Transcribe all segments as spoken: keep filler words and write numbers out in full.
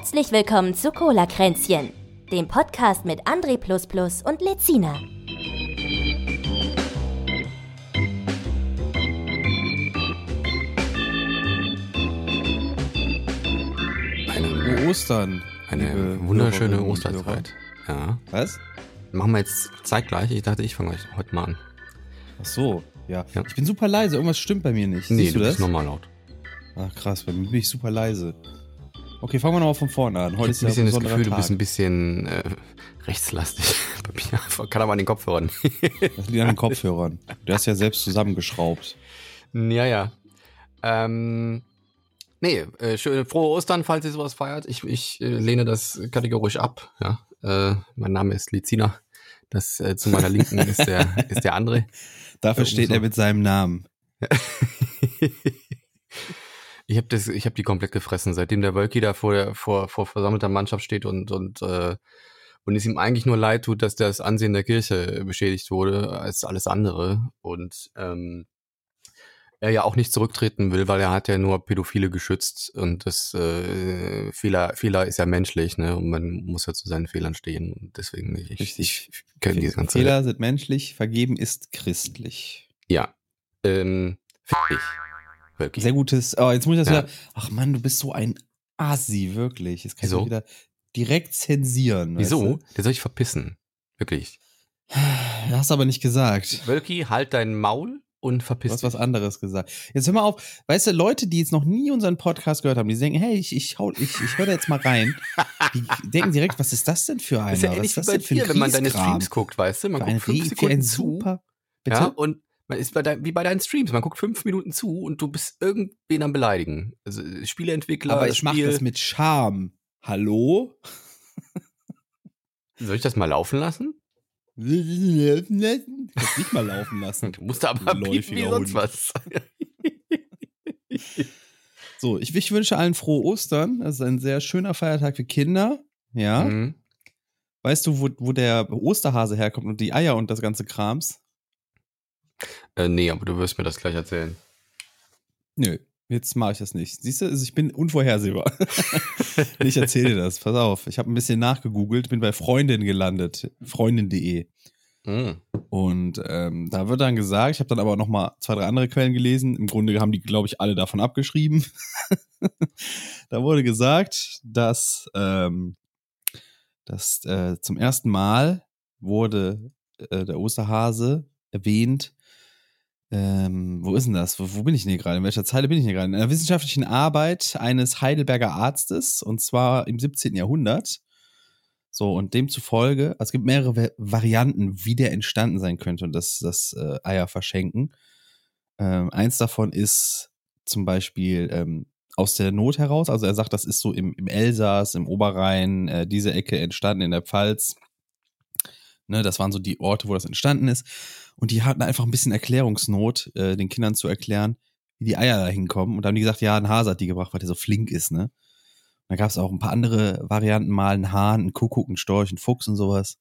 Herzlich willkommen zu Cola-Kränzchen, dem Podcast mit André und Lezina. Frohe Ostern. Eine wunderschöne Osterzeit. Ja. Was? Machen wir jetzt zeitgleich. Ich dachte, ich fange heute mal an. Ach so, ja. Ja. Ich bin super leise, irgendwas stimmt bei mir nicht. Nee, Siehst du du das? bist normal laut. Ach krass, bei mir bin ich super leise. Okay, fangen wir nochmal von vorne an. Heute ist Ich ja habe ein ein bisschen das besonderer Gefühl, du Tag. bist ein bisschen äh, rechtslastig. Bei mir kann aber an den Kopfhörern. Das liegt an den Kopfhörern. Du hast ja selbst zusammengeschraubt. Ja, ja. Ähm, nee, äh, schöne, frohe Ostern, falls ihr sowas feiert. Ich, ich äh, lehne das kategorisch ab. Ja. Äh, mein Name ist Lezina. Das äh, zu meiner Linken ist der, ist der André. Dafür Äh, steht umso- er mit seinem Namen. Ich habe das, ich habe die komplett gefressen, seitdem der Wölki da vor, der, vor, vor versammelter Mannschaft steht und und äh, und es ihm eigentlich nur leid tut, dass das Ansehen der Kirche beschädigt wurde, als alles andere und ähm, er ja auch nicht zurücktreten will, weil er hat ja nur Pädophile geschützt und das äh, Fehler, Fehler ist ja menschlich, ne, und man muss ja zu seinen Fehlern stehen und deswegen ich, ich, Richtig. ich kenne diese ganze Fehler sind menschlich, vergeben ist christlich. Ja, ähm, fick dich, Wölki. Sehr gutes. Oh, jetzt muss ich das Ja. wieder. Ach Mann, du bist so ein Assi, wirklich. Jetzt kann ich Wieso? mich wieder direkt zensieren. Wieso? Weißt Der soll ich verpissen, wirklich. du? Hast du aber nicht gesagt. Wölki, halt dein Maul und Du verpiss hast dich. was anderes gesagt. Jetzt hör mal auf. Weißt du, Leute, die jetzt noch nie unseren Podcast gehört haben, die denken, hey, ich, ich, hau- ich, ich höre da jetzt mal rein. Die denken direkt, was ist das denn für einer? Das ist ja was ähnlich ist wie das bei denn für ein dir, wenn man deine Grieskram? Streams guckt, weißt du? Man Für ein, guckt fünf Re- für Sekunden ein zu. super. Bitte? Ja, und man ist bei dein, wie bei deinen Streams. Man guckt fünf Minuten zu und du bist irgendwen am Beleidigen. Also äh, Spieleentwickler, aber das ich mache Spiel. das mit Charme. Hallo? Soll ich das mal laufen lassen? Ich kann's nicht mal laufen lassen. Du musst aber Du piepen wie läufiger sonst Hund. was. So, ich, ich wünsche allen frohe Ostern. Das ist ein sehr schöner Feiertag für Kinder. Ja. Mhm. Weißt du, wo, wo der Osterhase herkommt und die Eier und das ganze Krams? Äh, nee, aber du wirst mir das gleich erzählen. Nö, jetzt mache ich das nicht. Siehst du, also ich bin unvorhersehbar. Ich erzähle dir das, pass auf. Ich habe ein bisschen nachgegoogelt, bin bei Freundin gelandet, freundin punkt de. Mhm. Und ähm, da wird dann gesagt, ich habe dann aber noch mal zwei, drei andere Quellen gelesen. Im Grunde haben die, glaube ich, alle davon abgeschrieben. Da wurde gesagt, dass, ähm, dass äh, zum ersten Mal wurde äh, der Osterhase erwähnt. Ähm, wo ist denn das? Wo, wo bin ich denn hier gerade? In welcher Zeile bin ich denn hier gerade? In einer wissenschaftlichen Arbeit eines Heidelberger Arztes, und zwar im siebzehnten Jahrhundert. So, und demzufolge, also es gibt mehrere Va- Varianten, wie der entstanden sein könnte und das, das äh, Eier verschenken. Ähm, eins davon ist zum Beispiel ähm, aus der Not heraus. Also er sagt, das ist so im, im Elsass, im Oberrhein, äh, diese Ecke entstanden in der Pfalz. Ne, das waren so die Orte, wo das entstanden ist. Und die hatten einfach ein bisschen Erklärungsnot, äh, den Kindern zu erklären, wie die Eier da hinkommen. Und dann haben die gesagt, ja, ein Hase hat die gebracht, weil der so flink ist, ne? Da gab es auch ein paar andere Varianten mal, ein Hahn, ein Kuckuck, ein Storch, ein Fuchs und sowas.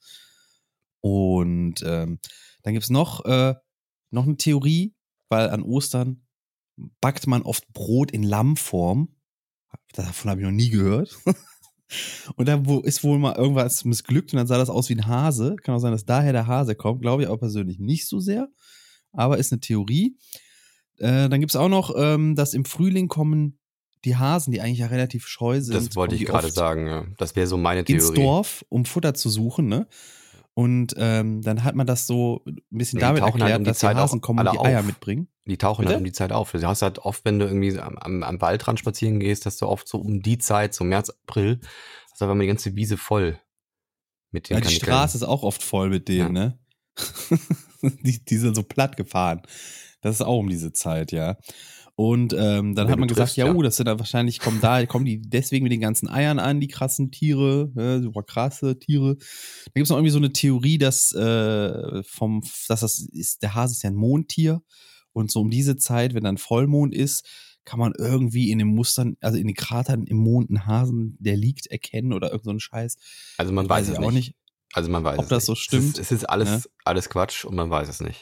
Und ähm, dann gibt's noch, äh, noch eine Theorie, weil an Ostern backt man oft Brot in Lammform. Davon habe ich noch nie gehört. Und da wo ist wohl mal irgendwas missglückt und dann sah das aus wie ein Hase. Kann auch sein, dass daher der Hase kommt. Glaube ich aber persönlich nicht so sehr. Aber ist eine Theorie. Äh, dann gibt's auch noch, ähm, dass im Frühling kommen die Hasen, die eigentlich ja relativ scheu sind. Das wollte kommen ich die gerade oft sagen, ja. Das wäre so meine ins Theorie. Dorf, um Futter zu suchen, ne? Und ähm, dann hat man das so ein bisschen Nee, die damit tauchen erklärt, halt um die dass die Zeit auch Hasen kommen und alle die Eier auf. mitbringen. Die tauchen Bitte? halt um die Zeit auf. Du hast halt oft, wenn du irgendwie am, am, am Waldrand spazieren gehst, dass du oft so um die Zeit, so März, April, hast du aber mal die ganze Wiese voll mit den Ja, die Kanickeln. Straße ist auch oft voll mit denen, Ja. ne? die, die sind so platt gefahren. Das ist auch um diese Zeit, ja. Und ähm, dann Wenn hat du man gesagt, triffst, ja, ja. uh, das sind dann wahrscheinlich, kommen da, kommen die deswegen mit den ganzen Eiern an, die krassen Tiere, ne, super krasse Tiere. Da gibt's noch irgendwie so eine Theorie, dass äh, vom, dass das ist, der Hase ist ja ein Mondtier. Und so um diese Zeit, wenn dann Vollmond ist, kann man irgendwie in den Mustern, also in den Kratern im Mond einen Hasen, der liegt, erkennen oder irgend so einen Scheiß. Also man Das weiß es ich auch nicht. Also man weiß ob es das nicht. so Es stimmt, ist, es ist alles, ne? alles Quatsch und man weiß es nicht.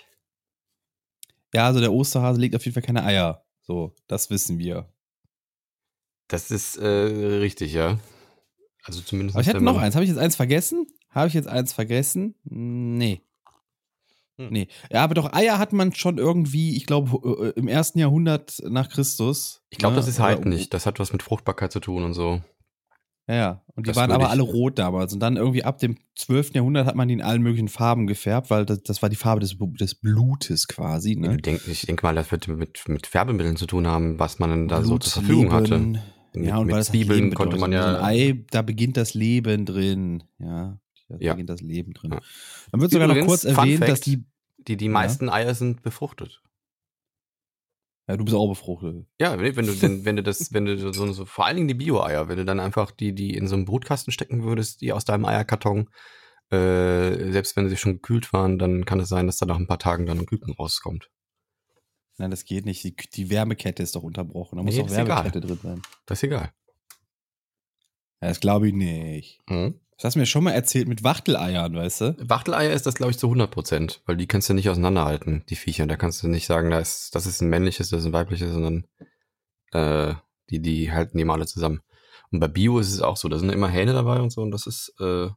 Ja, also der Osterhase legt auf jeden Fall keine Eier. So, das wissen wir. Das ist äh, richtig, ja. Also zumindest. Aber ich hätte wenn man- noch eins. Habe ich jetzt eins vergessen? Habe ich jetzt eins vergessen? Nee. Hm. Nee. Ja, aber doch Eier hat man schon irgendwie, ich glaube, im ersten Jahrhundert nach Christus. Ich glaube, ne? das ist Oder- heidnisch. Das hat was mit Fruchtbarkeit zu tun und so. Ja, ja. Und die Das waren würde aber ich- alle rot damals. Und dann irgendwie ab dem zwölften Jahrhundert hat man die in allen möglichen Farben gefärbt, weil das, das war die Farbe des, des Blutes quasi. Ja, Ne? du denk, ich denke mal, das wird mit, mit Färbemitteln zu tun haben, was man dann da so zur Verfügung Leben. hatte. Ja, Mit- und mit weil das halt Zwiebeln Leben konnte man bedeutet. ja- So ein Ei, da beginnt das Leben drin. Ja, da Ja. beginnt das Leben drin. Ja. Dann wird sogar noch Übrigens, kurz Fun erwähnt, Fact, dass die. Die, die Ja. meisten Eier sind befruchtet. Ja, du bist auch befruchtet. Ja, nee, wenn du, wenn, wenn du das, wenn du so, so, vor allen Dingen die Bio-Eier, wenn du dann einfach die, die in so einen Brutkasten stecken würdest, die aus deinem Eierkarton, äh, selbst wenn sie schon gekühlt waren, dann kann es sein, dass da nach ein paar Tagen dann ein Küken rauskommt. Nein, das geht nicht. Die, die Wärmekette ist doch unterbrochen. Da muss Nee, doch ist egal. Wärmekette drin sein. Das ist egal. Ja, das glaube ich nicht. Mhm. Das hast du mir schon mal erzählt mit Wachteleiern, weißt du? Wachteleier ist das, glaube ich, zu hundert Prozent, weil die kannst du nicht auseinanderhalten, die Viecher. Da kannst du nicht sagen, das ist, das ist ein männliches, das ist ein weibliches, sondern äh, die, die halten die mal alle zusammen. Und bei Bio ist es auch so, da sind immer Hähne dabei und so und das ist äh,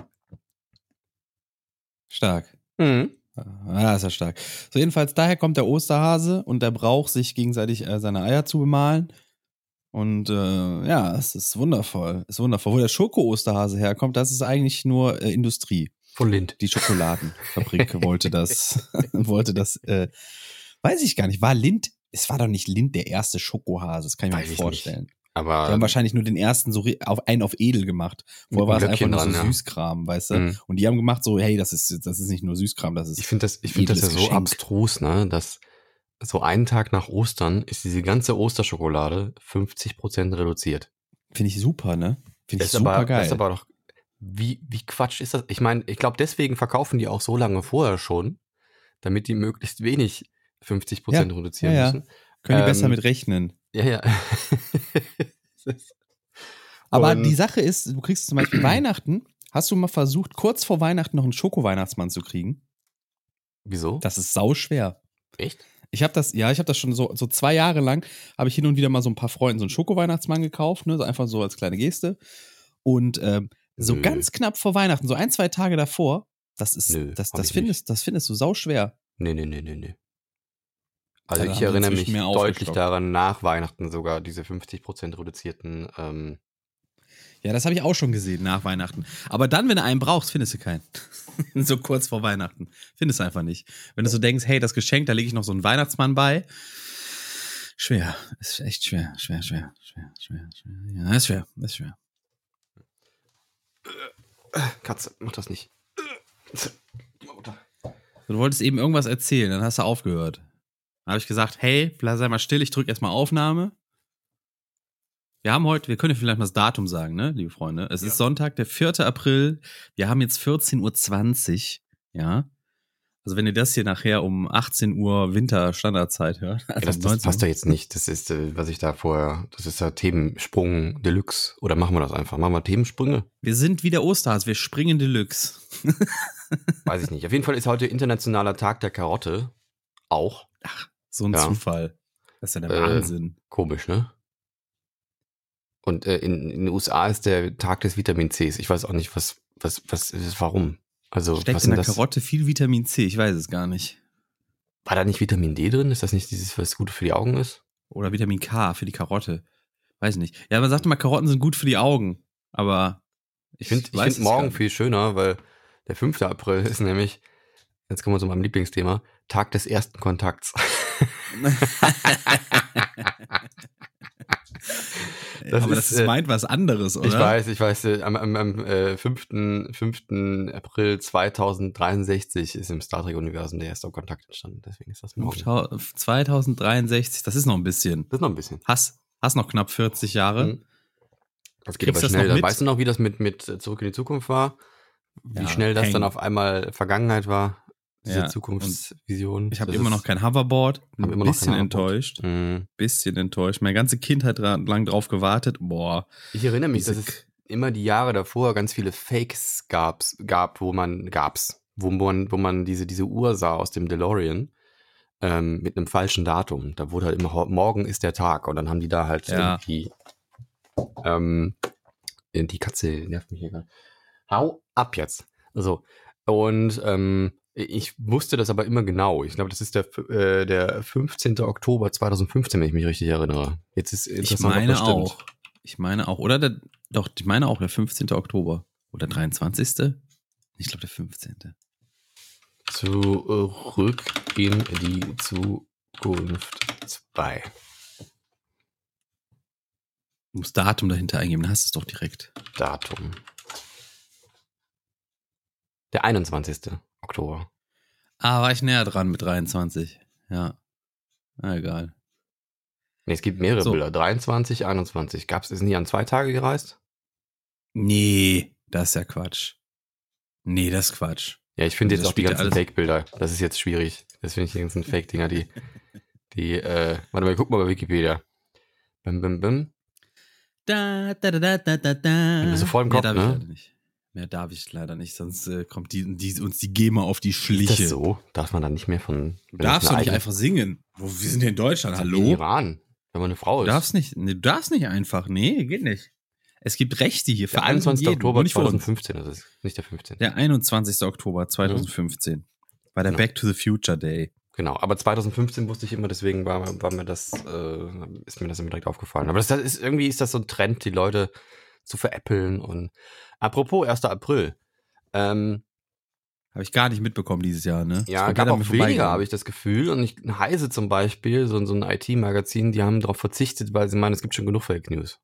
Stark. mhm. Ah, ist ja stark. So, jedenfalls, daher kommt der Osterhase und der braucht sich gegenseitig äh, seine Eier zu bemalen. Und äh, ja, es ist wundervoll. Es ist wundervoll. Wo der Schoko-Osterhase herkommt, das ist eigentlich nur äh, Industrie. von Lind. Die Schokoladenfabrik wollte das, wollte das, äh, weiß ich gar nicht. War Lind, es war doch nicht Lind der erste Schokohase, das kann ich mir Weiß nicht ich vorstellen. Aber Die haben wahrscheinlich nur den ersten so re- auf einen auf edel gemacht. Vorher war es einfach Glöckchen nur so dran, ja. Süßkram, weißt du? Mhm. Und die haben gemacht so, hey, das ist, das ist nicht nur Süßkram, das ist ich finde das, ich finde das ja edles so Geschenk. abstrus, ne, dass so einen Tag nach Ostern ist diese ganze Osterschokolade fünfzig Prozent reduziert. Finde ich super, ne? Finde ich Das ist super aber, geil. das ist aber doch, wie, wie Quatsch ist das? Ich meine, ich glaube, deswegen verkaufen die auch so lange vorher schon, damit die möglichst wenig fünfzig Prozent Ja, reduzieren ja, ja. müssen. Können die ähm, besser mit rechnen. Ja, ja. Das ist- Aber und- die Sache ist, du kriegst zum Beispiel Weihnachten, hast du mal versucht, kurz vor Weihnachten noch einen Schoko-Weihnachtsmann zu kriegen? Wieso? Das ist sauschwer. Echt? Ich habe das, ja, ich habe das schon so, so zwei Jahre lang, habe ich hin und wieder mal so ein paar Freunden so einen Schoko-Weihnachtsmann gekauft, ne, so einfach so als kleine Geste. Und ähm, so Nö. ganz knapp vor Weihnachten, so ein, zwei Tage davor, das ist, Nö, das, hab das ich findest, das findest du sauschwer. Nee, nee, nee, nee, nee. Also Ja, da ich haben sie erinnere mich inzwischen mehr deutlich aufgestockt. daran, nach Weihnachten sogar diese fünfzig Prozent reduzierten. Ähm, Ja, das habe ich auch schon gesehen nach Weihnachten. Aber dann, wenn du einen brauchst, findest du keinen. So kurz vor Weihnachten. Findest du einfach nicht. Wenn du so denkst, hey, das Geschenk, da lege ich noch so einen Weihnachtsmann bei. Schwer. Ist echt schwer. Schwer, schwer, schwer, schwer, schwer. Ja, ist schwer. Ist schwer. Katze, mach das nicht. Mutter. Du wolltest eben irgendwas erzählen, dann hast du aufgehört. Dann habe ich gesagt, hey, bleib sei mal still, ich drücke erstmal Aufnahme. Wir haben heute, wir können ja vielleicht mal das Datum sagen, ne, liebe Freunde. Es Ja. ist Sonntag, der vierte April. Wir haben jetzt vierzehn Uhr zwanzig, ja. Also wenn ihr das hier nachher um achtzehn Uhr Winter-Standardzeit hört. Ja, Also das, um das neunzehn passt doch jetzt nicht. Das ist, äh, was ich da vorher, das ist ja Themensprung Deluxe. Oder machen wir das einfach? Machen wir Themensprünge? Wir sind wieder Osterhase, wir springen Deluxe. Weiß ich nicht. Auf jeden Fall ist heute Internationaler Tag der Karotte. Auch. So ein Ja. Zufall. Das ist ja der Äh, Wahnsinn. Komisch, ne? Und äh, in, in den U S A ist der Tag des Vitamin Cs. Ich weiß auch nicht, was, was, was, was warum. Also, Steckt was in denn der das? Karotte viel Vitamin C, ich weiß es gar nicht. War da nicht Vitamin D drin? Ist das nicht dieses, was gut für die Augen ist? Oder Vitamin K für die Karotte. Weiß ich nicht. Ja, man sagt immer, Karotten sind gut für die Augen. Aber Ich finde ich weiß find es morgen gar nicht. viel schöner, weil der fünfte April ist nämlich, jetzt kommen wir zu meinem Lieblingsthema, Tag des ersten Kontakts. Das aber ist, das äh, meint was anderes, oder? Ich weiß, ich weiß, äh, am, am, am äh, fünften fünften April zweitausenddreiundsechzig ist im Star Trek-Universum der erste Kontakt entstanden. Deswegen ist das morgen. zweitausenddreiundsechzig, das ist noch ein bisschen. Das ist noch ein bisschen. Hast, hast noch knapp vierzig Jahre. Mhm. Das geht Kriegst aber das schnell. noch Da mit? weißt du noch, wie das mit, mit äh, Zurück in die Zukunft war? Wie Ja, schnell das Peng. dann auf einmal Vergangenheit war? Diese Ja, Zukunftsvision. Ich habe Das immer ist- noch kein Hoverboard. hab Ein immer noch bisschen kein Hoverboard. enttäuscht. Mhm. Bisschen enttäuscht. Meine ganze Kindheit dra- lang drauf gewartet. Boah. Ich erinnere mich, dass Diese es immer die Jahre davor ganz viele Fakes gab's, gab, wo man, gab's, wo man, wo man diese, diese Uhr sah aus dem DeLorean, ähm, mit einem falschen Datum. Da wurde halt immer, ho- morgen ist der Tag und dann haben die da halt Ja. irgendwie, ähm, Die Katze nervt mich hier gerade. Hau ab jetzt. So. Und ähm, ich wusste das aber immer genau. Ich glaube, das ist der, äh, der fünfzehnten Oktober zweitausendfünfzehn, wenn ich mich richtig erinnere. Jetzt ist Ich interessant, ob meine das stimmt. auch. Ich meine auch. Oder der, doch, ich meine auch der fünfzehnten Oktober. Oder dreiundzwanzigsten Ich glaube der fünfzehnten Zurück in die Zukunft zwei. Du musst Datum dahinter eingeben, dann hast du es doch direkt. Datum. Der einundzwanzigsten Oktober. Ah, war ich näher dran mit dreiundzwanzig. Ja. Na, egal. Nee, es gibt mehrere So. Bilder. dreiundzwanzig, einundzwanzig. Gab's, ist nie an zwei Tage gereist? Nee, das ist ja Quatsch. Nee, das ist Quatsch. Ja, ich finde Das jetzt auch die spielt ja ganzen alles- Fake-Bilder. Das ist jetzt schwierig. Das finde ich die ganzen Fake-Dinger, die, die, äh, warte mal, guck mal bei Wikipedia. Bim, bim, bim. Da, da, da, da, da, da, da. Wenn du so voll im Mehr Kopf, darf ich ne? leider nicht. Mehr darf ich leider nicht, sonst äh, kommt die, die, uns die GEMA auf die Ist Schliche. das so? Darf man dann nicht mehr von... Du darfst doch nicht einfach singen. Wo, wir sind hier in Deutschland, hallo? Iran, wenn man eine Frau Du ist. darfst nicht, nee, du darfst nicht einfach. Nee, geht nicht. Es gibt Rechte hier für Der alles und einundzwanzigsten jeden, Oktober nur nicht für uns. zweitausendfünfzehn, das ist nicht der fünfzehnte. Der einundzwanzigsten Oktober zweitausendfünfzehn war der Genau. Back to the Future Day. Genau, aber zweitausendfünfzehn wusste ich immer, deswegen war, war mir das, äh, ist mir das immer direkt aufgefallen. Aber das, das ist, irgendwie ist das so ein Trend, die Leute zu veräppeln. Und apropos erster April. Ähm, Habe ich gar nicht mitbekommen dieses Jahr, ne? ja, Ist gab komplett an auch mir weniger, vorbeigegangen. habe ich das Gefühl. Und ich, Heise zum Beispiel, so, so ein I T-Magazin, die haben darauf verzichtet, weil sie meinen, es gibt schon genug Fake News.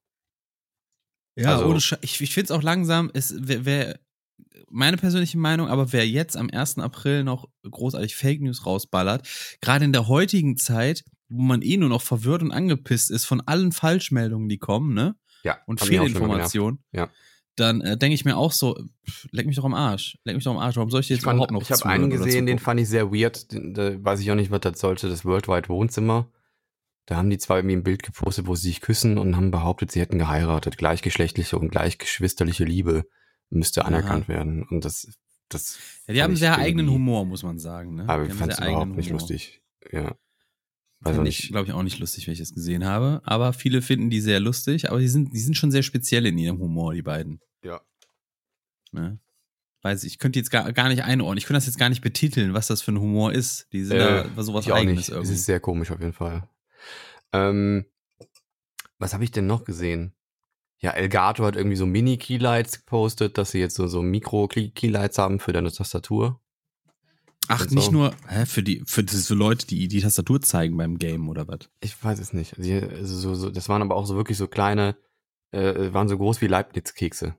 Ja, Also- ohne Sch ich, ich finde es auch langsam, es wer, wer, meine persönliche Meinung, aber wer jetzt am ersten April noch großartig Fake News rausballert, gerade in der heutigen Zeit, wo man eh nur noch verwirrt und angepisst ist von allen Falschmeldungen, die kommen, ne? Ja, Und hat mich auch schon immer Fehlinformationen, Ja. dann äh, denke ich mir auch so, pff, leck mich doch am Arsch. Leck mich doch am Arsch. Warum soll ich dir jetzt Ich, fand, überhaupt noch ich habe zuhören einen oder gesehen, den zugucken? fand ich sehr weird. Den, da weiß ich auch nicht, was das sollte. Das Worldwide Wohnzimmer. Da haben die zwei irgendwie ein Bild gepostet, wo sie sich küssen und haben behauptet, sie hätten geheiratet. Gleichgeschlechtliche und gleichgeschwisterliche Liebe müsste anerkannt werden. Und das, das. Ja, die fand haben ich sehr irgendwie- eigenen Humor, muss man sagen. Ne? Aber Die ich haben fand es sehr überhaupt eigenen nicht Humor. lustig. Ja. Weiß auch Fand ich, nicht. glaube ich, auch nicht lustig, wenn ich das gesehen habe. Aber viele finden die sehr lustig. Aber die sind, die sind schon sehr speziell in ihrem Humor, die beiden. Ja. Ne? Weiß ich, ich könnte jetzt gar, gar nicht einordnen. Ich könnte das jetzt gar nicht betiteln, was das für ein Humor ist. Die sind Äh, da sowas ich auch Eigenes nicht. Es irgendwie. ist sehr komisch auf jeden Fall. Ähm, was habe ich denn noch gesehen? Ja, Elgato hat irgendwie so Mini-Keylights gepostet, dass sie jetzt so, so Mikro-Keylights haben für deine Tastatur. Ach, und nicht so. nur hä, für die für, das ist für Leute, die die Tastatur zeigen beim Game oder was? Ich weiß es nicht. Die, also so, so, das waren aber auch so wirklich so kleine, äh, waren so groß wie Leibniz-Kekse.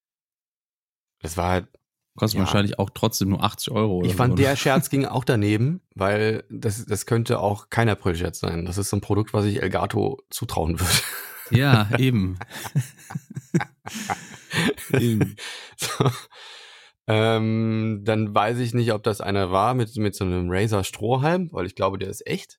Das war halt, Kostet Ja. wahrscheinlich auch trotzdem nur achtzig Euro oder ich fand, so. der Scherz ging auch daneben, weil das, das könnte auch kein April-Scherz sein. Das ist so ein Produkt, was ich Elgato zutrauen würde. Ja, eben. eben. So. Ähm, dann weiß ich nicht, ob das einer war mit, mit so einem Razer Strohhalm, weil ich glaube, der ist echt.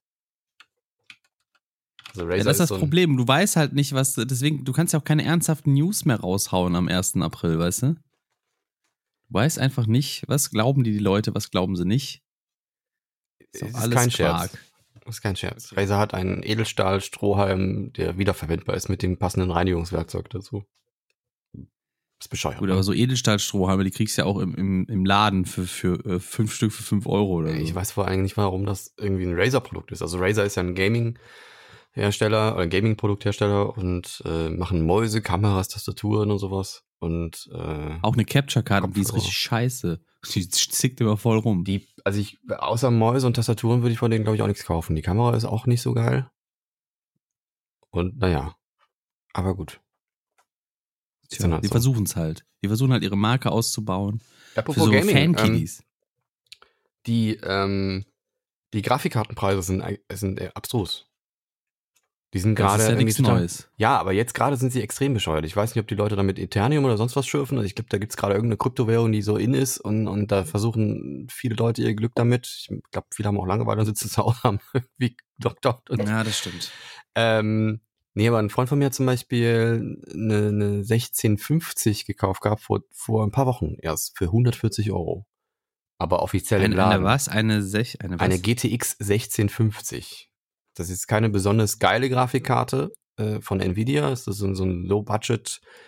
Also Razer Ja, das ist das so ein, Problem. Du weißt halt nicht, was, deswegen, du kannst ja auch keine ernsthaften News mehr raushauen am ersten April, weißt du? Du weißt einfach nicht, was glauben die, die Leute, was glauben sie nicht. Es doch ist alles kein Quark. Scherz. Das ist kein Scherz. Razer hat einen Edelstahl-Strohhalm, der wiederverwendbar ist mit dem passenden Reinigungswerkzeug dazu. Das ist bescheuert. Gut, ne? aber so Edelstahlstrohhalme, die kriegst du ja auch im, im, im Laden für, für äh, fünf Stück für fünf Euro oder so. Ich weiß vor allem nicht, warum das irgendwie ein Razer-Produkt ist. Also Razer ist ja ein Gaming-Hersteller oder ein Gaming-Produkthersteller und äh, machen Mäuse, Kameras, Tastaturen und sowas. Und äh, Auch eine Capture-Card, die ist Kopfhörer. richtig scheiße. Die zickt immer voll rum. die, also ich, außer Mäuse und Tastaturen würde ich von denen, glaube ich, auch nichts kaufen. Die Kamera ist auch nicht so geil. Und naja, aber gut. Ist dann Tja, halt die so. versuchen es halt. Die versuchen halt ihre Marke auszubauen. Für Apropos so Gaming, ähm, Fan-Kiddies. die, ähm, die Grafikkartenpreise sind, eig- sind äh, abstrus. Die sind Das gerade ist ja irgendwie nichts total- Neues. Ja, aber jetzt gerade sind sie extrem bescheuert. Ich weiß nicht, ob die Leute damit Ethereum oder sonst was schürfen. Also ich glaube, da gibt's gerade irgendeine Kryptowährung, die so in ist und, und da versuchen viele Leute ihr Glück damit. Ich glaube, viele haben auch Langeweile und sitzen zu Hause, haben irgendwie Doktor und Ja, das stimmt. ähm, nee, aber ein Freund von mir hat zum Beispiel eine, eine sechzehn fünfzig gekauft gehabt vor, vor ein paar Wochen erst für hundertvierzig Euro. Aber offiziell im Eine, Laden. eine was? Eine Sech, eine was? Eine G T X sechzehn fünfzig. Das ist keine besonders geile Grafikkarte äh, von Nvidia. Es ist so, so ein Low-Budget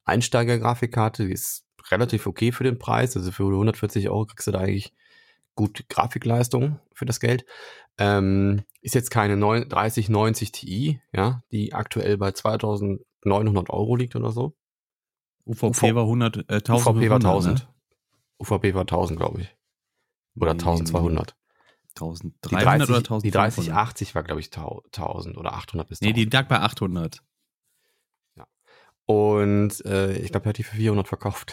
Einsteiger-Grafikkarte, die ist relativ okay für den Preis. Also für hundertvierzig Euro kriegst du da eigentlich gut Grafikleistung für das Geld. Ähm, ist jetzt keine dreißig neunzig Ti, ja, die aktuell bei zweitausendneunhundert Euro liegt oder so. U V P war hundert, äh, U V P war tausendfünfhundert, tausend. ne? U V P war tausend, glaube ich. Oder Nee, tausendzweihundert. dreizehnhundert oder Die tausendfünfhundert? dreißig achtzig war, glaube ich, tausend oder achthundert bis Nee, tausend. die lag bei achthundert. Ja. Und äh, ich glaube, er hat die für vierhundert verkauft.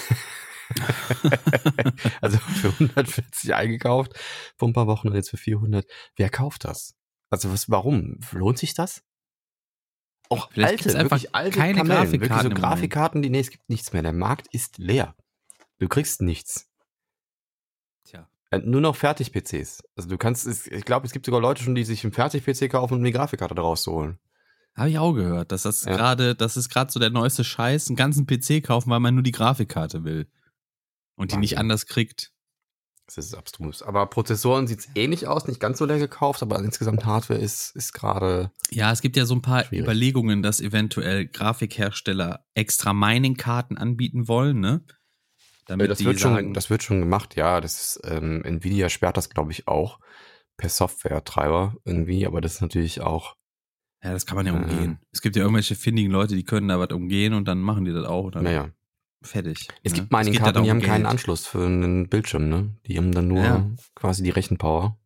Also für hundertvierzig eingekauft vor ein paar Wochen und jetzt für vierhundert. Wer kauft das? Also was? Warum? Lohnt sich das? Auch Vielleicht alte, gibt's einfach wirklich alte keine Kamellen, wirklich Grafikkarten so im Moment. Grafikkarten, die, nee, es gibt nichts mehr. Der Markt ist leer. Du kriegst nichts. Tja. Äh, Nur noch Fertig-P Cs. Also du kannst, es- ich glaube, es gibt sogar Leute schon, die sich einen Fertig-P C kaufen, um die Grafikkarte daraus zu holen. Habe ich auch gehört, dass das Ja. gerade, das ist gerade so der neueste Scheiß, einen ganzen P C kaufen, weil man nur die Grafikkarte will. Und die nicht Wahnsinn. anders kriegt. Das ist abstrus. Aber Prozessoren sieht es ähnlich aus, nicht ganz so leer gekauft, aber insgesamt Hardware ist, ist gerade. Ja, es gibt ja so ein paar Schwierig. Überlegungen, dass eventuell Grafikhersteller extra Mining-Karten anbieten wollen, ne? Damit Das die wird, sagen, schon, das wird schon gemacht, ja. Das ist, ähm, Nvidia sperrt das, glaube ich, auch per Software-Treiber irgendwie, aber das ist natürlich auch. ja, das kann man ja Äh. umgehen. Es gibt ja irgendwelche findigen Leute, die können da was umgehen und dann machen die das auch. Und dann Naja. fertig. Es ne? gibt Es geht Mining-Karten, ja die darum, haben keinen Geld. Anschluss für einen Bildschirm, ne? Die haben dann nur Ja. quasi die Rechenpower.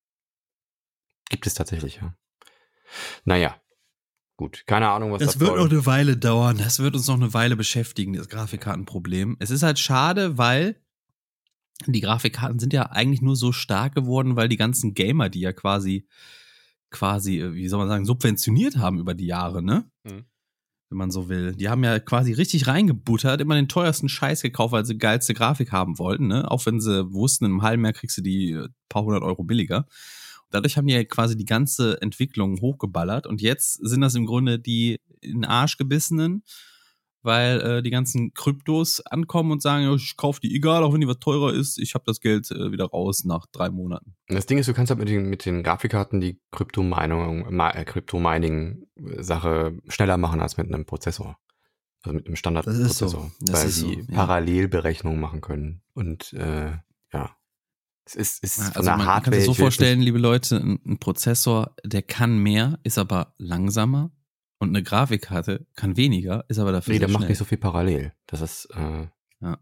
Gibt es tatsächlich, ja. Naja. Gut, keine Ahnung, was das, Das wird soll. noch eine Weile dauern. Das wird uns noch eine Weile beschäftigen, das Grafikkartenproblem. Es ist halt schade, weil die Grafikkarten sind ja eigentlich nur so stark geworden, weil die ganzen Gamer, die ja quasi, quasi, äh, wie soll man sagen, subventioniert haben über die Jahre, ne? Mhm. Wenn man so will. Die haben ja quasi richtig reingebuttert, immer den teuersten Scheiß gekauft, weil sie geilste Grafik haben wollten, ne? Auch wenn sie wussten, im halben Jahr kriegst du die äh, paar hundert Euro billiger. Dadurch haben die ja quasi die ganze Entwicklung hochgeballert und jetzt sind das im Grunde die in den Arsch gebissenen, weil äh, die ganzen Kryptos ankommen und sagen, ja, ich kaufe die egal, auch wenn die was teurer ist, ich habe das Geld äh, wieder raus nach drei Monaten. Und das Ding ist, du kannst halt mit den, mit den Grafikkarten die Krypto-Mining, äh, Krypto-Mining-Sache schneller machen als mit einem Prozessor. Also mit einem Standardprozessor. Das ist so. Das Weil ist so, die ja. Parallelberechnungen machen können. Und äh, ja. Es ist, ist Also von der man Hardware. kann sich so ich will jetzt vorstellen, liebe Leute, ein, ein Prozessor, der kann mehr, ist aber langsamer und eine Grafikkarte kann weniger, ist aber dafür Nee, sehr der macht schnell. nicht so viel parallel. Das ist äh, Ja,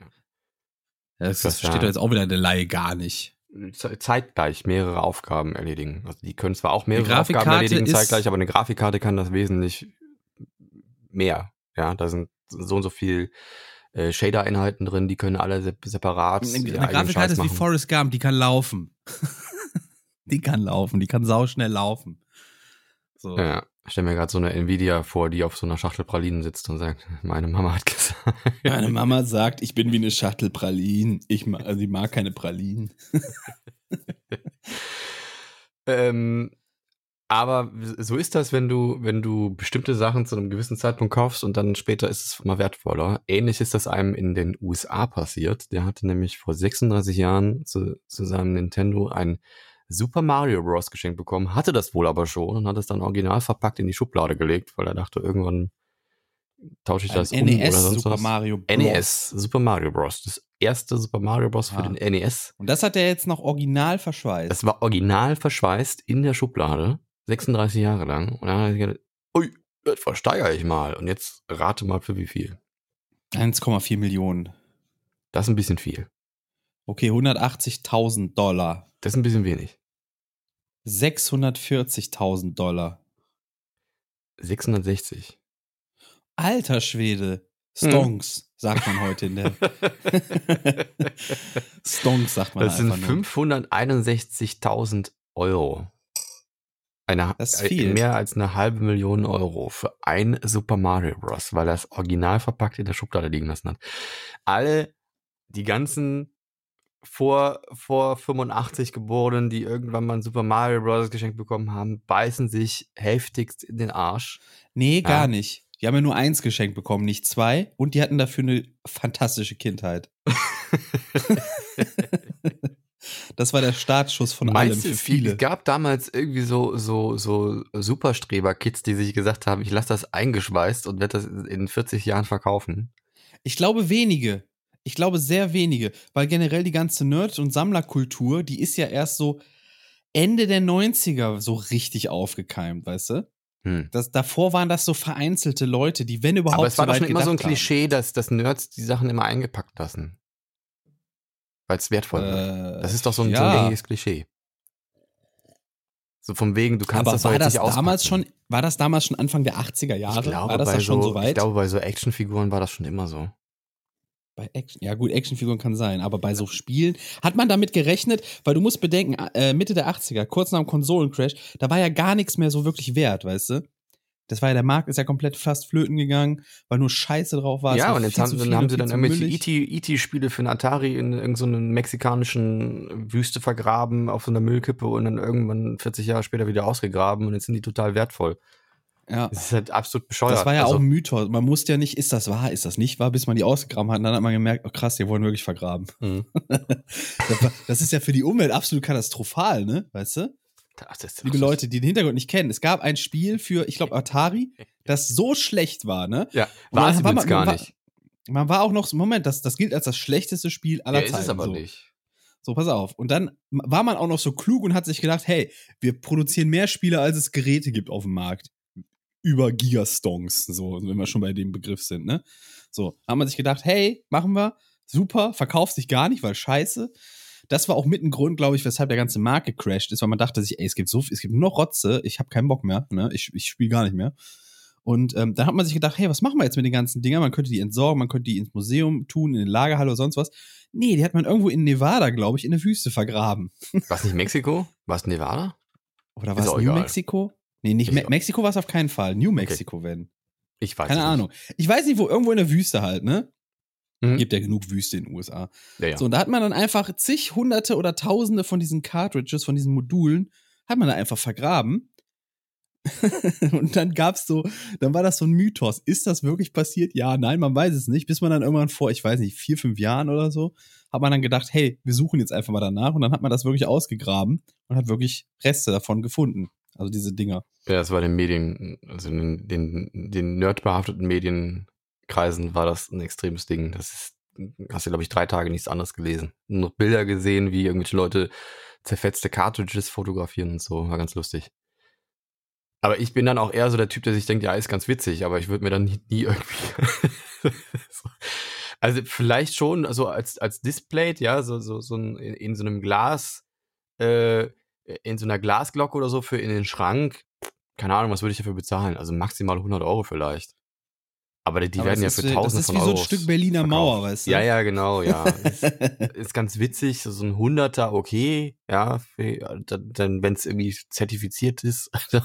das, Das das versteht ja- doch jetzt auch wieder der Laie gar nicht. ze- zeitgleich mehrere Aufgaben erledigen. Also die können zwar auch mehrere Die Aufgaben Grafikkarte erledigen ist- zeitgleich, aber eine Grafikkarte kann das wesentlich mehr. Ja, da sind so und so viel äh, Shader-Einheiten drin, die können alle sep- separat. Eine, ihren eine eigenen Grafikkarte Scheiß ist wie machen. Forrest Gump, die kann laufen. Die kann laufen, die kann sauschnell laufen. So. Ja, ich stelle mir gerade so eine Nvidia vor, die auf so einer Schachtel Pralinen sitzt und sagt, meine Mama hat gesagt. Meine Mama sagt, ich bin wie eine Schachtel Pralinen. Ich mag, also sie mag keine Pralinen. ähm, aber so ist das, wenn du, wenn du bestimmte Sachen zu einem gewissen Zeitpunkt kaufst und dann später ist es mal wertvoller. Ähnlich ist das einem in den U S A passiert. Der hatte nämlich vor sechsunddreißig Jahren zu, zu seinem Nintendo ein Super Mario Bros. Geschenkt bekommen, hatte das wohl aber schon und hat es dann original verpackt in die Schublade gelegt, weil er dachte, irgendwann tausche ich das Ein um N E S oder sonst Super was. Mario Bros. N E S, Super Mario Bros. Das erste Super Mario Bros. Für Ah. den N E S. Und das hat er jetzt noch original verschweißt. Das war original verschweißt in der Schublade, sechsunddreißig Jahre lang. Und dann hat er gedacht, ui, das versteigere ich mal. Und jetzt rate mal für wie viel. eins Komma vier Millionen. Das ist ein bisschen viel. Okay, hundertachtzigtausend Dollar. Das ist ein bisschen wenig. sechshundertvierzigtausend Dollar. sechshundertsechzig. Alter Schwede. Stonks, sagt man heute in der. Stonks sagt man Das sind einfach nur. fünfhunderteinundsechzigtausend Euro. Eine, Das ist äh, viel. Mehr als eine halbe Million Euro für ein Super Mario Bros., weil er es original verpackt in der Schublade liegen lassen hat. Alle, die ganzen vor, vor fünfundachtzig Geborenen, die irgendwann mal ein Super Mario Bros. Geschenkt bekommen haben, beißen sich heftigst in den Arsch. Nee, gar Ja. nicht. Die haben ja nur eins geschenkt bekommen, nicht zwei. Und die hatten dafür eine fantastische Kindheit. das war der Startschuss von Meinst allem du, für viel- viele. es gab damals irgendwie so, so, so Superstreber-Kids, die sich gesagt haben, ich lasse das eingeschweißt und werde das in vierzig Jahren verkaufen. Ich glaube wenige. Ich glaube sehr wenige, weil generell die ganze Nerd- und Sammlerkultur, die ist ja erst so Ende der neunziger so richtig aufgekeimt, weißt du? Hm. Das, davor waren das so vereinzelte Leute, die, wenn überhaupt, Aber es war so doch weit schon immer so ein gedacht haben. Klischee, dass, dass Nerds die Sachen immer eingepackt lassen. Weil es wertvoll wird. Äh, Das ist doch so ein, so ja. ein gängiges Klischee. So von wegen, du kannst Aber das doch war jetzt das nicht auspacken. damals schon, war das damals schon Anfang der achtziger Jahre? Ich glaube, war das bei da schon so, so weit? ich glaube, bei so Actionfiguren war das schon immer so. Bei Action, ja gut, Actionfiguren kann sein, aber bei so Spielen hat man damit gerechnet, weil du musst bedenken, äh, Mitte der achtziger, kurz nach dem Konsolencrash, da war ja gar nichts mehr so wirklich wert, weißt du? Das war ja, der Markt ist ja komplett fast flöten gegangen, weil nur Scheiße drauf war. Es Ja, war und jetzt viel haben, zu dann viel haben und sie viel dann zu irgendwelche müllig. E T-Spiele für einen Atari in irgendeiner mexikanischen Wüste vergraben auf so einer Müllkippe und dann irgendwann vierzig Jahre später wieder ausgegraben und jetzt sind die total wertvoll. Ja. Das ist halt absolut bescheuert. Das war ja also, auch ein Mythos. Man wusste ja nicht, ist das wahr, ist das nicht wahr, bis man die ausgegraben hat. Und dann hat man gemerkt, oh krass, die wurden wirklich vergraben. Mhm. Das, war, das ist ja für die Umwelt absolut katastrophal, ne? Weißt du? Ach, das ist- Liebe Leute, die den Hintergrund nicht kennen, es gab ein Spiel für, ich glaube, Atari, das so schlecht war, ne? Ja, Und war dann es war übrigens man- gar man nicht. War, man war auch noch so, Moment, das, das gilt als das schlechteste Spiel aller Ja, ist Zeiten. es aber so. nicht. So, pass auf. Und dann war man auch noch so klug und hat sich gedacht, hey, wir produzieren mehr Spiele, als es Geräte gibt auf dem Markt. Über Gigastonks, so, wenn wir schon bei dem Begriff sind, ne? So, haben man sich gedacht, hey, machen wir, super, verkauft sich gar nicht, weil scheiße. Das war auch mit ein Grund, glaube ich, weshalb der ganze Markt gecrashed ist, weil man dachte sich, ey, es gibt so viel, es gibt nur noch Rotze, ich habe keinen Bock mehr, ne? Ich, ich spiele gar nicht mehr. Und ähm, dann hat man sich gedacht, hey, was machen wir jetzt mit den ganzen Dingern? Man könnte die entsorgen, man könnte die ins Museum tun, in eine Lagerhalle oder sonst was. Nee, die hat man irgendwo in Nevada, glaube ich, in der Wüste vergraben. War es nicht Mexiko? War es Nevada? Oder Ist war es auch New egal. Mexico? Nee, nicht Ist Me auch- Mexiko war es auf keinen Fall. New Mexico, wenn. Ich weiß Keine es nicht. Ahnung. Ich weiß nicht, wo, irgendwo in der Wüste halt, ne? Mhm. Gibt ja genug Wüste in den U S A. Ja, ja. So, und da hat man dann einfach zig, hunderte oder tausende von diesen Cartridges, von diesen Modulen, hat man da einfach vergraben. Und dann gab's so, dann war das so ein Mythos. Ist das wirklich passiert? Ja, nein, man weiß es nicht. Bis man dann irgendwann vor, ich weiß nicht, vier, fünf Jahren oder so, hat man dann gedacht, hey, wir suchen jetzt einfach mal danach. Und dann hat man das wirklich ausgegraben und hat wirklich Reste davon gefunden. Also diese Dinger. Ja, das war den Medien, also in den, den nerdbehafteten Medienkreisen war das ein extremes Ding. Das ist, hast du, glaube ich, drei Tage nichts anderes gelesen. Nur noch Bilder gesehen, wie irgendwelche Leute zerfetzte Cartridges fotografieren und so. War ganz lustig. Aber ich bin dann auch eher so der Typ, der sich denkt, ja, ist ganz witzig, aber ich würde mir dann nie, nie irgendwie. so. Also vielleicht schon, also als, als Display, ja, so, so, so ein, in, in so einem Glas, äh, in so einer Glasglocke oder so für in den Schrank. Keine Ahnung, was würde ich dafür bezahlen? Also maximal hundert Euro vielleicht. Aber die, die Aber werden ja das für ist wie- Tausende das ist von wie so ein Euros Stück Berliner verkauft. Mauer, weißt du? Ja, ja, genau, ja. ist, ist ganz witzig, so ein Hunderter, okay, ja, für, dann, wenn es irgendwie zertifiziert ist.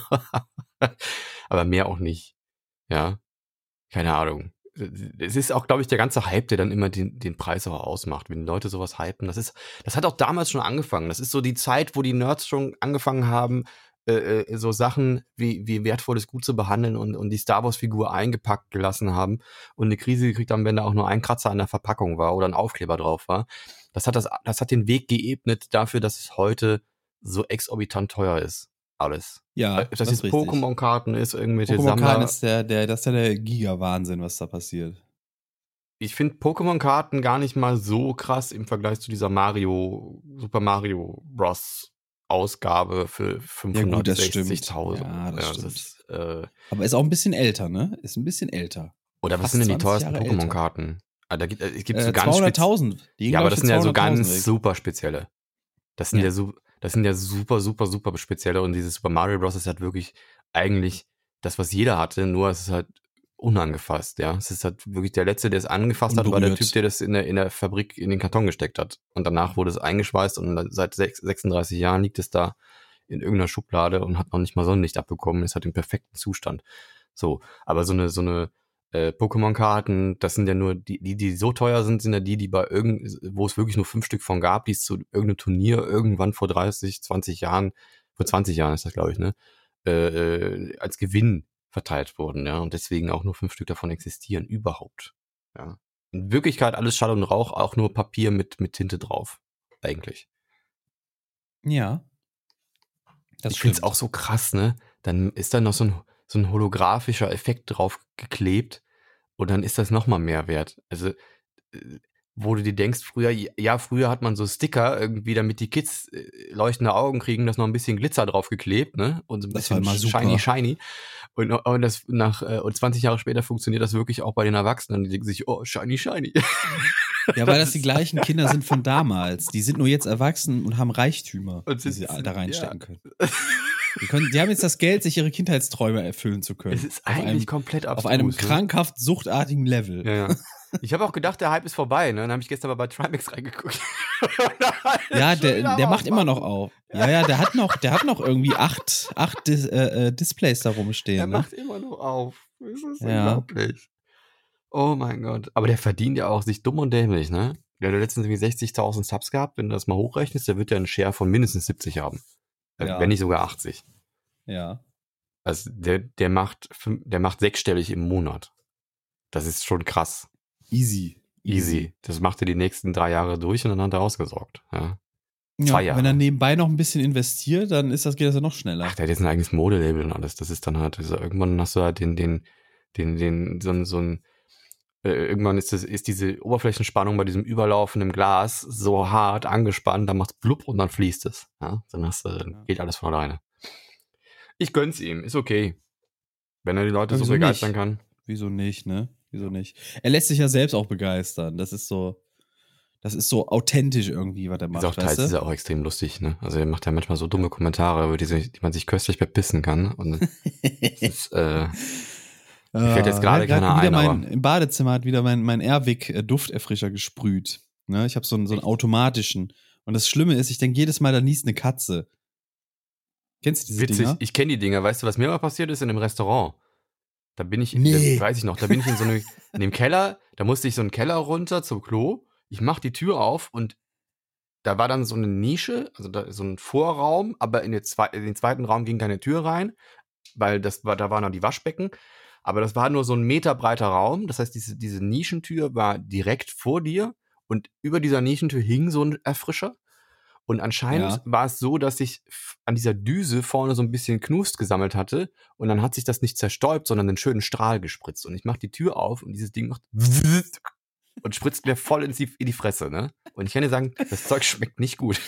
Aber mehr auch nicht. Ja, keine Ahnung. Es ist auch, glaube ich, der ganze Hype, der dann immer den, den Preis auch ausmacht, wenn Leute sowas hypen. Das ist, das hat auch damals schon angefangen. Das ist so die Zeit, wo die Nerds schon angefangen haben, äh, so Sachen wie, wie wertvolles Gut zu behandeln und, und die Star Wars-Figur eingepackt gelassen haben und eine Krise gekriegt haben, wenn da auch nur ein Kratzer an der Verpackung war oder ein Aufkleber drauf war. Das hat, das, das hat den Weg geebnet dafür, dass es heute so exorbitant teuer ist. Alles. Ja, Ob das das jetzt ist richtig. Pokémon-Karten ist, irgendwelche Pokémon-Karten Sammler. ist der, der, das ist ja der Giga-Wahnsinn, was da passiert. Ich finde Pokémon-Karten gar nicht mal so krass im Vergleich zu dieser Mario, Super Mario Bros. Ausgabe für fünfhundertsechzigtausend. Ja, das stimmt. ist, äh, Aber ist auch ein bisschen älter, ne? Ist ein bisschen älter. oder was Fast sind denn die zwanzig teuersten Jahre älter. Pokémon-Karten? Ah, da gibt, äh, es gibt Äh, so ganz spez- zweihunderttausend. Die gehen, Ja, aber glaub das ich, sind für ja so zweihunderttausend ganz weg. super spezielle. Das sind ja, Ja. so, das sind ja super, super, super spezielle und dieses Super Mario Bros. Ist halt wirklich eigentlich das, was jeder hatte, nur es ist halt unangefasst, ja. Es ist halt wirklich der Letzte, der es angefasst hat, war der Unberührt. Typ, der das in der, in der Fabrik in den Karton gesteckt hat. Und danach wurde es eingeschweißt und seit sechs- sechsunddreißig Jahren liegt es da in irgendeiner Schublade und hat noch nicht mal Sonnenlicht abbekommen, ist halt im perfekten Zustand. So, aber so eine, so eine äh, Pokémon-Karten, das sind ja nur die, die, die so teuer sind, sind ja die, die bei irgend, wo es wirklich nur fünf Stück von gab, die es zu irgendeinem Turnier irgendwann vor dreißig, zwanzig Jahren, vor zwanzig Jahren ist das, glaube ich, ne, äh, äh, als Gewinn verteilt wurden, ja, und deswegen auch nur fünf Stück davon existieren, überhaupt, ja. In Wirklichkeit alles Schall und Rauch, auch nur Papier mit, mit Tinte drauf, eigentlich. Ja. Das ich finde es stimmt. auch so krass, ne? Dann ist da noch so ein, so ein holographischer Effekt drauf geklebt und dann ist das nochmal mehr wert. Also, äh, wo du dir denkst, früher, ja, früher hat man so Sticker irgendwie, damit die Kids äh, leuchtende Augen kriegen, das noch ein bisschen Glitzer drauf geklebt, ne? Und so ein Das war bisschen immer super. shiny, shiny. Und, und das nach äh, und zwanzig Jahre später funktioniert das wirklich auch bei den Erwachsenen. Die denken sich, oh, shiny, shiny. Ja, weil das die gleichen Kinder sind von damals. Die sind nur jetzt erwachsen und haben Reichtümer, Und die sind- sie da reinstecken ja. können. Die, können. die haben jetzt das Geld, sich ihre Kindheitsträume erfüllen zu können. Es ist Auf eigentlich einem, komplett abstrus. auf einem ne? krankhaft suchtartigen Level. Ja, ja. Ich habe auch gedacht, der Hype ist vorbei, ne? Dann habe ich gestern mal bei Trimax reingeguckt. Ja, Schon der, wieder der macht aufmachen. immer noch auf. Ja, ja, der hat noch, der hat noch irgendwie acht, acht Dis, äh, äh, Displays da rumstehen. Der Ne? macht immer noch auf. Das ist Ja. unglaublich. Oh mein Gott. Aber der verdient ja auch sich dumm und dämlich, ne? Der hat letztens irgendwie sechzigtausend Subs gehabt. Wenn du das mal hochrechnest, der wird ja einen Share von mindestens siebzig haben. Also Ja. Wenn nicht sogar achtzig. Ja. Also der, der macht, fün- der macht sechsstellig im Monat. Das ist schon krass. Easy. Easy. Das macht er die nächsten drei Jahre durch und dann hat er ausgesorgt. Ja. Ja, Zwei Jahre. wenn er nebenbei noch ein bisschen investiert, dann ist das, geht das ja noch schneller. Ach, der hat jetzt ein eigenes Modelabel und alles. Das ist dann halt, also irgendwann hast du halt den, den, den, den, so ein, so ein, äh, irgendwann ist das, ist diese Oberflächenspannung bei diesem überlaufenden Glas so hart angespannt, dann macht's blub und dann fließt es. Ja, dann hast du, dann Ja. geht alles von alleine. Ich gönn's ihm, ist okay. Wenn er die Leute Ja, so wieso begeistern nicht? kann. Wieso nicht, ne? Wieso nicht? Er lässt sich ja selbst auch begeistern. Das ist so, das ist so authentisch irgendwie, was er Ist macht, auch teils weißt ist du? er auch extrem lustig, ne? Also er macht ja manchmal so dumme Kommentare, über die, sich- die man sich köstlich bepissen kann. Und das ist, äh, Mir fällt jetzt gerade ja, grad keiner wieder ein, mein, aber- im Badezimmer hat wieder mein, mein Airwick äh, Dufterfrischer gesprüht. Ne? Ich habe so einen, so einen automatischen. Und das Schlimme ist, ich denke jedes Mal, da niest eine Katze. Kennst du diese witzig, Dinger? ich kenne die Dinger. Weißt du, was mir mal passiert ist in einem Restaurant? Da bin ich, Nee. da, weiß ich noch, da bin ich in so einem, in dem Keller, da musste ich so einen Keller runter zum Klo. Ich mach die Tür auf und da war dann so eine Nische, also da, so ein Vorraum, aber in, den zwei, in den zweiten Raum ging keine Tür rein, weil das war, da waren noch die Waschbecken. Aber das war nur so ein Meter breiter Raum. Das heißt, diese, diese Nischentür war direkt vor dir und über dieser Nischentür hing so ein Erfrischer. Und anscheinend Ja. war es so, dass sich f- an dieser Düse vorne so ein bisschen Knust gesammelt hatte und dann hat sich das nicht zerstäubt, sondern einen schönen Strahl gespritzt. Und ich mach die Tür auf und dieses Ding macht und spritzt mir voll in die, in die Fresse, ne? Und ich kann dir sagen, das Zeug schmeckt nicht gut.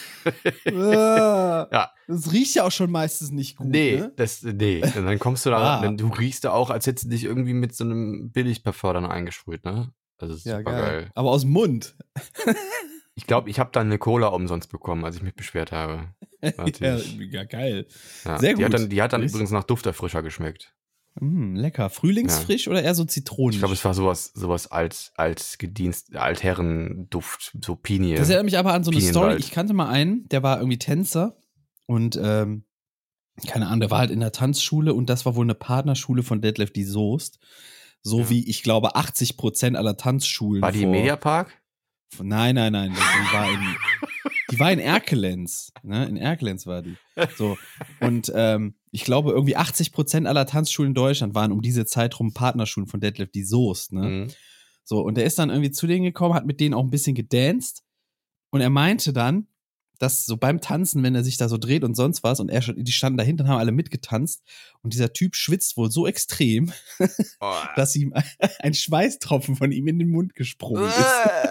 ja. Ja. Das riecht ja auch schon meistens nicht gut. Nee, Ne? das, nee. Und dann kommst du da, Ah. dann, du riechst da auch, als hättest du dich irgendwie mit so einem Billigparfum dann eingesprüht, ne? Also das ist Ja, super geil. geil. Aber aus dem Mund. Ich glaube, ich habe dann eine Cola umsonst bekommen, als ich mich beschwert habe. ja, Natürlich. mega geil. Ja. Sehr Die hat gut. dann, die hat dann Ist- übrigens nach Dufterfrischer geschmeckt. Mm, lecker. Frühlingsfrisch oder eher so zitronisch? Ich glaube, es war sowas, sowas alt, alt Gedienst, Altherrenduft, so Pinie. Das erinnert mich aber an so eine Story. Pinienwald. Ich kannte mal einen, der war irgendwie Tänzer und ähm, keine Ahnung, der war halt in der Tanzschule und das war wohl eine Partnerschule von Detlef die Soest. So Ja. wie, ich glaube, achtzig Prozent aller Tanzschulen. War die im vor- Mediapark? Nein, nein, nein. Die war in, die war in Erkelenz. Ne? In Erkelenz war die. So. Und ähm, ich glaube, irgendwie achtzig Prozent aller Tanzschulen in Deutschland waren um diese Zeit rum Partnerschulen von Detlef die Soest. Ne? Mhm. So, und der ist dann irgendwie zu denen gekommen, hat mit denen auch ein bisschen gedanced. Und er meinte dann, dass so beim Tanzen, wenn er sich da so dreht und sonst was, und er schon, die standen dahinter und haben alle mitgetanzt. Und dieser Typ schwitzt wohl so extrem, Oh. dass ihm ein Schweißtropfen von ihm in den Mund gesprungen ist.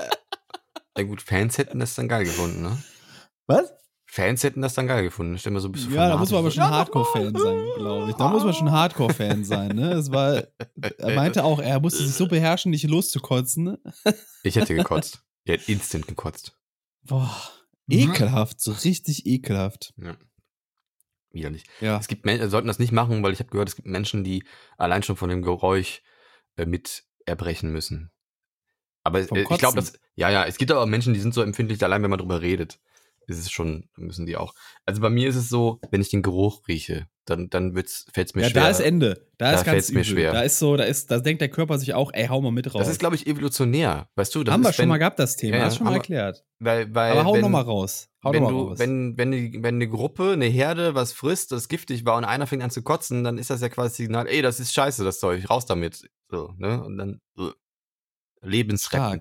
Ja gut, Fans hätten das dann geil gefunden, ne? Was? Fans hätten das dann geil gefunden. Stell mir so ein bisschen Ja, da muss man aber fanatisch schon so, ja, Hardcore-Fan mach mal. sein, glaube ich. Da muss man schon Hardcore-Fan sein, ne? Es war, er meinte auch, er musste sich so beherrschen, nicht loszukotzen. Ne? Ich hätte gekotzt. Ich hätte instant gekotzt. Boah, ekelhaft, so richtig ekelhaft. Ja. Widerlich. Ja. Es gibt Menschen, sollten das nicht machen, weil ich habe gehört, es gibt Menschen, die allein schon von dem Geräusch äh, mit erbrechen müssen. Aber Vom äh, ich glaube, Kotzen? dass ja, ja, es gibt aber Menschen, die sind so empfindlich, allein wenn man drüber redet, ist es schon, müssen die auch. Also bei mir ist es so, wenn ich den Geruch rieche, dann dann fällt es mir Ja, schwer. da ist Ende. Da, Da ist ganz fällt's mir übel. schwer. Da ist so, da ist, da denkt der Körper sich auch, ey, hau mal mit raus. Das ist, glaube ich, evolutionär, weißt du? Das haben wir ist, schon wenn, mal gehabt, das Thema. Ja, ja, Hast du schon haben mal wir- erklärt. Weil, weil, Aber hau wenn, noch mal raus. Hau wenn noch mal du, raus. wenn, wenn, die, wenn eine Gruppe, eine Herde was frisst, das giftig war und einer fängt an zu kotzen, dann ist das ja quasi das Signal, ey, das ist scheiße, das Zeug, raus damit. So, ne? Und dann uh, lebensrettend. Stark.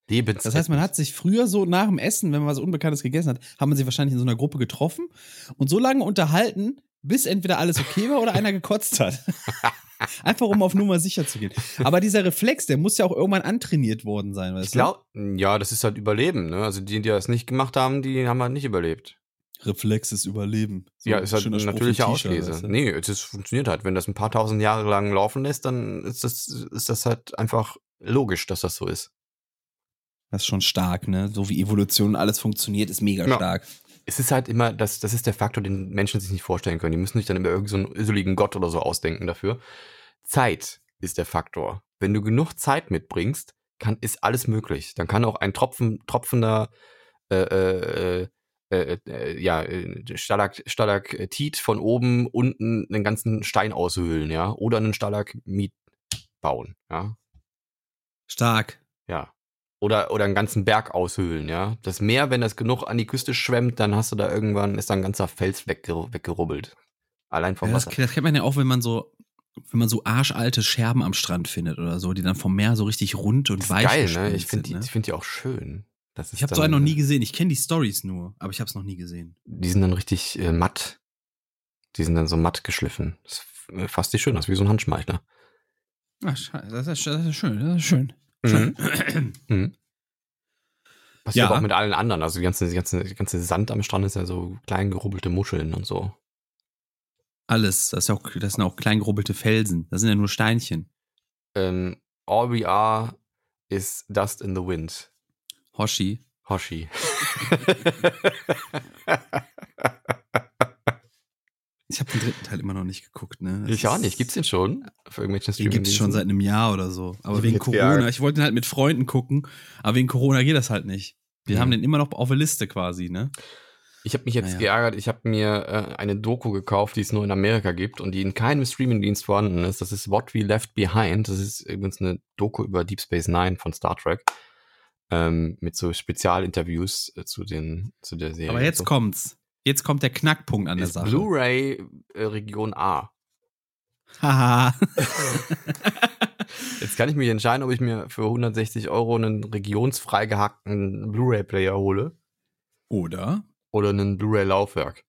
Lebens. Das heißt, man hat sich früher so nach dem Essen, wenn man was Unbekanntes gegessen hat, haben man sich wahrscheinlich in so einer Gruppe getroffen und so lange unterhalten, bis entweder alles okay war oder einer gekotzt hat. Einfach um auf Nummer sicher zu gehen. Aber dieser Reflex, der muss ja auch irgendwann antrainiert worden sein, weißt ich glaube, ja, das ist halt Überleben, ne? Also die, die das nicht gemacht haben, die haben halt nicht überlebt. du? Reflex ist Überleben. So ja, ist halt ein schöner Spruch natürlicher im T-Shirt, Auslese. weißt du? Nee, es funktioniert halt. Wenn das ein paar tausend Jahre lang laufen lässt, dann ist das, ist das halt einfach logisch, dass das so ist. Das ist schon stark, ne? So wie Evolution alles funktioniert, ist mega Ja. stark. Es ist halt immer, das, das ist der Faktor, den Menschen sich nicht vorstellen können. Die müssen sich dann immer irgendeinen so einen öseligen Gott oder so ausdenken dafür. Zeit ist der Faktor. Wenn du genug Zeit mitbringst, kann, ist alles möglich. Dann kann auch ein Tropfen, tropfender äh, äh, äh, äh, ja, Stalag, Stalaktit von oben unten einen ganzen Stein aushöhlen, ja, oder einen Stalagmit bauen, ja. Stark. Ja. Oder, oder einen ganzen Berg aushöhlen, ja. Das Meer, wenn das genug an die Küste schwemmt, dann hast du da irgendwann, ist da ein ganzer Fels wegger- weggerubbelt. Allein vom Ja, das, Wasser. das kennt man ja auch, wenn man so, wenn man so arschalte Scherben am Strand findet oder so, die dann vom Meer so richtig rund und Das ist weich geil, ne? gespült Ich finde die, sind, ne? ich find die auch schön. Das ist Ich habe so dann, einen noch nie gesehen. Ich kenne die Stories nur, aber ich habe es noch nie gesehen. Die sind dann richtig äh, matt. Die sind dann so matt geschliffen. Das äh, fasst sich schön aus, wie so ein Handschmeichler. Ach, scheiße, das ist, das ist schön, das ist schön. Mhm. Mhm. Passiert Ja. aber auch mit allen anderen. Also die ganze, die ganze, die ganze Sand am Strand ist ja so klein gerubbelte Muscheln und so. Alles. Das, ist auch, das sind auch klein gerubbelte Felsen. Das sind ja nur Steinchen. Ähm, all we are is dust in the wind. Hoshi. Hoshi. Ich habe den dritten Teil immer noch nicht geguckt, ne? Das Ich auch ist- nicht. Gibt's den schon? Auf irgendwelchen Den gibt es schon seit Streaming-Diensten? einem Jahr oder so. Aber Ich bin wegen jetzt Corona. geärgert. Ich wollte ihn halt mit Freunden gucken, aber wegen Corona geht das halt nicht. Wir Mhm. haben den immer noch auf der Liste quasi, ne? Ich habe mich jetzt Naja. geärgert. Ich habe mir äh, eine Doku gekauft, die es nur in Amerika gibt und die in keinem Streaming-Dienst vorhanden ist. Das ist What We Left Behind. Das ist übrigens eine Doku über Deep Space Nine von Star Trek. Ähm, mit so Spezialinterviews äh, zu, den, zu der Serie. Aber jetzt so. kommt's. Jetzt kommt der Knackpunkt an der Ist Sache. Blu-ray äh, Region A. Haha. Jetzt kann ich mich entscheiden, ob ich mir für hundertsechzig Euro einen regionsfrei gehackten Blu-ray-Player hole Oder? oder einen Blu-ray-Laufwerk.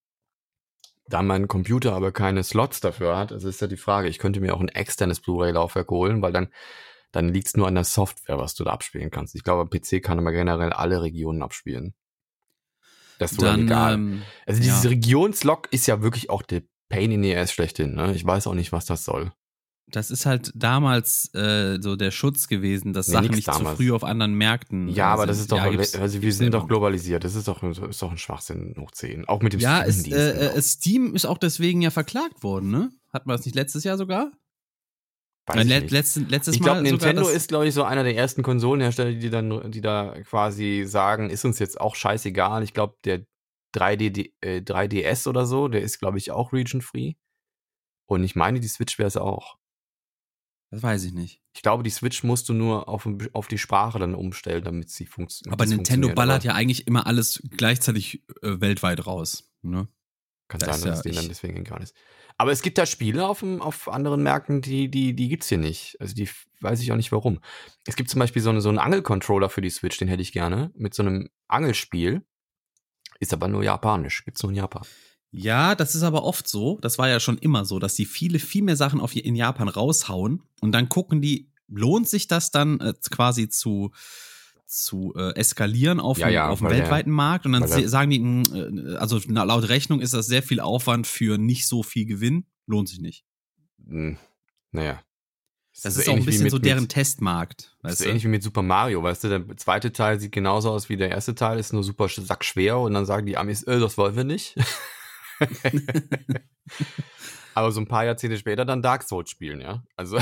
Da mein Computer aber keine Slots dafür hat, also ist ja die Frage, ich könnte mir auch ein externes Blu-ray-Laufwerk holen, weil dann, dann liegt es nur an der Software, was du da abspielen kannst. Ich glaube, am P C kann aber generell alle Regionen abspielen. Das ist sogar Dann, egal. ähm, Also dieses ja. Regionslog ist ja wirklich auch der Pain in the Ass schlechthin. Ne? Ich weiß auch nicht, was das soll. Das ist halt damals äh, so der Schutz gewesen, dass Nee, Sachen nix nicht zu damals. früh auf anderen Märkten. Ja, äh, aber das sind. ist doch, Ja, gibt's- also wir gibt's sind immer doch noch. globalisiert. Das ist doch, ist doch ein Schwachsinn hoch zehn. Auch mit dem Ja, es, Streaming-Diensten äh, auch. äh, Steam ist auch deswegen ja verklagt worden, ne? Hatten wir das nicht letztes Jahr sogar? Weiß Nein, ich let, nicht. letzten, letztes Ich glaube, Mal sogar Nintendo das, ist, glaube ich, so einer der ersten Konsolenhersteller, die dann, die da quasi sagen, ist uns jetzt auch scheißegal. Ich glaube, der drei D, äh, drei D S oder so, der ist, glaube ich, auch region-free. Und ich meine, die Switch wäre es auch. Das weiß ich nicht. Ich glaube, die Switch musst du nur auf, auf die Sprache dann umstellen, damit sie funkt- Aber das Nintendo funktioniert. ballert Aber ja eigentlich immer alles gleichzeitig äh, weltweit raus, ne? Kann da sein, ist dass ja es denen dann ich- deswegen egal ist. Aber es gibt da Spiele auf, dem, auf anderen Märkten, die, die, die gibt's hier nicht. Also die f- weiß ich auch nicht warum. Es gibt zum Beispiel so, eine, so einen Angelcontroller für die Switch, den hätte ich gerne, mit so einem Angelspiel. Ist aber nur japanisch. Gibt's nur in Japan. Ja, das ist aber oft so. Das war ja schon immer so, dass die viele, viel mehr Sachen auf, in Japan raushauen und dann gucken die, lohnt sich das dann äh, quasi zu, zu äh, eskalieren auf, Ja, dem- ja, auf dem weil der- weltweiten Markt und dann weil der- se- sagen die, mh, äh, also na, laut Rechnung ist das sehr viel Aufwand für nicht so viel Gewinn, lohnt sich nicht. Hm, naja. Das so ist auch ein ähnlich wie bisschen mit- so deren mit, Testmarkt, Das weißt ist du? ähnlich wie mit Super Mario, weißt du, der zweite Teil sieht genauso aus wie der erste Teil, ist nur super sackschwer und dann sagen die Amis, äh, das wollen wir nicht. Aber so ein paar Jahrzehnte später dann Dark Souls spielen, ja. Also.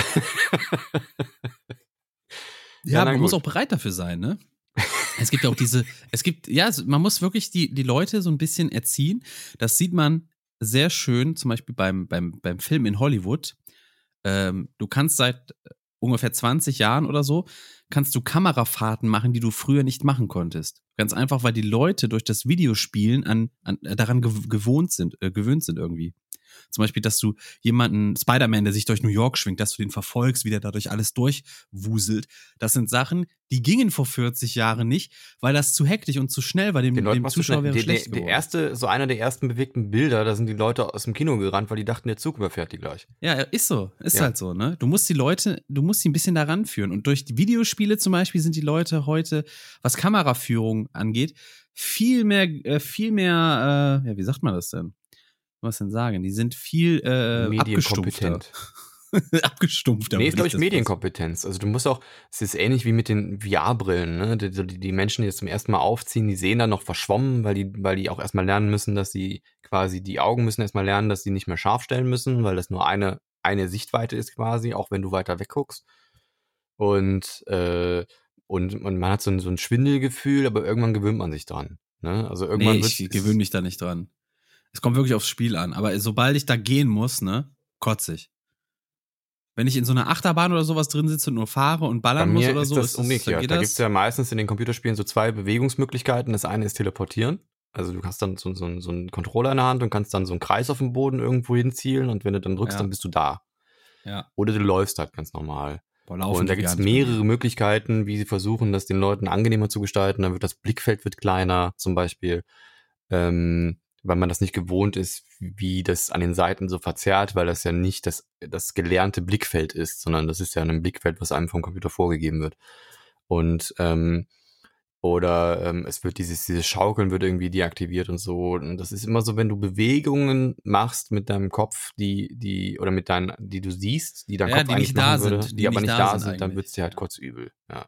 Ja, na man muss gut. auch bereit dafür sein, ne? Es gibt ja auch diese, es gibt, ja, es- man muss wirklich die, die Leute so ein bisschen erziehen. Das sieht man sehr schön, zum Beispiel beim, beim, beim Film in Hollywood. Ähm, du kannst seit ungefähr zwanzig Jahren oder so, kannst du Kamerafahrten machen, die du früher nicht machen konntest. Ganz einfach, weil die Leute durch das Videospielen an, an, daran gew gewohnt sind, äh, gewöhnt sind irgendwie. Zum Beispiel, dass du jemanden, Spider-Man, der sich durch New York schwingt, dass du den verfolgst, wie der dadurch alles durchwuselt. Das sind Sachen, die gingen vor vierzig Jahren nicht, weil das zu hektisch und zu schnell war. Dem, dem Zuschauer wäre der, schlecht der, geworden. der erste, so einer der ersten bewegten Bilder, da sind die Leute aus dem Kino gerannt, weil die dachten, der Zug überfährt die gleich. Ja, ist so. Ist Ja. halt so, ne? Du musst die Leute, du musst sie ein bisschen daran führen. Und durch die Videospiele zum Beispiel sind die Leute heute, was Kameraführung angeht, viel mehr, äh, viel mehr, äh, ja, wie sagt man das denn? Was denn sagen? Die sind viel äh, abgestumpfter. Medienkompetent. abgestumpfter. Nee, ist, glaube würde ich, das Medienkompetenz. Also du musst auch, es ist ähnlich wie mit den V R-Brillen, ne? Die, die, die Menschen, die jetzt zum ersten Mal aufziehen, die sehen dann noch verschwommen, weil die, weil die auch erstmal lernen müssen, dass sie quasi, die Augen müssen erstmal lernen, dass sie nicht mehr scharf stellen müssen, weil das nur eine, eine Sichtweite ist quasi, auch wenn du weiter wegguckst. Und, äh, und, und man hat so ein, so ein Schwindelgefühl, aber irgendwann gewöhnt man sich dran. Ne? Also irgendwann nee, wird's- ich gewöhne mich da nicht dran. Es kommt wirklich aufs Spiel an. Aber sobald ich da gehen muss, ne, kotze ich. Wenn ich in so einer Achterbahn oder sowas drin sitze und nur fahre und Bei ballern muss mir oder ist so, das ist das, dann umgekehrt. geht Da das. gibt es ja meistens in den Computerspielen so zwei Bewegungsmöglichkeiten. Das eine ist Teleportieren. Also du hast dann so, so, so einen Controller in der Hand und kannst dann so einen Kreis auf dem Boden irgendwo hinzielen und wenn du dann drückst, Ja. dann bist du da. Ja. Oder du läufst halt ganz normal. Boah, laufen Und da geht gibt es gar nicht mehr. mehrere Möglichkeiten, wie sie versuchen, das den Leuten angenehmer zu gestalten. Dann wird das Blickfeld wird kleiner zum Beispiel, ähm, weil man das nicht gewohnt ist, wie das an den Seiten so verzerrt, weil das ja nicht das, das gelernte Blickfeld ist, sondern das ist ja ein Blickfeld, was einem vom Computer vorgegeben wird. Und ähm, oder ähm, es wird dieses, dieses Schaukeln wird irgendwie deaktiviert und so. Und das ist immer so, wenn du Bewegungen machst mit deinem Kopf, die, die, oder mit deinen, die du siehst, die dein Ja, Kopf die eigentlich nicht da machen würde, sind, die, die aber nicht nicht da da sind sind, dann eigentlich. wird's dir halt Ja. kotzübel. Ja.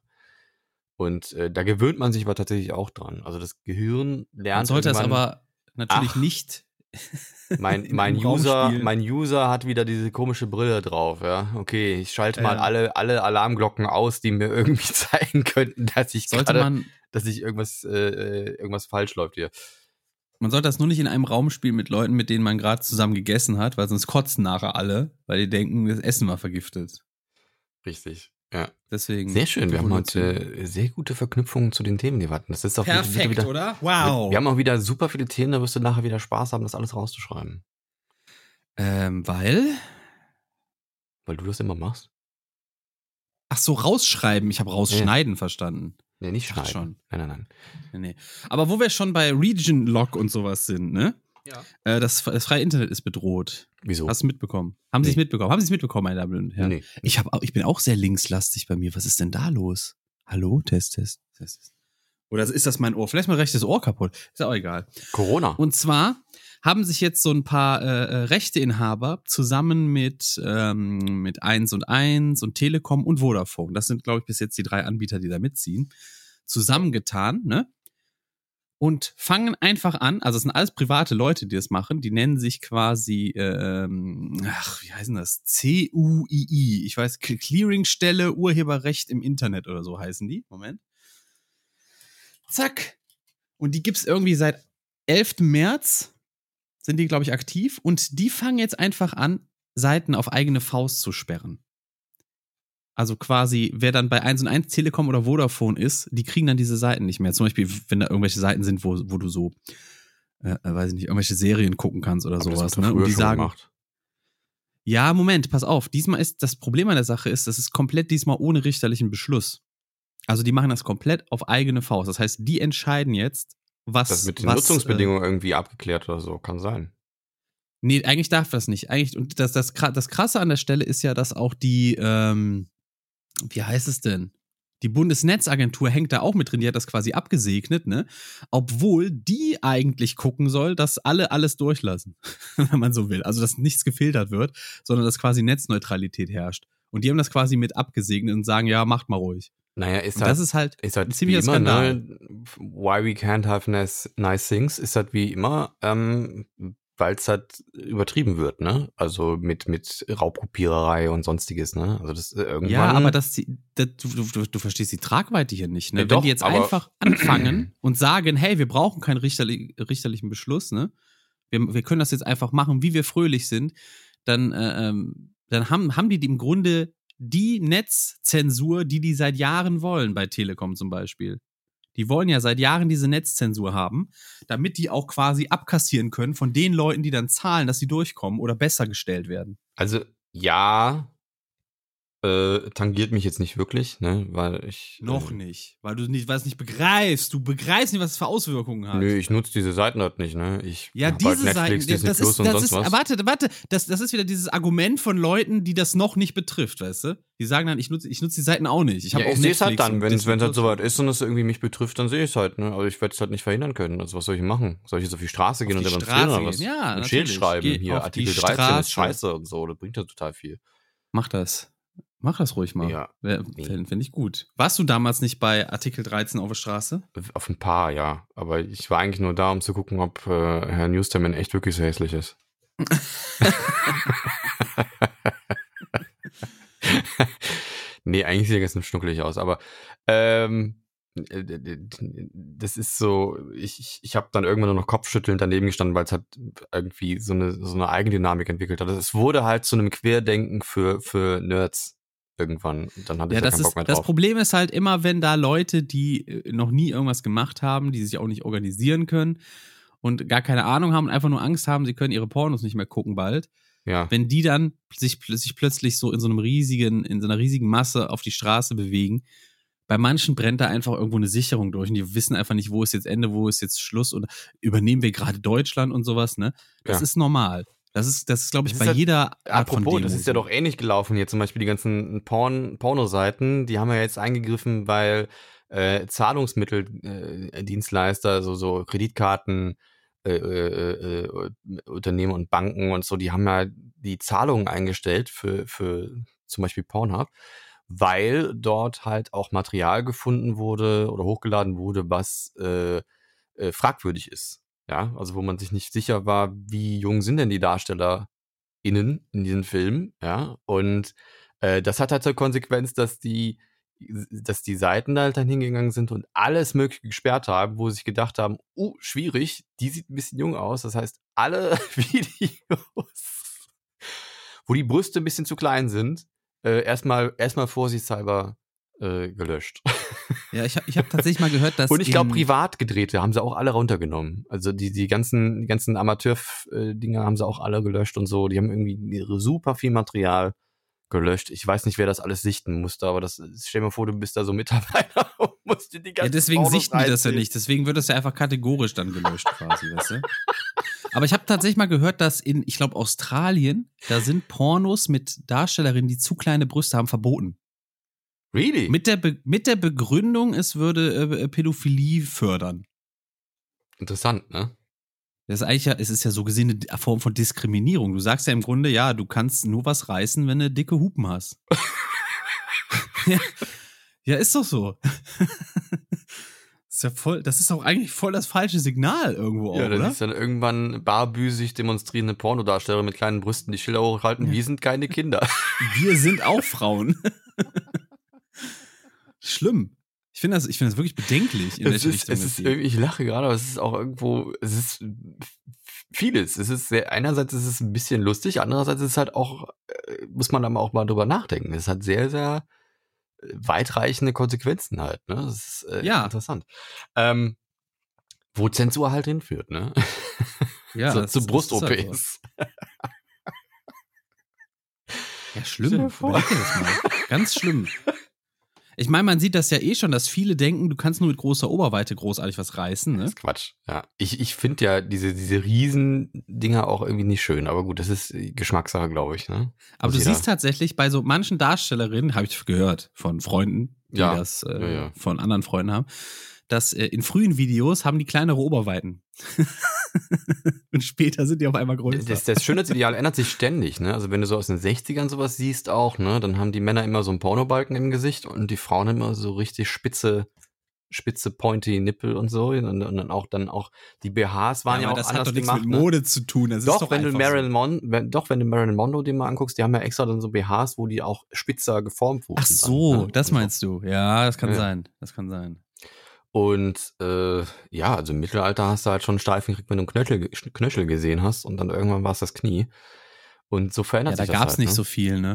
Und äh, da gewöhnt man sich aber tatsächlich auch dran. Also das Gehirn Man lernt sollte es irgendwann, aber natürlich Ach, nicht mein, in mein einem Raum User, spielen. mein User hat wieder diese komische Brille drauf, ja. Okay, ich schalte mal Ja. alle, alle Alarmglocken aus, die mir irgendwie zeigen könnten, dass ich Sollte gerade, man, dass ich irgendwas, äh, irgendwas falsch läuft hier. man sollte das nur nicht in einem Raum spielen mit Leuten, mit denen man gerade zusammen gegessen hat, weil sonst kotzen nachher alle, weil die denken, das Essen war vergiftet. Richtig, ja. Deswegen. Sehr schön, wir haben Evolution. heute sehr gute Verknüpfungen zu den Themen, die wir hatten. Das ist auch wieder, Perfekt, wieder, oder? Wow. Wir haben auch wieder super viele Themen, da wirst du nachher wieder Spaß haben, das alles rauszuschreiben. Ähm, weil? Weil du das immer machst. Ach so, rausschreiben. Ich habe rausschneiden verstanden. Nee, nicht Ach, schneiden. schon. Nein, nein, nein. Nee, nee. Aber wo wir schon bei Region Lock und sowas sind, ne? Ja. Äh, das, das freie Internet ist bedroht. Wieso? Hast du mitbekommen? Haben Sie es Nee. mitbekommen? Haben Sie es mitbekommen, meine Damen und Herren? Nee. Ich, hab, auch- ich bin auch sehr linkslastig bei mir. Was ist denn da los? Hallo? Test, Test, Test. Test. Oder ist das mein Ohr? Vielleicht ist mein rechtes Ohr kaputt. Ist ja auch egal. Corona. Und zwar haben sich jetzt so ein paar äh, äh, Rechteinhaber zusammen mit, ähm, mit eins und eins und Telekom und Vodafone, das sind, glaube ich, bis jetzt die drei Anbieter, die da mitziehen, zusammengetan, ne? Und fangen einfach an, also es sind alles private Leute, die das machen, die nennen sich quasi, ähm, ach, wie heißen das? C U I I, ich weiß, Clearingstelle Urheberrecht im Internet oder so heißen die. Moment. Zack. Und die gibt's irgendwie seit elften März, sind die, glaube ich, aktiv. Und die fangen jetzt einfach an, Seiten auf eigene Faust zu sperren. Also quasi, wer dann bei eins und eins Telekom oder Vodafone ist, die kriegen dann diese Seiten nicht mehr. Zum Beispiel, wenn da irgendwelche Seiten sind, wo, wo du so, äh, weiß ich nicht, irgendwelche Serien gucken kannst oder Aber sowas. das wird Ne? doch Und früher die schon sagen, gemacht. ja, Moment, pass auf. Diesmal ist, das Problem an der Sache ist, das ist komplett diesmal ohne richterlichen Beschluss. Also die machen das komplett auf eigene Faust. Das heißt, die entscheiden jetzt, was. Das mit den was, Nutzungsbedingungen irgendwie abgeklärt oder so, kann sein. Nee, eigentlich darf das nicht. Eigentlich, und das, das, das Krasse an der Stelle ist ja, dass auch die, ähm, wie heißt es denn? Die Bundesnetzagentur hängt da auch mit drin, die hat das quasi abgesegnet, ne? Obwohl die eigentlich gucken soll, dass alle alles durchlassen, wenn man so will. Also, dass nichts gefiltert wird, sondern dass quasi Netzneutralität herrscht. Und die haben das quasi mit abgesegnet und sagen, ja, macht mal ruhig. Naja, ist Und halt, das ist halt ist halt ein ziemlicher wie immer, Skandal. ne? Why we can't have nice, nice things ist halt wie immer, ähm, weil es halt übertrieben wird, ne? Also mit, mit Raubkopiererei und sonstiges, ne? Also das äh, irgendwann. Ja, aber das, das, du, du, du verstehst die Tragweite hier nicht, ne? Ja, Wenn doch, die jetzt aber- einfach anfangen und sagen, hey, wir brauchen keinen richterli richterlichen Beschluss, ne? Wir, wir können das jetzt einfach machen, wie wir fröhlich sind, dann, äh, ähm, dann haben, haben die im Grunde die Netzzensur, die die seit Jahren wollen, bei Telekom zum Beispiel. Die wollen ja seit Jahren diese Netzzensur haben, damit die auch quasi abkassieren können von den Leuten, die dann zahlen, dass sie durchkommen oder besser gestellt werden. Also, ja, äh, tangiert mich jetzt nicht wirklich, ne, weil ich... Noch äh, nicht, weil du nicht, was nicht begreifst. Du begreifst nicht, was es für Auswirkungen hat. Nö, ich nutze diese Seiten halt nicht, ne? Ich Ja, hab halt diese Netflix, Seiten, Disney das Plus ist, und das sonst ist, was. warte, warte, das, das ist wieder dieses Argument von Leuten, die das noch nicht betrifft, weißt du? Die sagen dann, ich nutze ich nutze die Seiten auch nicht. Ich habe Ja, auch ich sehe es halt Netflix dann, und wenn es Disney halt Plus. soweit ist und es irgendwie mich betrifft, dann sehe ich es halt, ne? Aber ich werde es halt nicht verhindern können. Also was soll ich machen? Soll ich jetzt auf die Straße gehen Auf und die demonstrieren Straße oder was? gehen, ja, Ein Schild natürlich. schreiben, Geh hier, auf die Artikel dreizehn ist Straße. scheiße und so, das bringt ja total viel. Mach das. Mach das ruhig mal. Ja, Ja, nee. Finde find ich gut. Warst du damals nicht bei Artikel dreizehn auf der Straße? Auf ein paar, ja. Aber ich war eigentlich nur da, um zu gucken, ob äh, Herr Newsterman echt wirklich so hässlich ist. Nee, eigentlich sieht er ganz schnuckelig aus, aber ähm, das ist so, ich, ich, ich habe dann irgendwann nur noch kopfschüttelnd daneben gestanden, weil es halt irgendwie so eine, so eine Eigendynamik entwickelt hat. Also es wurde halt zu einem Querdenken für, für Nerds irgendwann. Und dann hatte Ja, ich ja das keinen Bock ist, mehr das drauf. Problem ist halt immer, wenn da Leute, die äh, noch nie irgendwas gemacht haben, die sich auch nicht organisieren können und gar keine Ahnung haben und einfach nur Angst haben, sie können ihre Pornos nicht mehr gucken bald, Ja. wenn die dann sich, sich plötzlich so in so einem riesigen, in so einer riesigen Masse auf die Straße bewegen, bei manchen brennt da einfach irgendwo eine Sicherung durch und die wissen einfach nicht, wo ist jetzt Ende, wo ist jetzt Schluss und übernehmen wir gerade Deutschland und sowas, ne? Das Ja. ist normal. Das ist, das ist, glaube ich, Das bei ist halt- jeder Art von Apropos, Demo das ist ja so. doch ähnlich gelaufen hier, zum Beispiel die ganzen Porn Pornoseiten, die haben ja jetzt eingegriffen, weil äh, Zahlungsmitteldienstleister, also so Kreditkarten, äh, äh, äh, Unternehmen und Banken und so, die haben ja die Zahlungen eingestellt für, für zum Beispiel Pornhub, weil dort halt auch Material gefunden wurde oder hochgeladen wurde, was äh, äh, fragwürdig ist. Ja, also wo man sich nicht sicher war, wie jung sind denn die DarstellerInnen in diesen Filmen, ja, und äh, das hat halt zur Konsequenz, dass die dass die Seiten halt dann hingegangen sind und alles Mögliche gesperrt haben, wo sie sich gedacht haben, oh, schwierig, die sieht ein bisschen jung aus, das heißt, alle Videos, wo die Brüste ein bisschen zu klein sind, äh, erstmal erstmal vorsichtshalber äh, gelöscht. Ja, ich habe ich hab tatsächlich mal gehört, dass Und ich glaube, in- privat gedrehte haben sie auch alle runtergenommen. Also die, die ganzen, die ganzen Amateur-Dinger haben sie auch alle gelöscht und so. Die haben irgendwie super viel Material gelöscht. Ich weiß nicht, wer das alles sichten musste, aber das, stell dir mal vor, du bist da so Mitarbeiter und musst dir die ganzen Ja, deswegen Pornos sichten die das ja reinziehen. nicht. Deswegen wird das ja einfach kategorisch dann gelöscht quasi, weißt du? Aber ich habe tatsächlich mal gehört, dass in, ich glaube, Australien, da sind Pornos mit Darstellerinnen, die zu kleine Brüste haben, verboten. Really? Mit der, Be- mit der Begründung, es würde äh, Pädophilie fördern. Interessant, ne? Das ist eigentlich ja, es ist ja so gesehen eine Form von Diskriminierung. Du sagst ja im Grunde, ja, du kannst nur was reißen, wenn du dicke Hupen hast. ja, ja, ist doch so. ist ja voll, das ist doch eigentlich voll das falsche Signal irgendwo auch, Ja, das oder? ist dann irgendwann barbüßig demonstrierende Pornodarsteller mit kleinen Brüsten, die Schilder hochhalten, Ja. wir sind keine Kinder. Wir sind auch Frauen. Schlimm. Ich finde das, ich finde das wirklich bedenklich, in Es welche ist, Richtung es es ist geht. irgendwie, ich lache gerade, aber es ist auch irgendwo, es ist vieles. Es ist sehr, einerseits ist es ein bisschen lustig, andererseits ist es halt auch, äh, muss man aber auch mal drüber nachdenken. Es hat sehr, sehr äh, weitreichende Konsequenzen halt, ne? Das ist äh, Ja. interessant. Ähm, wo Zensur halt hinführt, ne? Ja, so, das zu ist- das ist Brust-O halt so. Ps. Ja, Stell schlimm. dir vor. Überleg dir das mal. Ganz schlimm. Ich meine, man sieht das ja eh schon, dass viele denken, du kannst nur mit großer Oberweite großartig was reißen, ne? Das ist Quatsch. Ja. Ich, ich finde ja diese, diese Riesen-Dinger auch irgendwie nicht schön, aber gut, das ist Geschmackssache, glaube ich, ne? Aber Muss du jeder- siehst tatsächlich bei so manchen Darstellerinnen, habe ich gehört von Freunden, die Ja. das äh, Ja, ja. von anderen Freunden haben, dass äh, in frühen Videos haben die kleinere Oberweiten. Und später sind die auf einmal größer. Das, das Schönheitsideal ändert sich ständig, ne? Also wenn du so aus den sechzigern sowas siehst auch, ne, dann haben die Männer immer so einen Pornobalken im Gesicht und die Frauen immer so richtig spitze, spitze pointy Nippel und so. Und, und dann auch dann auch die B Hs waren ja, aber auch das hat anders doch nichts gemacht. mit Ne? Mode zu tun. Das ist Doch, doch wenn du einfach Marilyn so. Mon wenn, doch, wenn du Marilyn Monroe dir mal anguckst, die haben ja extra dann so B Hs, wo die auch spitzer geformt wurden. Ach so, dann, ne? das Und so. meinst du. Ja, das kann Ja. sein. Das kann sein. Und äh, ja, also im Mittelalter hast du halt schon einen Steifen gekriegt, wenn du einen Knöchel, Knöchel gesehen hast und dann irgendwann war es das Knie. Und so verändert Ja, da sich das gab's halt, nicht ne? so viel, ne?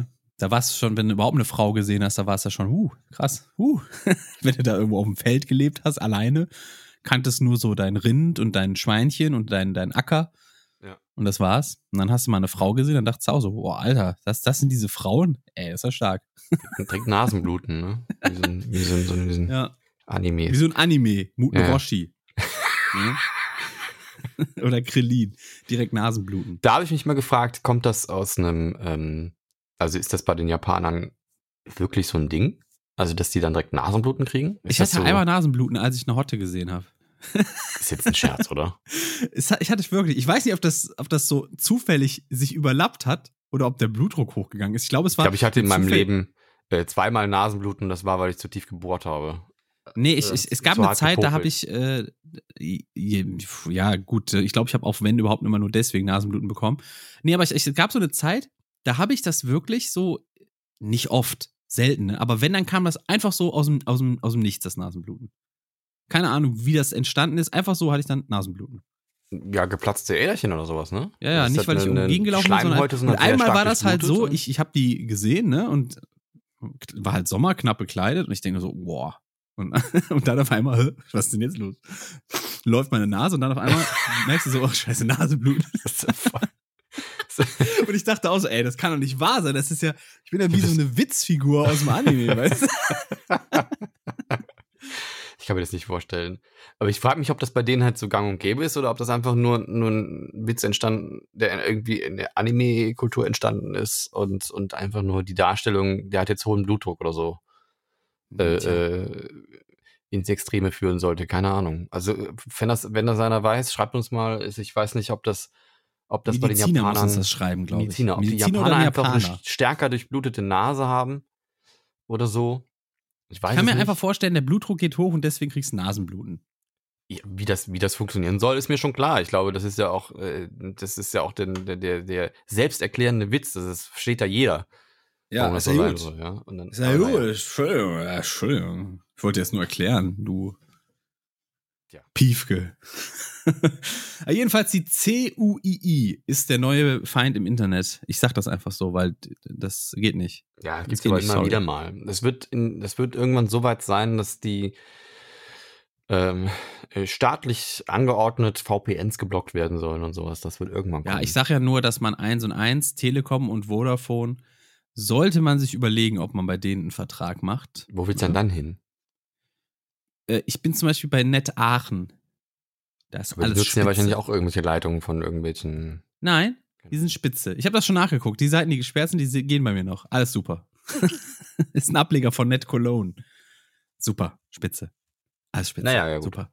Da war es schon, wenn du überhaupt eine Frau gesehen hast, da war es ja schon, huh, krass, huh. Wenn du da irgendwo auf dem Feld gelebt hast, alleine, kanntest nur so dein Rind und dein Schweinchen und dein, dein Acker. Ja. Und das war's. Und dann hast du mal eine Frau gesehen, dann dachtest du auch so, boah, Alter, das, das sind diese Frauen? Ey, das ist ja stark. Direkt Nasenbluten, ne? Wie so ein, wie so ein, so ein, wie so ein Ja. Anime. Wie so ein Anime, Muten Ja. Roshi. Ja. Oder Krillin, direkt Nasenbluten. Da habe ich mich mal gefragt, kommt das aus einem, ähm, also ist das bei den Japanern wirklich so ein Ding? Also, dass die dann direkt Nasenbluten kriegen? Ist Ich das hatte so, einmal Nasenbluten, als ich eine Hotte gesehen habe. ist jetzt ein Scherz, oder? Es hat, ich hatte wirklich, ich weiß nicht, ob das, ob das so zufällig sich überlappt hat oder ob der Blutdruck hochgegangen ist. Ich glaube, es Ich war. glaube, ich hatte in meinem zufällig- Leben äh, zweimal Nasenbluten, das war, weil ich zu tief gebohrt habe. Nee, ich, äh, ich, es gab zu eine hart Zeit, da habe gepopelt. ich, äh, ja gut, ich glaube, ich habe auch wenn überhaupt immer nur deswegen Nasenbluten bekommen. Nee, aber ich, ich, es gab so eine Zeit, da habe ich das wirklich so, nicht oft, selten, ne? Aber wenn, dann kam das einfach so aus dem, aus dem, aus dem Nichts, das Nasenbluten. Keine Ahnung, wie das entstanden ist, einfach so hatte ich dann Nasenbluten. Ja, geplatzte Äderchen oder sowas, ne? Ja, ja, Das ist nicht, halt weil ich eine- irgendwo eine gegengelaufen bin, Schleimhäute sondern sind und halt sehr einmal stark war das halt so, durchblutet. ich, ich habe die gesehen, ne, und war halt Sommer, knapp bekleidet und ich denke so, boah. Und, und dann auf einmal, hä, was ist denn jetzt los? Läuft meine Nase und dann auf einmal merkst du so, oh scheiße, Nasenblut. Das ist ja voll- Und ich dachte auch so, ey, das kann doch nicht wahr sein. Das ist ja, ich bin ja wie so eine Witzfigur aus dem Anime, weißt du? Ich kann mir das nicht vorstellen. Aber ich frage mich, ob das bei denen halt so gang und gäbe ist oder ob das einfach nur, nur ein Witz entstanden, der irgendwie in der Anime-Kultur entstanden ist und, und einfach nur die Darstellung, der hat jetzt hohen Blutdruck oder so, äh, Tja. äh, ins Extreme führen sollte. Keine Ahnung. Also, wenn das, wenn das einer weiß, schreibt uns mal. Ich weiß nicht, ob das, ob das bei den Mediziner muss Japanern, uns das schreiben, glaube ich. Mediziner, ob die Mediziner Japaner oder einfach Japaner. eine stärker durchblutete Nase haben oder so. Ich weiß Ich kann es mir nicht. einfach vorstellen, der Blutdruck geht hoch und deswegen kriegst du Nasenbluten. Ja, wie das, wie das funktionieren soll, ist mir schon klar. Ich glaube, das ist ja auch, äh, das ist ja auch der, der, der, der selbsterklärende Witz. Das ist, versteht ja jeder. warum das so sein soll, ja. Und dann, Ist ja aber gut. naja. Entschuldigung, ja, Entschuldigung. Ich wollte jetzt nur erklären, du Ja. Piefke. Ja, jedenfalls die C U I I ist der neue Feind im Internet. Ich sag das einfach so, weil das geht nicht. Ja, Das gibt's geht aber nicht, immer sorry. wieder mal. Das wird, in, das wird irgendwann so weit sein, dass die ähm, äh, staatlich angeordnet V P Ns geblockt werden sollen und sowas. Das wird irgendwann kommen. Ja, ich sag ja nur, dass man eins und eins, Telekom und Vodafone, sollte man sich überlegen, ob man bei denen einen Vertrag macht. Wo willst du denn dann hin? Äh, Ich bin zum Beispiel bei Net Aachen. Da ist Aber die alles nutzen spitze. ja wahrscheinlich auch irgendwelche Leitungen von irgendwelchen. Nein, die sind spitze. Ich habe das schon nachgeguckt. Die Seiten, die gesperrt sind, die se- gehen bei mir noch. Alles super. Ist ein Ableger von Net Cologne. Super, spitze. Alles spitze. Naja, ja, gut. Super.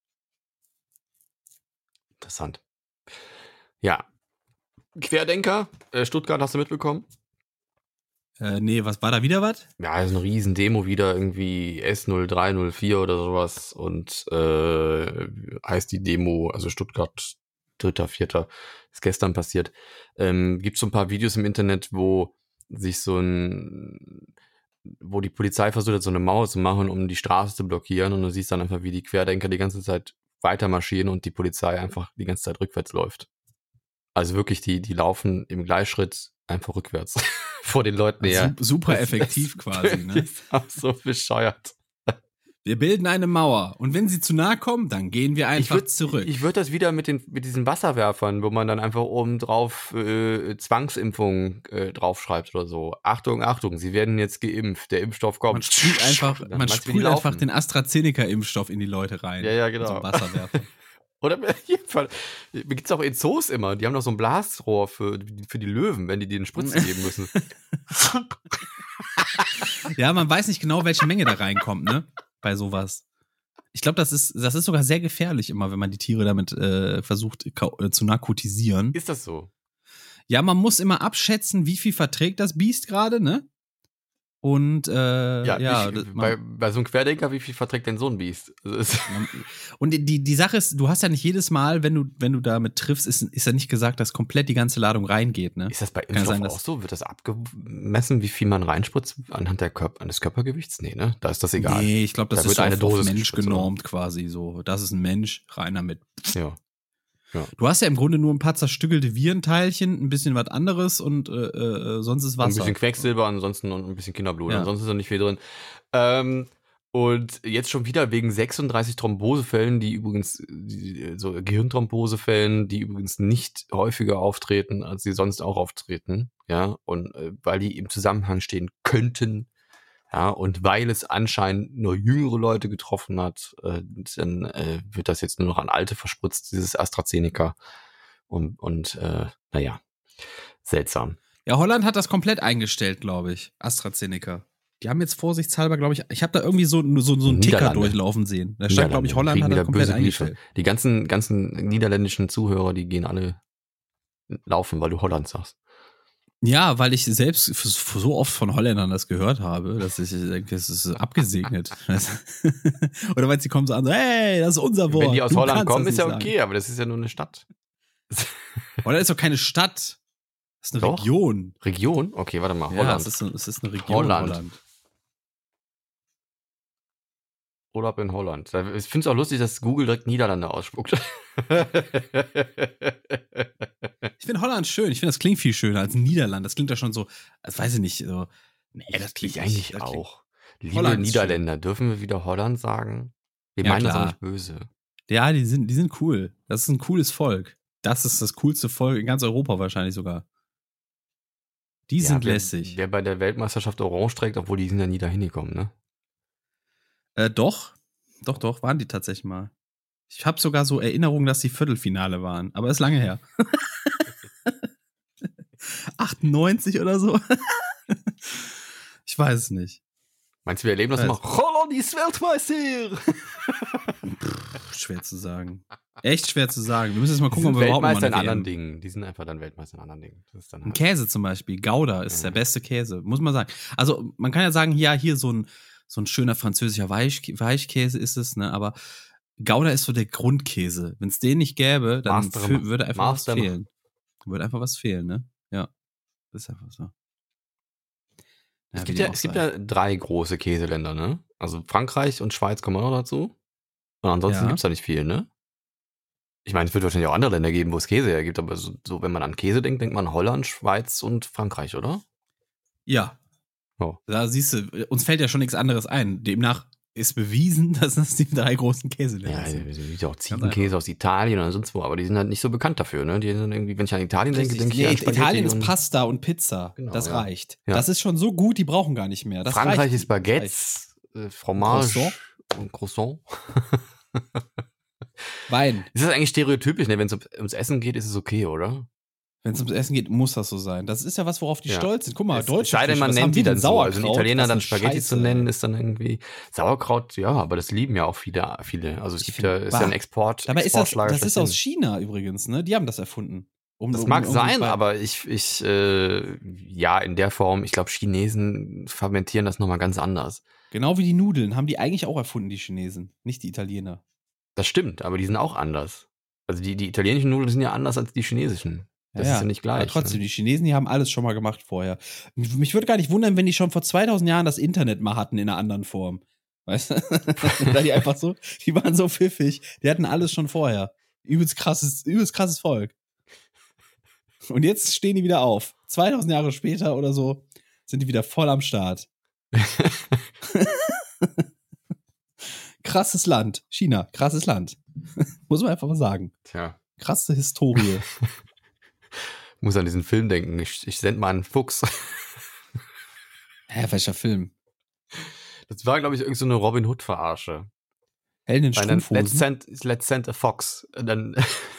Interessant. Ja. Querdenker, äh, Stuttgart, hast du mitbekommen? Äh, nee, was war da wieder was? Ja, ist eine riesen Demo wieder, irgendwie S null drei null vier oder sowas und äh, heißt die Demo, also Stuttgart dritter, vierter ist gestern passiert. Ähm, gibt so ein paar Videos im Internet, wo sich so ein, wo die Polizei versucht hat, so eine Mauer zu machen, um die Straße zu blockieren und du siehst dann einfach, wie die Querdenker die ganze Zeit weiter marschieren und die Polizei einfach die ganze Zeit rückwärts läuft. Also wirklich, die, die laufen im Gleichschritt einfach rückwärts vor den Leuten her. Su- Super effektiv quasi, ne? Das ist auch so bescheuert. Wir bilden eine Mauer und wenn sie zu nahe kommen, dann gehen wir einfach würd, zurück. Ich würde das wieder mit den mit diesen Wasserwerfern, wo man dann einfach oben drauf äh, Zwangsimpfung äh, draufschreibt oder so. Achtung, Achtung, sie werden jetzt geimpft. Der Impfstoff kommt. man sprüht einfach, Dann man meinst du, wie die sprüht einfach laufen. den AstraZeneca-Impfstoff in die Leute rein. Ja, ja, genau. Mit so einem Wasserwerfer. Oder mir gibt es auch in Zoos immer. Die haben noch so ein Blasrohr für, für die Löwen, wenn die denen Spritzen geben müssen. Ja, man weiß nicht genau, welche Menge da reinkommt, ne? Bei sowas. Ich glaube, das ist, das ist sogar sehr gefährlich immer, wenn man die Tiere damit äh, versucht ka- äh, zu narkotisieren. Ist das so? Ja, man muss immer abschätzen, wie viel verträgt das Biest gerade, ne? Und äh, Ja, ja, wie, das- bei, man, bei so einem Querdenker, wie viel verträgt denn so ein Biest? Also es- man, und die, die Sache ist, du hast ja nicht jedes Mal, wenn du, wenn du damit triffst, ist, ist ja nicht gesagt, dass komplett die ganze Ladung reingeht, ne? Ist das bei Kann Impfstoff sein, auch dass- so? Wird das abgemessen, wie viel man reinspritzt anhand der Körper, des Körpergewichts? Nee, ne? Da ist das egal. Nee, ich glaube, das Da ist wird so eine auf, auf Dosis Mensch gespritzt, oder? genormt quasi so. Das ist ein Mensch, reiner mit. Ja. Ja. Du hast ja im Grunde nur ein paar zerstückelte Virenteilchen, ein bisschen was anderes und äh, äh, sonst ist Wasser. Ein bisschen Quecksilber, ansonsten noch ein bisschen Kinderblut. Ja. Ansonsten ist da nicht viel drin. Ähm, und jetzt schon wieder wegen sechsunddreißig Thrombosefällen, die übrigens, die, so Gehirnthrombosefällen, die übrigens nicht häufiger auftreten, als sie sonst auch auftreten. Ja, und äh, weil die im Zusammenhang stehen könnten. Ja, und weil es anscheinend nur jüngere Leute getroffen hat, äh, dann äh, wird das jetzt nur noch an Alte verspritzt, dieses AstraZeneca. Und, und äh, naja, seltsam. Ja, Holland hat das komplett eingestellt, glaube ich. AstraZeneca. Die haben jetzt vorsichtshalber, glaube ich, ich habe da irgendwie so, so, so einen Ticker Niederlande. durchlaufen sehen. Da stand, glaube ich, Holland Kriegen hat das wieder komplett böse Briefe. eingestellt. Die ganzen, ganzen niederländischen Zuhörer, die gehen alle laufen, weil du Holland sagst. Ja, weil ich selbst f- so oft von Holländern das gehört habe, dass ich denke, es ist abgesegnet. Oder weil sie kommen so an, so, hey, das ist unser Wort. Wenn die aus Du Holland kannst kommen, das ist ja nicht okay, sagen. aber das ist ja nur eine Stadt. Holland ist doch keine Stadt. Das ist eine Doch. Region. Region? Okay, warte mal. Ja, Holland. es ist, eine, es ist eine Region. Holland. Holland. Urlaub in Holland. Ich finde es auch lustig, dass Google direkt Niederlande ausspuckt. Ich finde Holland schön. Ich finde, das klingt viel schöner als Niederland. Das klingt ja schon so, das weiß ich nicht, so. Nee, das klingt ich nicht- eigentlich das klingt- auch. Liebe Holland ist Niederländer, dürfen wir wieder Holland sagen? Wir Ja, meinen das klar. auch nicht böse. Ja, die sind, die sind cool. Das ist ein cooles Volk. Das ist das coolste Volk in ganz Europa wahrscheinlich sogar. Die Ja, sind wer, lässig. Wer bei der Weltmeisterschaft Orange trägt, obwohl die sind ja nie da hingekommen, ne? Äh, doch, doch, doch, waren die tatsächlich mal. Ich habe sogar so Erinnerungen, dass die Viertelfinale waren, aber ist lange her. achtundneunzig oder so. Ich weiß es nicht. Meinst du, wir erleben das Weiß. mal? Holland ist Weltmeister! Pff, schwer zu sagen. Echt schwer zu sagen. Wir müssen jetzt mal Die gucken, sind ob wir überhaupt mal Weltmeister in eine anderen W M. Dingen. Die sind einfach dann Weltmeister in anderen Dingen. Das ist dann Ein halt. Käse zum Beispiel, Gouda ist Ja. der beste Käse, muss man sagen. Also man kann ja sagen, ja, hier so ein, so ein schöner französischer Weich, Weichkäse ist es, ne? Aber Gouda ist so der Grundkäse. Wenn es den nicht gäbe, dann Master- fü- würde einfach Master- was fehlen. Würde einfach was fehlen, ne? Ja. Das ist einfach so. Es wie gibt dem ja, auch es gibt sei. ja drei große Käseländer, ne? Also Frankreich und Schweiz kommen auch noch dazu. Und ansonsten Ja. gibt's da nicht viel, ne? Ich meine, es wird wahrscheinlich auch andere Länder geben, wo es Käse hergibt, aber so, so wenn man an Käse denkt, denkt man an Holland, Schweiz und Frankreich, oder? Ja. Oh. Da siehst du, uns fällt ja schon nichts anderes ein. Demnach ist bewiesen, dass das die drei großen Käseländer Ja, sind. es gibt ja auch einfach. Ziegenkäse aus Italien oder sonst wo, aber die sind halt nicht so bekannt dafür, ne? Die sind irgendwie, wenn ich an Italien denke, denke ich Nee, an Spaghetti Italien ist und Pasta und Pizza. Genau, das ja. reicht. Ja. Das ist schon so gut, die brauchen gar nicht mehr. Das Frankreich reicht. ist Baguettes, äh, Fromage Croissant? und Croissant. Wein. Ist das eigentlich stereotypisch, ne? Wenn es ums Essen geht, ist es okay, oder? Wenn es ums Essen geht, muss das so sein. Das ist ja was, worauf die Ja. stolz sind. Guck mal, Es Deutsche sei denn, Küche, man was haben nennt die die denn? dann so. Also ein Sauerkraut? Italiener Was dann eine Spaghetti Scheiße, zu nennen, ey. ist dann irgendwie Sauerkraut, ja, aber das lieben ja auch viele, viele. Also es Ich gibt find, ja, ist bah. ja ein Export, Dabei ist das, Exportschlager das ist aus schlechthin. China übrigens, ne? Die haben das erfunden. Um, Das um- mag um- sein, um- aber ich, ich, äh, ja, in der Form, ich glaube, Chinesen fermentieren das nochmal ganz anders. Genau wie die Nudeln haben die eigentlich auch erfunden, die Chinesen, nicht die Italiener. Das stimmt, aber die sind auch anders. Also die, die italienischen Nudeln sind ja anders als die chinesischen. Das ist ja nicht gleich. Aber trotzdem, ne? die Chinesen, die haben alles schon mal gemacht vorher. Mich, mich würde gar nicht wundern, wenn die schon vor zweitausend Jahren das Internet mal hatten in einer anderen Form. Weißt du? Da die einfach so, die waren so pfiffig. Die hatten alles schon vorher. Übelst krasses, übelst krasses Volk. Und jetzt stehen die wieder auf. zweitausend Jahre später oder so sind die wieder voll am Start. Krasses Land. China, krasses Land. Muss man einfach mal sagen. Tja, Krasse Historie. ich muss an diesen Film denken. Ich, ich sende mal einen Fuchs. Hä, welcher Film? Das war, glaube ich, irgend so eine Robin Hood-Verarsche. Helden in Weil dann, let's, Strumpfhosen? send, let's send a fox. Und dann,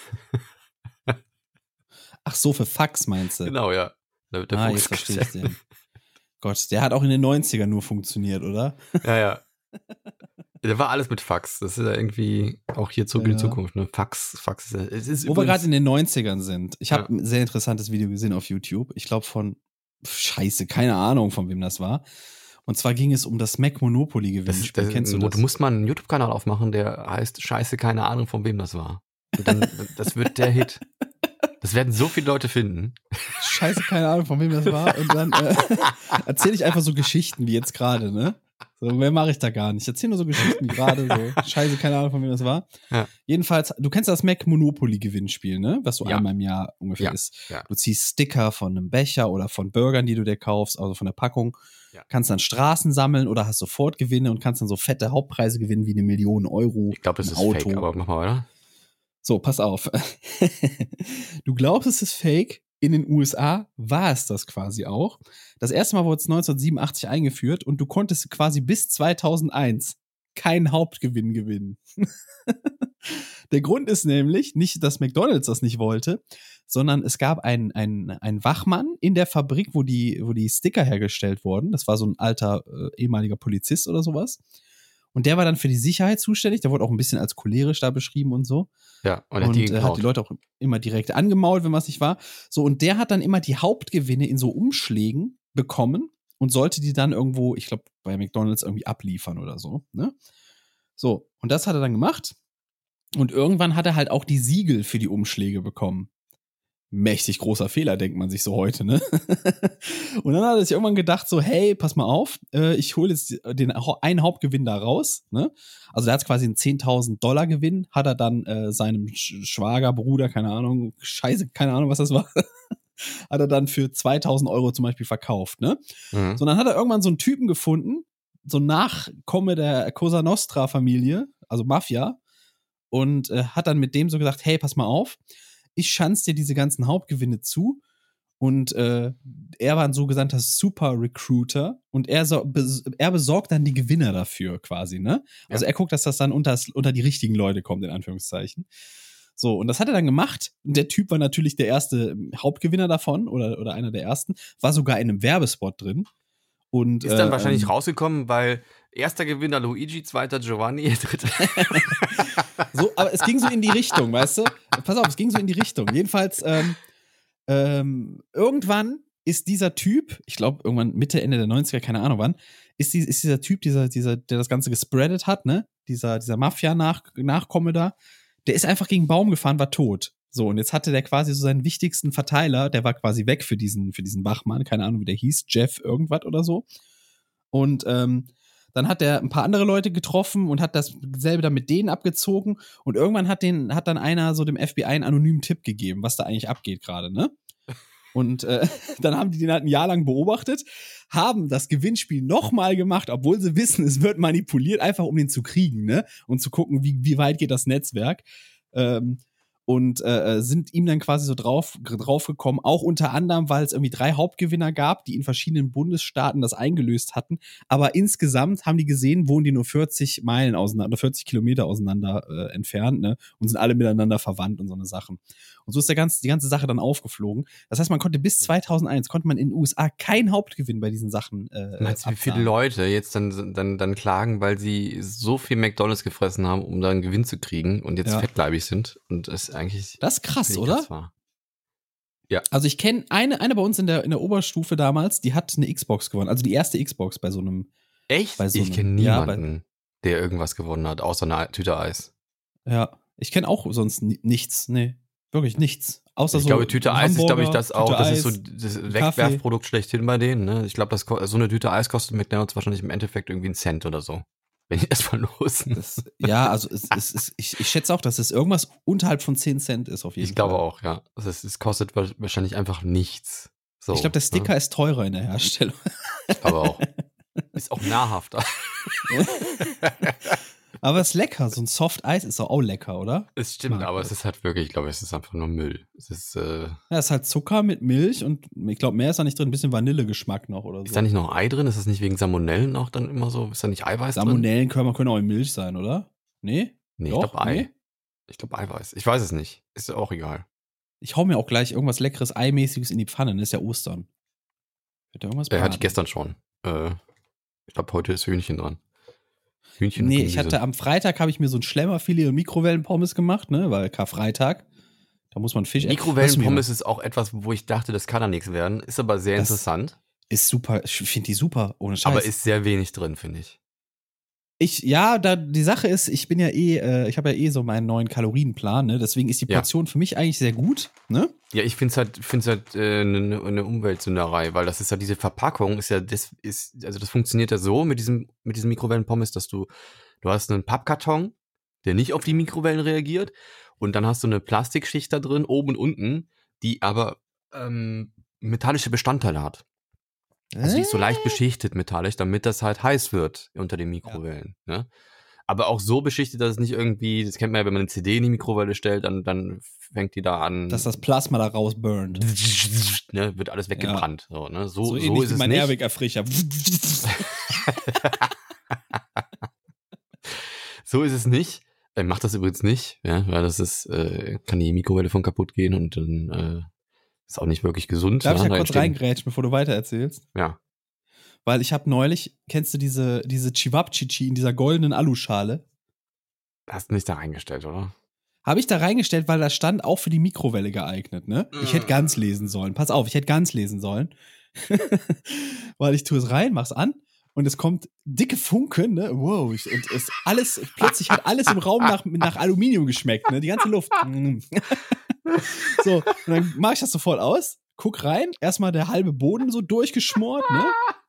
Ach so, für Fax meinst du? genau, ja. Da wird der ah, Fuchs jetzt verstehe ich gesendet. den. Gott, der hat auch in den neunzigern nur funktioniert, oder? Ja, ja. Da war alles mit Fax. Das ist ja irgendwie auch hier zurück in die Ja. Zukunft. Ne? Fax, Fax ist, es ist Wo wir übrigens- gerade in den neunzigern sind. Ich habe Ja. ein sehr interessantes Video gesehen auf YouTube. Ich glaube von, Scheiße, keine Ahnung, von wem das war. Und zwar ging es um das Mac Monopoly Das, Gewinnspiel. das, Kennst du du das? musst mal einen YouTube-Kanal aufmachen, der heißt Scheiße, keine Ahnung, von wem das war. Und dann, das wird der Hit. Das werden so viele Leute finden. Scheiße, keine Ahnung, von wem das war. Und dann äh, erzähle ich einfach so Geschichten wie jetzt gerade, ne? So, mehr mache ich da gar nicht. Ich erzähle nur so Geschichten gerade, so scheiße, keine Ahnung, von wem das war. Ja. Jedenfalls, du kennst das Mac Monopoly-Gewinnspiel, ne? Was so Ja. einmal im Jahr ungefähr Ja. ist. Ja. Du ziehst Sticker von einem Becher oder von Burgern, die du dir kaufst, also von der Packung. Ja. Kannst dann Straßen sammeln oder hast sofort Gewinne und kannst dann so fette Hauptpreise gewinnen wie eine Million Euro. Ich glaube, das ein ist Auto. fake, aber mach mal weiter. So, pass auf. Du glaubst, es ist fake. In den U S A war es das quasi auch. Das erste Mal wurde es neunzehnhundertsiebenundachtzig eingeführt und du konntest quasi bis zweitausendeins keinen Hauptgewinn gewinnen. Der Grund ist nämlich nicht, dass McDonald's das nicht wollte, sondern es gab einen, einen, einen Wachmann in der Fabrik, wo die, wo die Sticker hergestellt wurden. Das war so ein alter äh, ehemaliger Polizist oder sowas. Und der war dann für die Sicherheit zuständig. Der wurde auch ein bisschen als cholerisch da beschrieben und so. Ja, und, Und hat die, äh, hat die Leute auch immer direkt angemault, wenn was nicht war. So, und der hat dann immer die Hauptgewinne in so Umschlägen bekommen und sollte die dann irgendwo, ich glaube, bei McDonald's irgendwie abliefern oder so. Ne? So, und das hat er dann gemacht. Und irgendwann hat er halt auch die Siegel für die Umschläge bekommen. Mächtig großer Fehler, denkt man sich so heute, ne? Und dann hat er sich irgendwann gedacht so, hey, pass mal auf, äh, ich hole jetzt den einen Hauptgewinn da raus, ne? Also der hat quasi einen zehntausend Dollar Gewinn, hat er dann äh, seinem Sch- Schwager, Bruder, keine Ahnung, scheiße, keine Ahnung, was das war, hat er dann für zweitausend Euro zum Beispiel verkauft, ne? Mhm. So, dann hat er irgendwann so einen Typen gefunden, so ein Nachkomme der Cosa Nostra-Familie, also Mafia, und äh, hat dann mit dem so gesagt, hey, pass mal auf, ich schanze dir diese ganzen Hauptgewinne zu. Und äh, er war ein sogenannter Super-Recruiter und er, so, bes- er besorgt dann die Gewinner dafür quasi, ne? Also Ja. er guckt, dass das dann unter, unter die richtigen Leute kommt, in Anführungszeichen. So, und das hat er dann gemacht. Und der Typ war natürlich der erste Hauptgewinner davon oder, oder einer der ersten, war sogar in einem Werbespot drin. Und, Ist dann äh, wahrscheinlich ähm, rausgekommen, weil erster Gewinner Luigi, zweiter Giovanni, dritter. So, aber es ging so in die Richtung, weißt du? Pass auf, es ging so in die Richtung. Jedenfalls, ähm, ähm, irgendwann ist dieser Typ, ich glaube irgendwann Mitte, Ende der neunziger, keine Ahnung wann, ist, die, ist dieser Typ, dieser, dieser, der das Ganze gespreadet hat, ne? Dieser, dieser Mafia-Nachkomme da, der ist einfach gegen einen Baum gefahren, war tot. So, und jetzt hatte der quasi so seinen wichtigsten Verteiler, der war quasi weg für diesen, für diesen Wachmann, keine Ahnung, wie der hieß, Jeff irgendwas oder so. Und ähm, dann hat er ein paar andere Leute getroffen und hat dasselbe dann mit denen abgezogen. Und irgendwann hat, den, hat dann einer so dem F B I einen anonymen Tipp gegeben, was da eigentlich abgeht gerade, ne? Und äh, dann haben die den halt ein Jahr lang beobachtet, haben das Gewinnspiel nochmal gemacht, obwohl sie wissen, es wird manipuliert, einfach um den zu kriegen, ne? Und zu gucken, wie, wie weit geht das Netzwerk. Ähm, und äh, sind ihm dann quasi so drauf, drauf gekommen, auch unter anderem, weil es irgendwie drei Hauptgewinner gab, die in verschiedenen Bundesstaaten das eingelöst hatten, aber insgesamt haben die gesehen, wohnen die nur vierzig Meilen auseinander, vierzig Kilometer auseinander äh, entfernt, ne, und sind alle miteinander verwandt und so eine Sachen. Und so ist der ganze, die ganze Sache dann aufgeflogen. Das heißt, man konnte bis zweitausendeins, konnte man in den U S A keinen Hauptgewinn bei diesen Sachen äh, Meinst du, wie viele absagen. Leute jetzt dann, dann, dann klagen, weil sie so viel McDonalds gefressen haben, um da einen Gewinn zu kriegen und jetzt Ja. fettleibig sind und es eigentlich Das ist krass, wirklich oder? krass war. Also ich kenne eine, eine bei uns in der, in der Oberstufe damals, die hat eine Xbox gewonnen. Also die erste Xbox bei so einem. Echt? Bei so ich einem- kenne ja, bei- niemanden, der irgendwas gewonnen hat, außer eine Tüte Eis. Ja, ich kenne auch sonst ni- nichts. Nee, wirklich nichts. Außer Ich so glaube, Tüte Eis ist, glaube ich, das auch. Tüte Das ist so Eis, das Kaffee. Wegwerfprodukt schlechthin bei denen. Ne? Ich glaube, das ko- so eine Tüte Eis kostet McDonald's wahrscheinlich im Endeffekt irgendwie einen Cent oder so. Wenn die das verlosen. Das, ja, also es, es, es, ich, ich schätze auch, dass es irgendwas unterhalb von zehn Cent ist auf jeden Ich glaube Fall. auch, ja. Also es, es kostet wa- wahrscheinlich einfach nichts. So, Ich glaube, der Sticker ist teurer in der Herstellung. Ne? Aber auch. Ist auch nahrhafter. Aber es ist lecker. So ein Soft Eis ist doch auch lecker, oder? Es stimmt, Mag aber das. es ist halt wirklich, ich glaube, es ist einfach nur Müll. Es ist, äh, Ja, es ist halt Zucker mit Milch und ich glaube, mehr ist da nicht drin. Ein bisschen Vanillegeschmack noch oder so. ist da nicht noch Ei drin? Ist das nicht wegen Salmonellen auch dann immer so? Ist da nicht Eiweiß drin? Salmonellen können, können auch in Milch sein, oder? Nee? Nee, ich Doch, glaube Ei. nee? Ich glaube Eiweiß. Ich weiß es nicht. Ist ja auch egal. Ich hau mir auch gleich irgendwas Leckeres, Eimäßiges in die Pfanne. Das ist ja Ostern. Wird da irgendwas Äh, hatte braten? ich gestern schon. Äh, ich glaube, heute ist Hühnchen dran. Hühnchen Nee, und ich Gemüse. hatte am Freitag habe ich mir so ein Schlemmerfilet und Mikrowellenpommes gemacht, ne, weil Karfreitag. Da muss man Fisch essen. Mikrowellenpommes ist auch etwas, wo ich dachte, das kann da nichts werden. Ist aber sehr Das- interessant. Ist super, ich finde die super, ohne Scheiß. Aber ist sehr wenig drin, finde ich. Ich, ja, da die Sache ist, ich bin ja eh, äh, ich habe ja eh so meinen neuen Kalorienplan, ne? Deswegen ist die Portion ja. für mich eigentlich sehr gut, ne? Ja, ich finde es halt, find's halt äh, eine, eine Umweltsünderei, weil das ist ja diese Verpackung, ist ja, das ist, also das funktioniert ja so mit diesem, mit diesem Mikrowellenpommes, dass du, du hast einen Pappkarton, der nicht auf die Mikrowellen reagiert, und dann hast du eine Plastikschicht da drin, oben und unten, die aber ähm, metallische Bestandteile hat. Also die ist so leicht beschichtet metallisch, damit das halt heiß wird unter den Mikrowellen. Ja. Ne? Aber auch so beschichtet, dass es nicht irgendwie, das kennt man ja, wenn man eine C D in die Mikrowelle stellt, dann, dann fängt die da an. Dass das Plasma da rausburnt. Ne, wird alles weggebrannt. Ja. So, ne? so, so, so ist es mein nicht. Airwick-Erfrischer. So ist es nicht. Er macht das übrigens nicht, ja, weil das ist, äh, kann die Mikrowelle von kaputt gehen und dann äh, ist auch nicht wirklich gesund. Darf ja, ich da da kurz reingrätschen, bevor du weitererzählst? Ja. Weil ich habe neulich, kennst du diese, diese Chivapchichi in dieser goldenen Aluschale? Hast du nicht da reingestellt, oder? Habe ich da reingestellt, weil da stand auch für die Mikrowelle geeignet, ne? Ich hätte ganz lesen sollen. Pass auf, ich hätte ganz lesen sollen. Weil ich tue es rein, mach's an und es kommt dicke Funken, ne? Wow, ich, und es alles, plötzlich hat alles im Raum nach, nach Aluminium geschmeckt, ne? Die ganze Luft. So, und dann mache ich das sofort aus, guck rein, erstmal der halbe Boden so durchgeschmort, ne?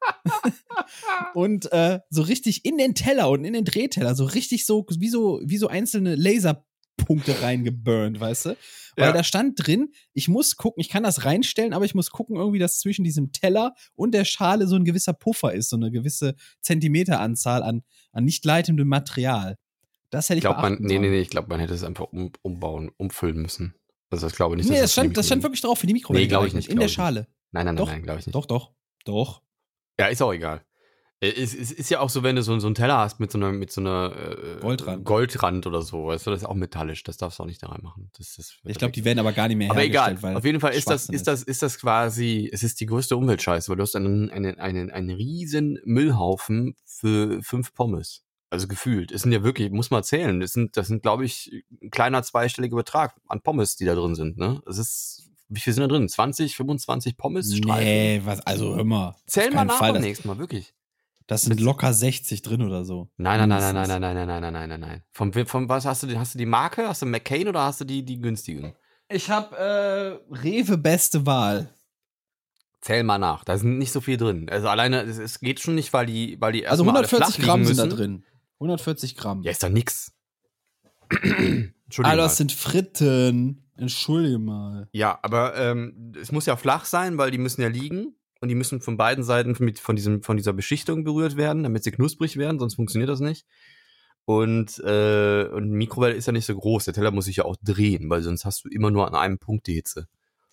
Und äh, so richtig in den Teller und in den Drehteller, so richtig so, wie so, wie so einzelne Laserpunkte reingeburnt, weißt du? Weil ja. da stand drin, ich muss gucken, ich kann das reinstellen, aber ich muss gucken irgendwie, dass zwischen diesem Teller und der Schale so ein gewisser Puffer ist, so eine gewisse Zentimeteranzahl an, an nicht leitendem Material. Das hätte ich glaub, beachten man, Nee, nee, nee, ich glaube, man hätte es einfach um, umbauen, umfüllen müssen. Also ich glaube nicht, nee, dass das stand, das stand wirklich drauf für die Mikrowelle. Nee, glaube ich nicht. In der Schale. Nicht. Nein, nein, doch, nein, glaube ich nicht. Doch, doch, doch. Ja, ist auch egal. Es, es ist ja auch so, wenn du so, so einen Teller hast mit so einer, mit so einer äh, Goldrand. Goldrand oder so, weißt du, das ist auch metallisch, das darfst du auch nicht da reinmachen. Das, das ich glaube, die werden aber gar nicht mehr aber hergestellt. Aber egal, auf jeden Fall ist das, ist, das, ist das quasi, es ist die größte Umweltscheiße, weil du hast einen, einen, einen, einen riesen Müllhaufen für fünf Pommes. Also gefühlt. Es sind ja wirklich, muss man zählen, das sind, das sind, glaube ich, ein kleiner zweistelliger Betrag an Pommes, die da drin sind, ne? Es ist, wie viel sind da drin? zwanzig, fünfundzwanzig Pommes? Nee, was, also immer. Zähl mal nach beim nächsten Mal, wirklich. Das sind locker sechzig drin oder so. Nein, nein, nein, nein, nein, nein, nein, nein, nein, nein, nein, nein. Vom, vom was hast du? Hast du die Marke? Hast du McCain oder hast du die, die günstigen? Ich habe äh, Rewe beste Wahl. Zähl mal nach. Da sind nicht so viel drin. Also alleine, es, es geht schon nicht, weil die, weil die also hundertvierzig Gramm sind da drin. hundertvierzig Gramm. Ja, ist doch nix. Entschuldigung. Ah, das sind Fritten. Entschuldige mal. Ja, aber ähm, es muss ja flach sein, weil die müssen ja liegen. Und die müssen von beiden Seiten mit, von, diesem, von dieser Beschichtung berührt werden, damit sie knusprig werden, sonst funktioniert das nicht. Und, äh, und die Mikrowelle ist ja nicht so groß. Der Teller muss sich ja auch drehen, weil sonst hast du immer nur an einem Punkt die Hitze.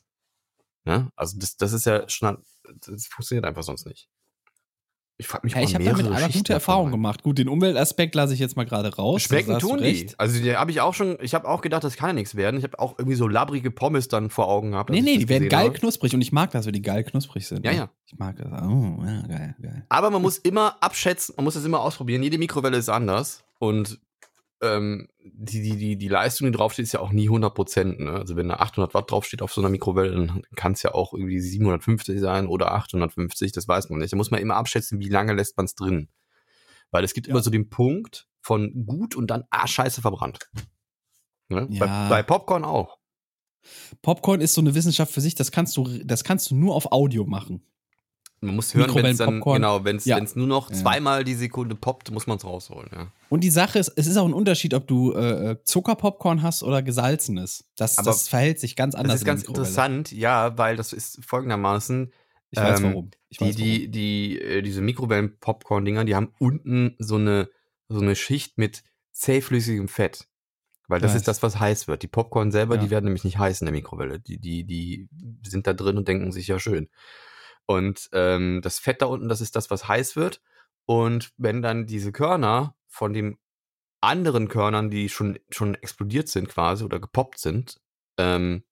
Ja? Also das, das ist ja schon, das funktioniert einfach sonst nicht. Ich frage mich, ja, ich habe damit aber gute Erfahrungen gemacht. Gut, den Umweltaspekt lasse ich jetzt mal gerade raus. Schmecken tun die. Also die habe ich auch schon, ich habe auch gedacht, das kann ja nichts werden. Ich habe auch irgendwie so labbrige Pommes dann vor Augen gehabt. Nee, nee, die werden geil habe. knusprig und ich mag das, wenn die geil knusprig sind. Ja, ja. Ich mag das. Oh, ja, geil, geil. Aber man muss immer abschätzen, man muss das immer ausprobieren. Jede Mikrowelle ist anders und ähm, die, die, die, die Leistung, die draufsteht, ist ja auch nie hundert Prozent. Ne? Also wenn da achthundert Watt draufsteht auf so einer Mikrowelle, dann kann es ja auch irgendwie siebenhundertfünfzig sein oder achthundertfünfzig, das weiß man nicht. Da muss man immer abschätzen, wie lange lässt man es drin. Weil es gibt ja immer so den Punkt von gut und dann, ah, scheiße, verbrannt. Ne? Ja. Bei, bei Popcorn auch. Popcorn ist so eine Wissenschaft für sich, das kannst du, das kannst du nur auf Audio machen. Man muss hören, wenn es dann, genau, wenn es ja. nur noch ja. zweimal die Sekunde poppt, muss man es rausholen, ja. Und die Sache ist, es ist auch ein Unterschied, ob du äh, Zuckerpopcorn hast oder gesalzenes. Das, Aber das verhält sich ganz anders. Das ist ganz interessant, ja, weil das ist folgendermaßen. Ich weiß ähm, warum. Ich weiß die, warum. die, die, äh, diese Mikrowellen-Popcorn-Dinger, die haben unten so eine, so eine Schicht mit zähflüssigem Fett. Weil das Weiß. ist das, was heiß wird. Die Popcorn selber, Ja. die werden nämlich nicht heiß in der Mikrowelle. Die, die, die sind da drin und denken sich, ja schön. Und ähm, das Fett da unten, das ist das, was heiß wird. Und wenn dann diese Körner von den anderen Körnern, die schon, schon explodiert sind quasi oder gepoppt sind, ähm,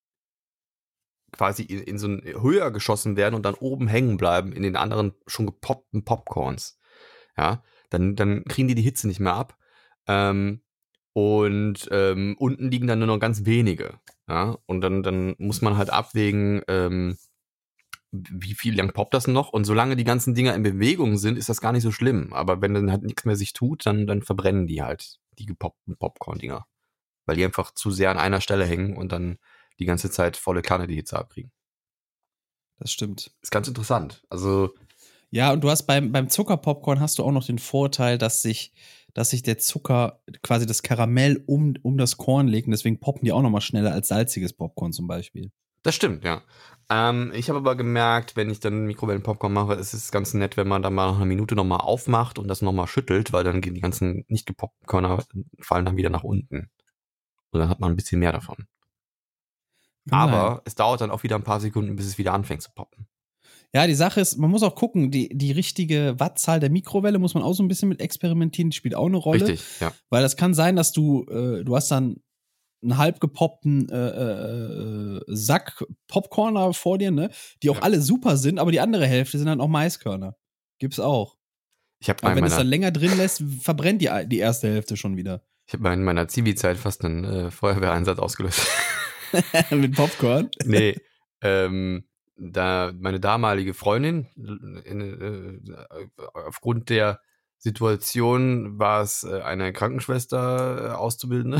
quasi in, in so ein höher geschossen werden und dann oben hängen bleiben in den anderen schon gepoppten Popcorns, ja, dann, dann kriegen die die Hitze nicht mehr ab. Ähm, und ähm, unten liegen dann nur noch ganz wenige, ja, und dann, dann muss man halt abwägen, ähm, wie viel lang poppt das noch? Und solange die ganzen Dinger in Bewegung sind, ist das gar nicht so schlimm. Aber wenn dann halt nichts mehr sich tut, dann, dann verbrennen die halt, die gepoppten Popcorn-Dinger. Weil die einfach zu sehr an einer Stelle hängen und dann die ganze Zeit volle Kanne die Hitze abkriegen. Das stimmt. Ist ganz interessant. Also ja, und du hast beim, beim Zuckerpopcorn hast du auch noch den Vorteil, dass sich, dass sich der Zucker, quasi das Karamell um, um das Korn legt und deswegen poppen die auch noch mal schneller als salziges Popcorn zum Beispiel. Das stimmt, ja. Ähm, ich habe aber gemerkt, wenn ich dann Mikrowellen-Popcorn mache, ist es ganz nett, wenn man dann mal nach einer Minute nochmal aufmacht und das nochmal schüttelt, weil dann gehen die ganzen nicht gepoppten Körner fallen dann wieder nach unten. Und dann hat man ein bisschen mehr davon. Kann Aber sein. es dauert dann auch wieder ein paar Sekunden, bis es wieder anfängt zu poppen. Ja, die Sache ist, man muss auch gucken, die, die richtige Wattzahl der Mikrowelle muss man auch so ein bisschen mit experimentieren, die spielt auch eine Rolle. Richtig, ja. Weil das kann sein, dass du, äh, du hast dann einen halb gepoppten äh, äh, Sack Popcorner vor dir, ne, die auch Ja. alle super sind, aber die andere Hälfte sind dann auch Maiskörner. Gibt's auch. Ich habe Aber mal, wenn in es dann meiner- länger drin lässt, verbrennt die, die erste Hälfte schon wieder. ich hab mal in meiner Zivi-Zeit fast einen äh, Feuerwehreinsatz ausgelöst. Mit Popcorn. Nee, ähm, da meine damalige Freundin, in, äh, aufgrund der Situation war es äh, eine Krankenschwester äh, Auszubildende.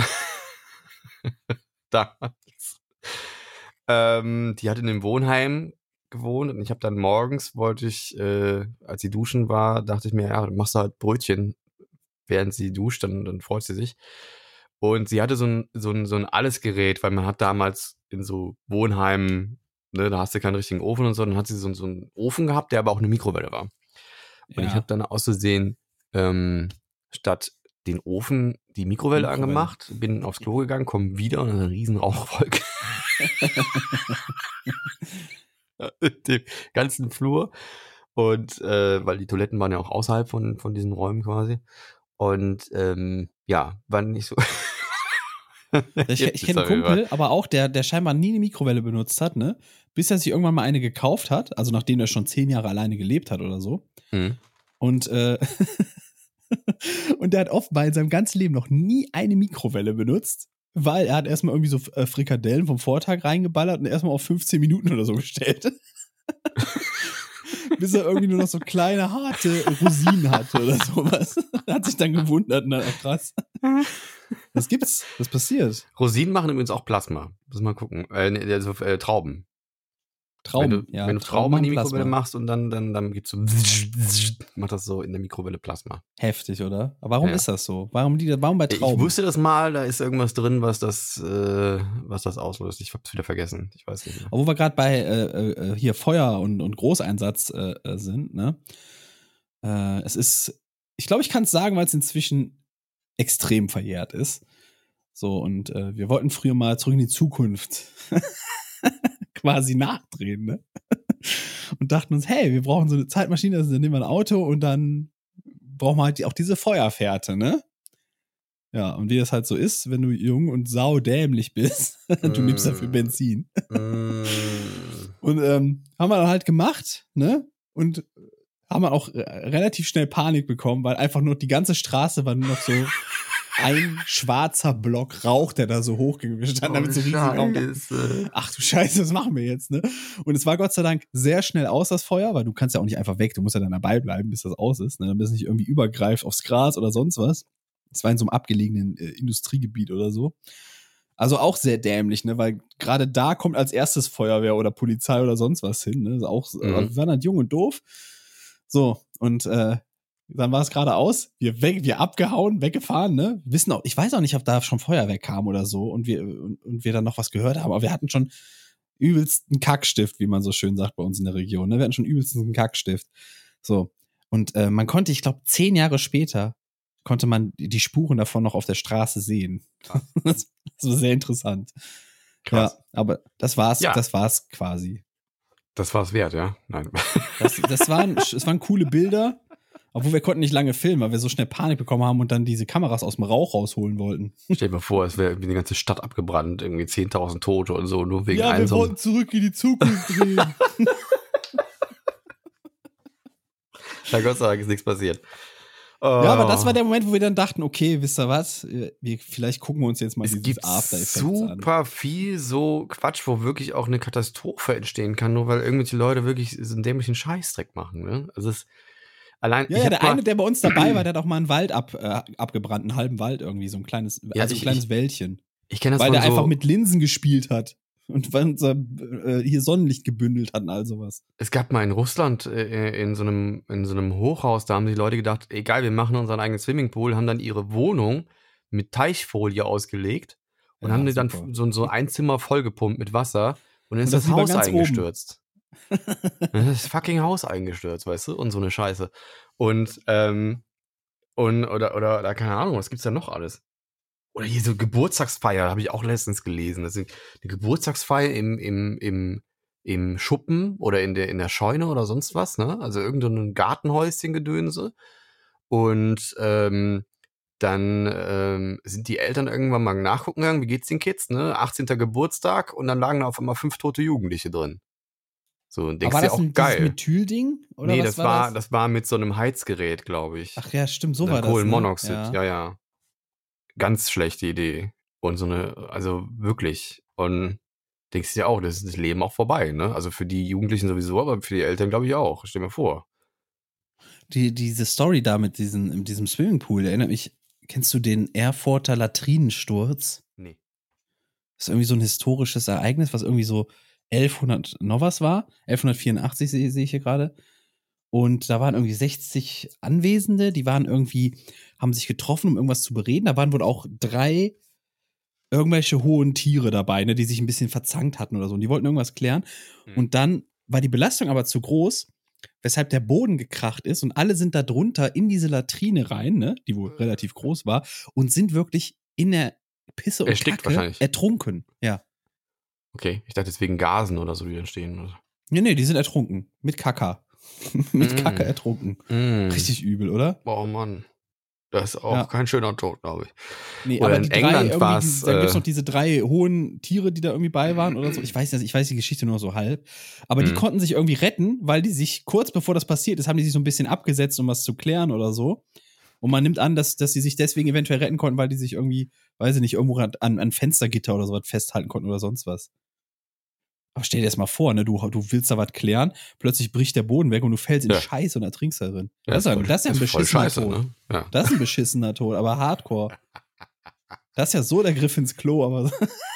Damals. Ähm, die hat in einem Wohnheim gewohnt und ich habe dann morgens, wollte ich, äh, als sie duschen war, dachte ich mir, ja, dann machst du halt Brötchen, während sie duscht, dann, dann freut sie sich. Und sie hatte so ein, so ein, so ein Allesgerät, weil man hat damals in so Wohnheimen, ne, da hast du keinen richtigen Ofen und so, dann hat sie so, so einen Ofen gehabt, der aber auch eine Mikrowelle war. Und Ja. ich habe dann aus Versehen ähm, statt den Ofen die Mikrowelle, Mikrowelle. angemacht, bin aufs Klo gegangen, komme wieder und eine riesen Rauchwolke. In dem ganzen Flur. Und äh, weil die Toiletten waren ja auch außerhalb von, von diesen Räumen quasi. Und ähm, ja, war nicht so. Ich, Jetzt ich ist kenne einen er wieder. Kumpel, aber auch, der, der scheinbar nie eine Mikrowelle benutzt hat, ne? Bis er sich irgendwann mal eine gekauft hat, also nachdem er schon zehn Jahre alleine gelebt hat oder so. Mhm. Und, äh, und der hat offenbar in seinem ganzen Leben noch nie eine Mikrowelle benutzt, weil er hat erstmal irgendwie so äh, Frikadellen vom Vortag reingeballert und erstmal auf fünfzehn Minuten oder so gestellt. Bis er irgendwie nur noch so kleine, harte Rosinen hatte oder sowas. Hat sich dann gewundert und dann, ach, krass. Das gibt's, das passiert. Rosinen machen übrigens auch Plasma. Muss mal gucken. Äh, nee, also äh, Trauben. Trauben, wenn du, ja. wenn du Trauben in die machen Mikrowelle Plasma. machst und dann, dann, dann geht's so, macht das so in der Mikrowelle Plasma. Heftig, oder? Aber warum Ja. ist das so? Warum, die, warum bei Trauben? Ich wusste das mal, da ist irgendwas drin, was das, äh, was das auslöst. Ich hab's wieder vergessen. Ich weiß nicht mehr. Obwohl wir gerade bei äh, äh, hier Feuer und, und Großeinsatz äh, äh, sind, ne? Äh, es ist, ich glaube, ich kann es sagen, weil es inzwischen extrem verjährt ist. So, und äh, wir wollten früher mal zurück in die Zukunft quasi nachdrehen, ne? Und dachten uns, hey, wir brauchen so eine Zeitmaschine, also dann nehmen wir ein Auto und dann brauchen wir halt auch diese Feuerfährte, ne? Ja, und wie das halt so ist, wenn du jung und saudämlich bist, du nimmst dafür Benzin. Mm. Und ähm, haben wir dann halt gemacht, ne? Und haben wir auch äh, relativ schnell Panik bekommen, weil einfach nur die ganze Straße war nur noch so ein schwarzer Block Rauch, der da so hochging. Wir standen da mit so riesigen Augen. Scheiße. Ach du Scheiße, was machen wir jetzt, ne? Und es war Gott sei Dank sehr schnell aus, das Feuer, weil du kannst ja auch nicht einfach weg, du musst ja dann dabei bleiben, bis das aus ist, ne? Dann bist du nicht irgendwie übergreift aufs Gras oder sonst was. Es war in so einem abgelegenen äh, Industriegebiet oder so. Also auch sehr dämlich, ne? Weil gerade da kommt als erstes Feuerwehr oder Polizei oder sonst was hin, ne? Ist auch, Mhm. aber wir waren halt jung und doof. So, und äh, dann war es gerade aus, wir weg, wir abgehauen, weggefahren, ne? Wir wissen auch, ich weiß auch nicht, ob da schon Feuerwehr kam oder so und wir, und, und wir dann noch was gehört haben, aber wir hatten schon übelsten Kackstift, wie man so schön sagt bei uns in der Region, ne? Wir hatten schon übelsten Kackstift. So. Und äh, man konnte, ich glaube, zehn Jahre später konnte man die Spuren davon noch auf der Straße sehen. Das, das war sehr interessant. Krass. Ja, aber das war's, Ja. das war's quasi. Das war's wert, ja? Nein. Das, das, waren, das waren coole Bilder, obwohl wir konnten nicht lange filmen, weil wir so schnell Panik bekommen haben und dann diese Kameras aus dem Rauch rausholen wollten. Stell dir mal vor, es wäre irgendwie eine ganze Stadt abgebrannt, irgendwie zehntausend Tote und so, nur wegen Ja, einem wir so. wollten zurück in die Zukunft drehen. Ja, Gott sei Dank ist nichts passiert. Oh. Ja, aber das war der Moment, wo wir dann dachten, okay, wisst ihr was? Wir, vielleicht gucken wir uns jetzt mal es dieses gibt After Effects an. super viel so Quatsch, wo wirklich auch eine Katastrophe entstehen kann, nur weil irgendwelche Leute wirklich so einen dämlichen Scheißdreck machen. Ne? Also es allein. Ja, ich ja, hab der mal, eine, der bei uns dabei war, der hat auch mal einen Wald ab, äh, abgebrannt, einen halben Wald irgendwie, so ein kleines, Ja, also ein ich- kleines ich- Wäldchen. ich kenne das Weil von der so, einfach mit Linsen gespielt hat. Und weil unser, äh, hier Sonnenlicht gebündelt hat und all sowas. Es gab mal in Russland äh, in so einem in so einem Hochhaus, da haben die Leute gedacht, egal, wir machen unseren eigenen Swimmingpool, haben dann ihre Wohnung mit Teichfolie ausgelegt und Ja, haben die dann super. so, so ein Zimmer vollgepumpt mit Wasser und dann ist Und das das lieber Haus ganz oben. eingestürzt. Das fucking Haus eingestürzt, weißt du? Und so eine Scheiße. Und, ähm, und, oder, oder, oder, keine Ahnung, was gibt's da noch alles? Oder hier so Geburtstagsfeier, habe ich auch letztens gelesen. Das ist eine Geburtstagsfeier im, im, im, im Schuppen oder in der, in der Scheune oder sonst was, ne? Also irgendein Gartenhäuschen-Gedönse. Und, ähm, dann ähm, sind die Eltern irgendwann mal nachgucken gegangen, wie geht's den Kids, ne? achtzehnten Geburtstag und dann lagen da auf einmal fünf tote Jugendliche drin. So, und denkst Aber war dir das auch ein, dieses geil. Methylding? Oder Nee, was das war war, das? das war mit so einem Heizgerät, glaube ich. Ach ja, stimmt, so Oder war das. Kohlenmonoxid, Ne? ja, ja. Ganz schlechte Idee. Und so eine, also wirklich. Und denkst dir auch, das ist das Leben auch vorbei, ne? Also für die Jugendlichen sowieso, aber für die Eltern glaube ich auch. Stell dir mal vor. Die, diese Story da mit, diesen, mit diesem Swimmingpool erinnert mich, kennst du den Erfurter Latrinensturz? Nee. Das ist irgendwie so ein historisches Ereignis, was irgendwie so elfhundert noch was war. elfhundertvierundachtzig sehe sehe ich hier gerade. Und da waren irgendwie sechzig Anwesende, die waren irgendwie, haben sich getroffen, um irgendwas zu bereden. Da waren wohl auch drei irgendwelche hohen Tiere dabei, ne, die sich ein bisschen verzankt hatten oder so. Und die wollten irgendwas klären. Hm. Und dann war die Belastung aber zu groß, weshalb der Boden gekracht ist und alle sind da drunter in diese Latrine rein, ne, die wohl relativ groß war, und sind wirklich in der Pisse und Erstickt Kacke wahrscheinlich. ertrunken. Ja. Okay, ich dachte deswegen Gasen oder so, die entstehen. Oder? Nee, nee, die sind ertrunken. Mit Kaka. Mit Mm. Kacke ertrunken. Mm. Richtig übel, oder? Oh Mann. Das ist auch Ja. kein schöner Tod, glaube ich. Nee, Oder aber in die drei England irgendwie, war's, diese, dann gibt's äh, noch diese drei hohen Tiere, die da irgendwie bei waren oder so. Ich weiß nicht, ich weiß die Geschichte nur so halb. Aber die Mhm. konnten sich irgendwie retten, weil die sich kurz bevor das passiert ist, haben die sich so ein bisschen abgesetzt, um was zu klären oder so. Und man nimmt an, dass, dass sie sich deswegen eventuell retten konnten, weil die sich irgendwie, weiß ich nicht, irgendwo an, an Fenstergitter oder sowas festhalten konnten oder sonst was. Aber stell dir das mal vor, ne, du, du willst da was klären, plötzlich bricht der Boden weg und du fällst in Ja. Scheiße und ertrinkst da drin. Ja, das, ist ja, voll- das ist ja ein ist voll beschissener scheiße, Tod. ne? Ja. Das ist ein beschissener Tod, aber hardcore. Das ist ja so der Griff ins Klo, aber.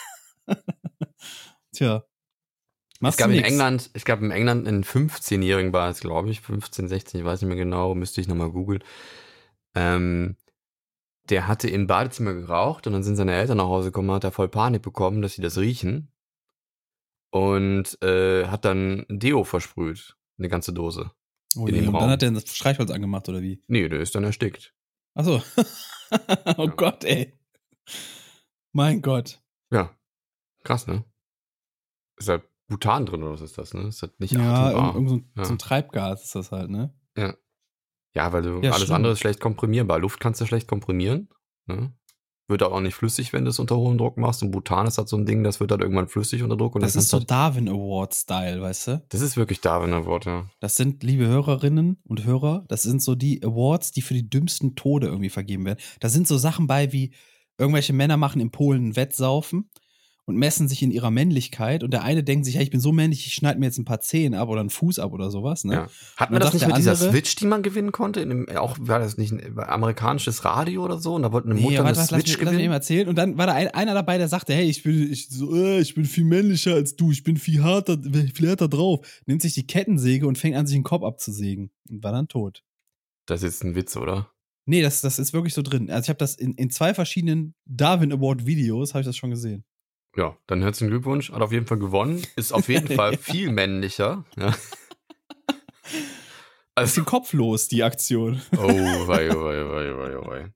Tja. Es Machst gab du in nix. England, es gab in England einen fünfzehnjährigen war es, glaube ich, fünfzehn, sechzehn, ich weiß nicht mehr genau, müsste ich nochmal googeln. Ähm, der hatte im Badezimmer geraucht und dann sind seine Eltern nach Hause gekommen, hat er voll Panik bekommen, dass sie das riechen. Und äh, hat dann ein Deo versprüht, eine ganze Dose. Oh in je, dem und Raum. dann hat er das Streichholz angemacht, oder wie? Nee, der ist dann erstickt. Achso. oh Ja. Gott, ey. Mein Gott. Ja, krass, ne? Ist halt Butan drin oder was ist das, ne? Ist halt nicht Ja, atembar. irgend, irgend so, ein, Ja. so ein Treibgas ist das halt, ne? Ja. Ja, weil du Ja, alles schlimm. andere ist schlecht komprimierbar. Luft kannst du schlecht komprimieren. Ne? Wird auch nicht flüssig, wenn du es unter hohem Druck machst. Und Butan ist halt so ein Ding, das wird halt irgendwann flüssig unter Druck. Und Das dann ist so kannst du Darwin Award-Style, weißt du? das ist wirklich Darwin Award, ja. Das sind, liebe Hörerinnen und Hörer, das sind so die Awards, die für die dümmsten Tode irgendwie vergeben werden. Da sind so Sachen bei, wie irgendwelche Männer machen in Polen ein Wettsaufen und messen sich in ihrer Männlichkeit. Und der eine denkt sich, ja, ich bin so männlich, ich schneide mir jetzt ein paar Zehen ab oder einen Fuß ab oder sowas, ne? ja. Hat Und man dann das nicht sagt mit der dieser andere- Switch, die man gewinnen konnte? In dem, auch war das nicht ein amerikanisches Radio oder so? Und da wollte eine Nee, Mutter warte, eine warte, lass, Switch mich, lass mich eben gewinnen? erzählen. Und dann war da ein, einer dabei, der sagte, hey, ich bin, ich, so, äh, ich bin viel männlicher als du, ich bin viel harter, viel härter drauf. Nimmt sich die Kettensäge und fängt an, sich den Kopf abzusägen. Und war dann tot. Das ist jetzt ein Witz, oder? Nee, das, das ist wirklich so drin. Also ich habe das in, in zwei verschiedenen Darwin Award Videos, habe ich das schon gesehen. Ja, dann herzlichen Glückwunsch. Hat auf jeden Fall gewonnen. Ist auf jeden Fall viel männlicher. Ja. Also, Bisschen kopflos, die Aktion. oh, wei, oh, wei, wei, wei, oh, wei.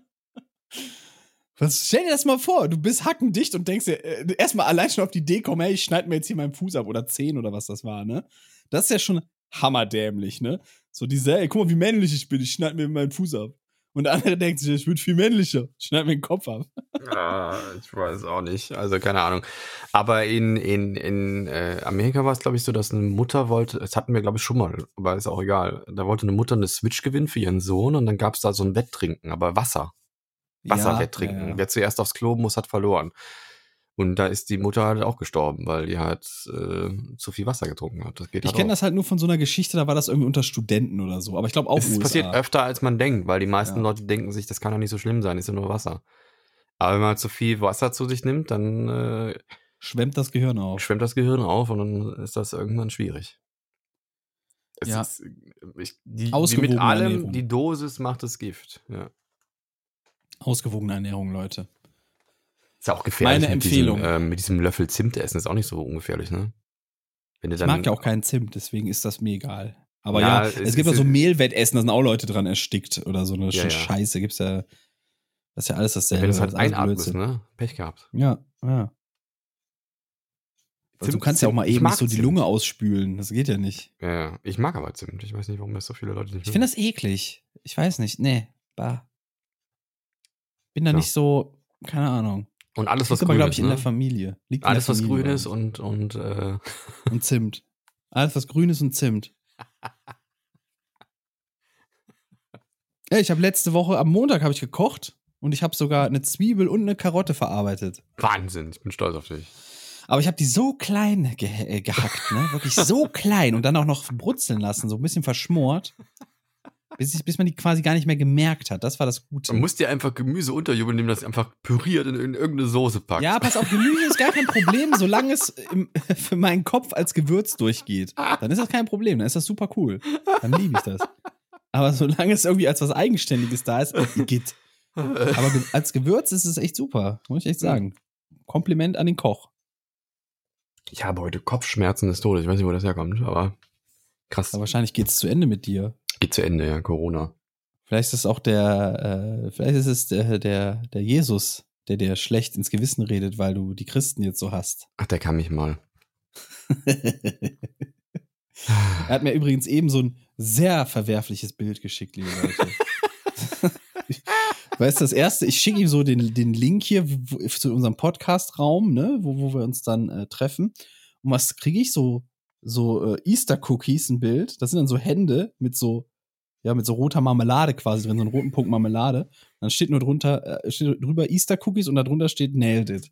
Was, stell dir das mal vor, du bist hackendicht und denkst dir, äh, erstmal allein schon auf die Idee kommen, hey, ich schneide mir jetzt hier meinen Fuß ab oder Zehen oder was das war, ne? Das ist ja schon hammerdämlich, ne? So diese, ey, guck mal, wie männlich ich bin, ich schneide mir meinen Fuß ab. Und der andere denkt sich, ich bin viel männlicher. Schneid mir den Kopf ab. Ja, ich weiß auch nicht. Also keine Ahnung. Aber in, in, in äh, Amerika war es, glaube ich, so, dass eine Mutter wollte, das hatten wir, glaube ich, schon mal, aber ist auch egal. Da wollte eine Mutter eine Switch gewinnen für ihren Sohn und dann gab es da so ein Wetttrinken, aber Wasser. Wasserwetttrinken. Ja, ja. Wer zuerst aufs Klo muss, hat verloren. Und da ist die Mutter halt auch gestorben, weil die halt äh, zu viel Wasser getrunken hat. Das geht Ich halt kenne auch. das halt nur von so einer Geschichte, da war das irgendwie unter Studenten oder so. Aber ich glaube auch Es U S A. passiert öfter, als man denkt, weil die meisten Ja. Leute denken sich, das kann doch nicht so schlimm sein, ist ja nur Wasser. Aber wenn man zu viel Wasser zu sich nimmt, dann äh, Schwemmt das Gehirn auf. schwemmt das Gehirn auf und dann ist das irgendwann schwierig. Es Ja. ist, ich, die, die Ausgewogene mit allem, Ernährung. die Dosis macht das Gift. Ja. Ausgewogene Ernährung, Leute. Ist ja auch gefährlich. Meine mit Empfehlung. Diesem, ähm, mit diesem Löffel Zimt essen ist auch nicht so ungefährlich, ne? Wenn du Ich dann, mag ja auch keinen Zimt, deswegen ist das mir egal. Aber Ja, ja, es es, gibt ist- ja so Mehlwettessen, da sind auch Leute dran erstickt oder so eine Ja, ja. Scheiße. Gibt's ja, das ist ja alles dasselbe. wenn du es halt das ist alles einatmest, Blödsinn. ne? Pech gehabt. Ja, ja. Also du Zimt- kannst ja auch mal Zimt- ich eben mag nicht so die Zimt. Lunge ausspülen. Das geht ja nicht. Ja, ja. Ich mag aber Zimt. Ich weiß nicht, warum das so viele Leute nicht Ich finde das eklig. Ich weiß nicht. Nee. Bah. Bin da Ja. nicht so, keine Ahnung. Und alles, Das was ist aber, grün glaube ist, ich, in der ne? Familie. Liegt in Alles, der was Familie grün bei ist uns. und, und äh, Und Zimt. Alles, was grün ist und Zimt. Ey, ich habe letzte Woche, am Montag habe ich gekocht und ich habe sogar eine Zwiebel und eine Karotte verarbeitet. Wahnsinn. Ich bin stolz auf dich. Aber ich habe die so klein ge äh, gehackt, ne? Wirklich so klein und dann auch noch brutzeln lassen, so ein bisschen verschmort. Bis, ich, bis man die quasi gar nicht mehr gemerkt hat. Das war das Gute. Man muss dir einfach Gemüse unterjubeln, indem das einfach püriert in, in irgendeine Soße packt. Ja, pass auf, Gemüse ist gar kein Problem, solange es im, für meinen Kopf als Gewürz durchgeht. Dann ist das kein Problem, dann ist das super cool. Dann liebe ich das. Aber solange es irgendwie als was Eigenständiges da ist, geht. Aber ge als Gewürz ist es echt super, muss ich echt sagen. Kompliment an den Koch. Ich habe heute Kopfschmerzen des Todes. Ich weiß nicht, wo das herkommt, aber krass. Aber wahrscheinlich geht es zu Ende mit dir. Geht zu Ende, ja, Corona. Vielleicht ist es auch der, äh, vielleicht ist es der, der, der Jesus, der dir schlecht ins Gewissen redet, weil du die Christen jetzt so hast. Ach, der kann mich mal. Er hat mir übrigens eben so ein sehr verwerfliches Bild geschickt, liebe Leute. Weißt du, das erste, ich schicke ihm so den, den Link hier wo, zu unserem Podcast-Raum, ne, wo, wo wir uns dann äh, treffen. Und was kriege ich? So, so äh, Easter-Cookies, ein Bild. Das sind dann so Hände mit so, ja, mit so roter Marmelade quasi drin, so einen roten Punkt Marmelade. Dann steht nur drunter, äh, steht drüber Easter-Cookies und darunter steht Nailed it.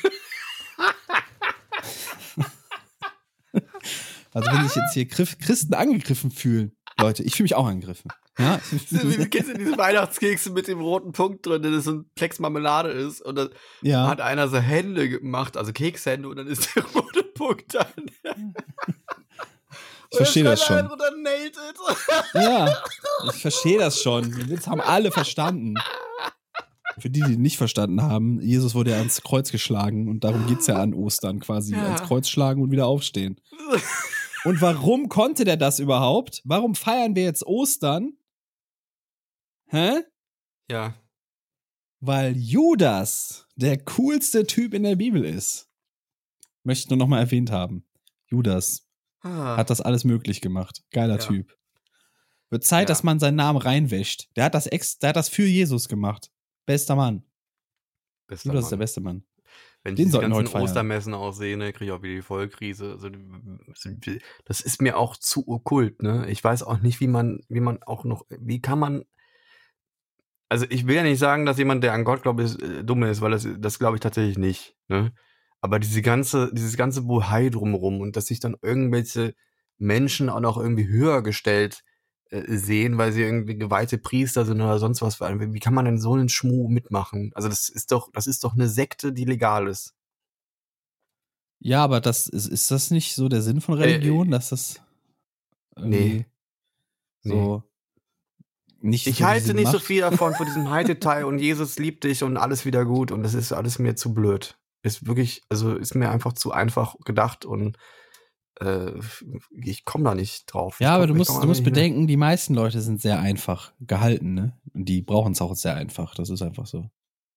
Also wenn sich jetzt hier Christen angegriffen fühlen, Leute, ich fühle mich auch angegriffen. Ja? Wie kennst du diese Weihnachtskekse mit dem roten Punkt drin, dass so ein Plex Marmelade ist und dann Ja. hat einer so Hände gemacht, also Kekshände und dann ist der rote Punkt dann. Ich verstehe das schon. Und dann nailed it. Ja, ich verstehe das schon. Den Witz haben alle verstanden. Für die, die nicht verstanden haben, Jesus wurde ja ans Kreuz geschlagen und darum geht's ja an Ostern quasi. Ja. Ans Kreuz schlagen und wieder aufstehen. Und warum konnte der das überhaupt? Warum feiern wir jetzt Ostern? Hä? Ja. Weil Judas der coolste Typ in der Bibel ist. Möchte ich nur noch mal erwähnt haben. Judas Ah. hat das alles möglich gemacht. Geiler Ja. Typ. Wird Zeit, Ja. dass man seinen Namen reinwäscht. Der hat das ex, der hat das für Jesus gemacht. Bester Mann. Bester Judas ist der Mann. beste Mann. Wenn ich Den diese sollten wir ganzen heute feiern. Ostermessen auch sehe, ne, kriege ich auch wieder die Vollkrise. Also, das ist mir auch zu okkult, ne? Ich weiß auch nicht, wie man, wie man auch noch, wie kann man, also ich will ja nicht sagen, dass jemand, der an Gott glaubt, ist, äh, dumm ist, weil das, das glaube ich tatsächlich nicht, ne? Aber diese ganze, dieses ganze Bohai drumherum und dass sich dann irgendwelche Menschen auch noch irgendwie höher gestellt äh, sehen, weil sie irgendwie geweihte Priester sind oder sonst was. Wie kann man denn so einen Schmuh mitmachen? Also das ist doch, das ist doch eine Sekte, die legal ist. Ja, aber das ist, ist das nicht so der Sinn von Religion, Äh, dass das nee. irgendwie so nicht Ich so halte Sinn nicht so macht? viel davon, von diesem High-Detail und Jesus liebt dich und alles wieder gut und das ist alles mir zu blöd. Ist wirklich, also ist mir einfach zu einfach gedacht und äh, ich komme da nicht drauf. Ja, Ich aber komm- du ich musst, komm du musst einfach nicht hin. bedenken, die meisten Leute sind sehr einfach gehalten, ne? Und die brauchen es auch sehr einfach. Das ist einfach so.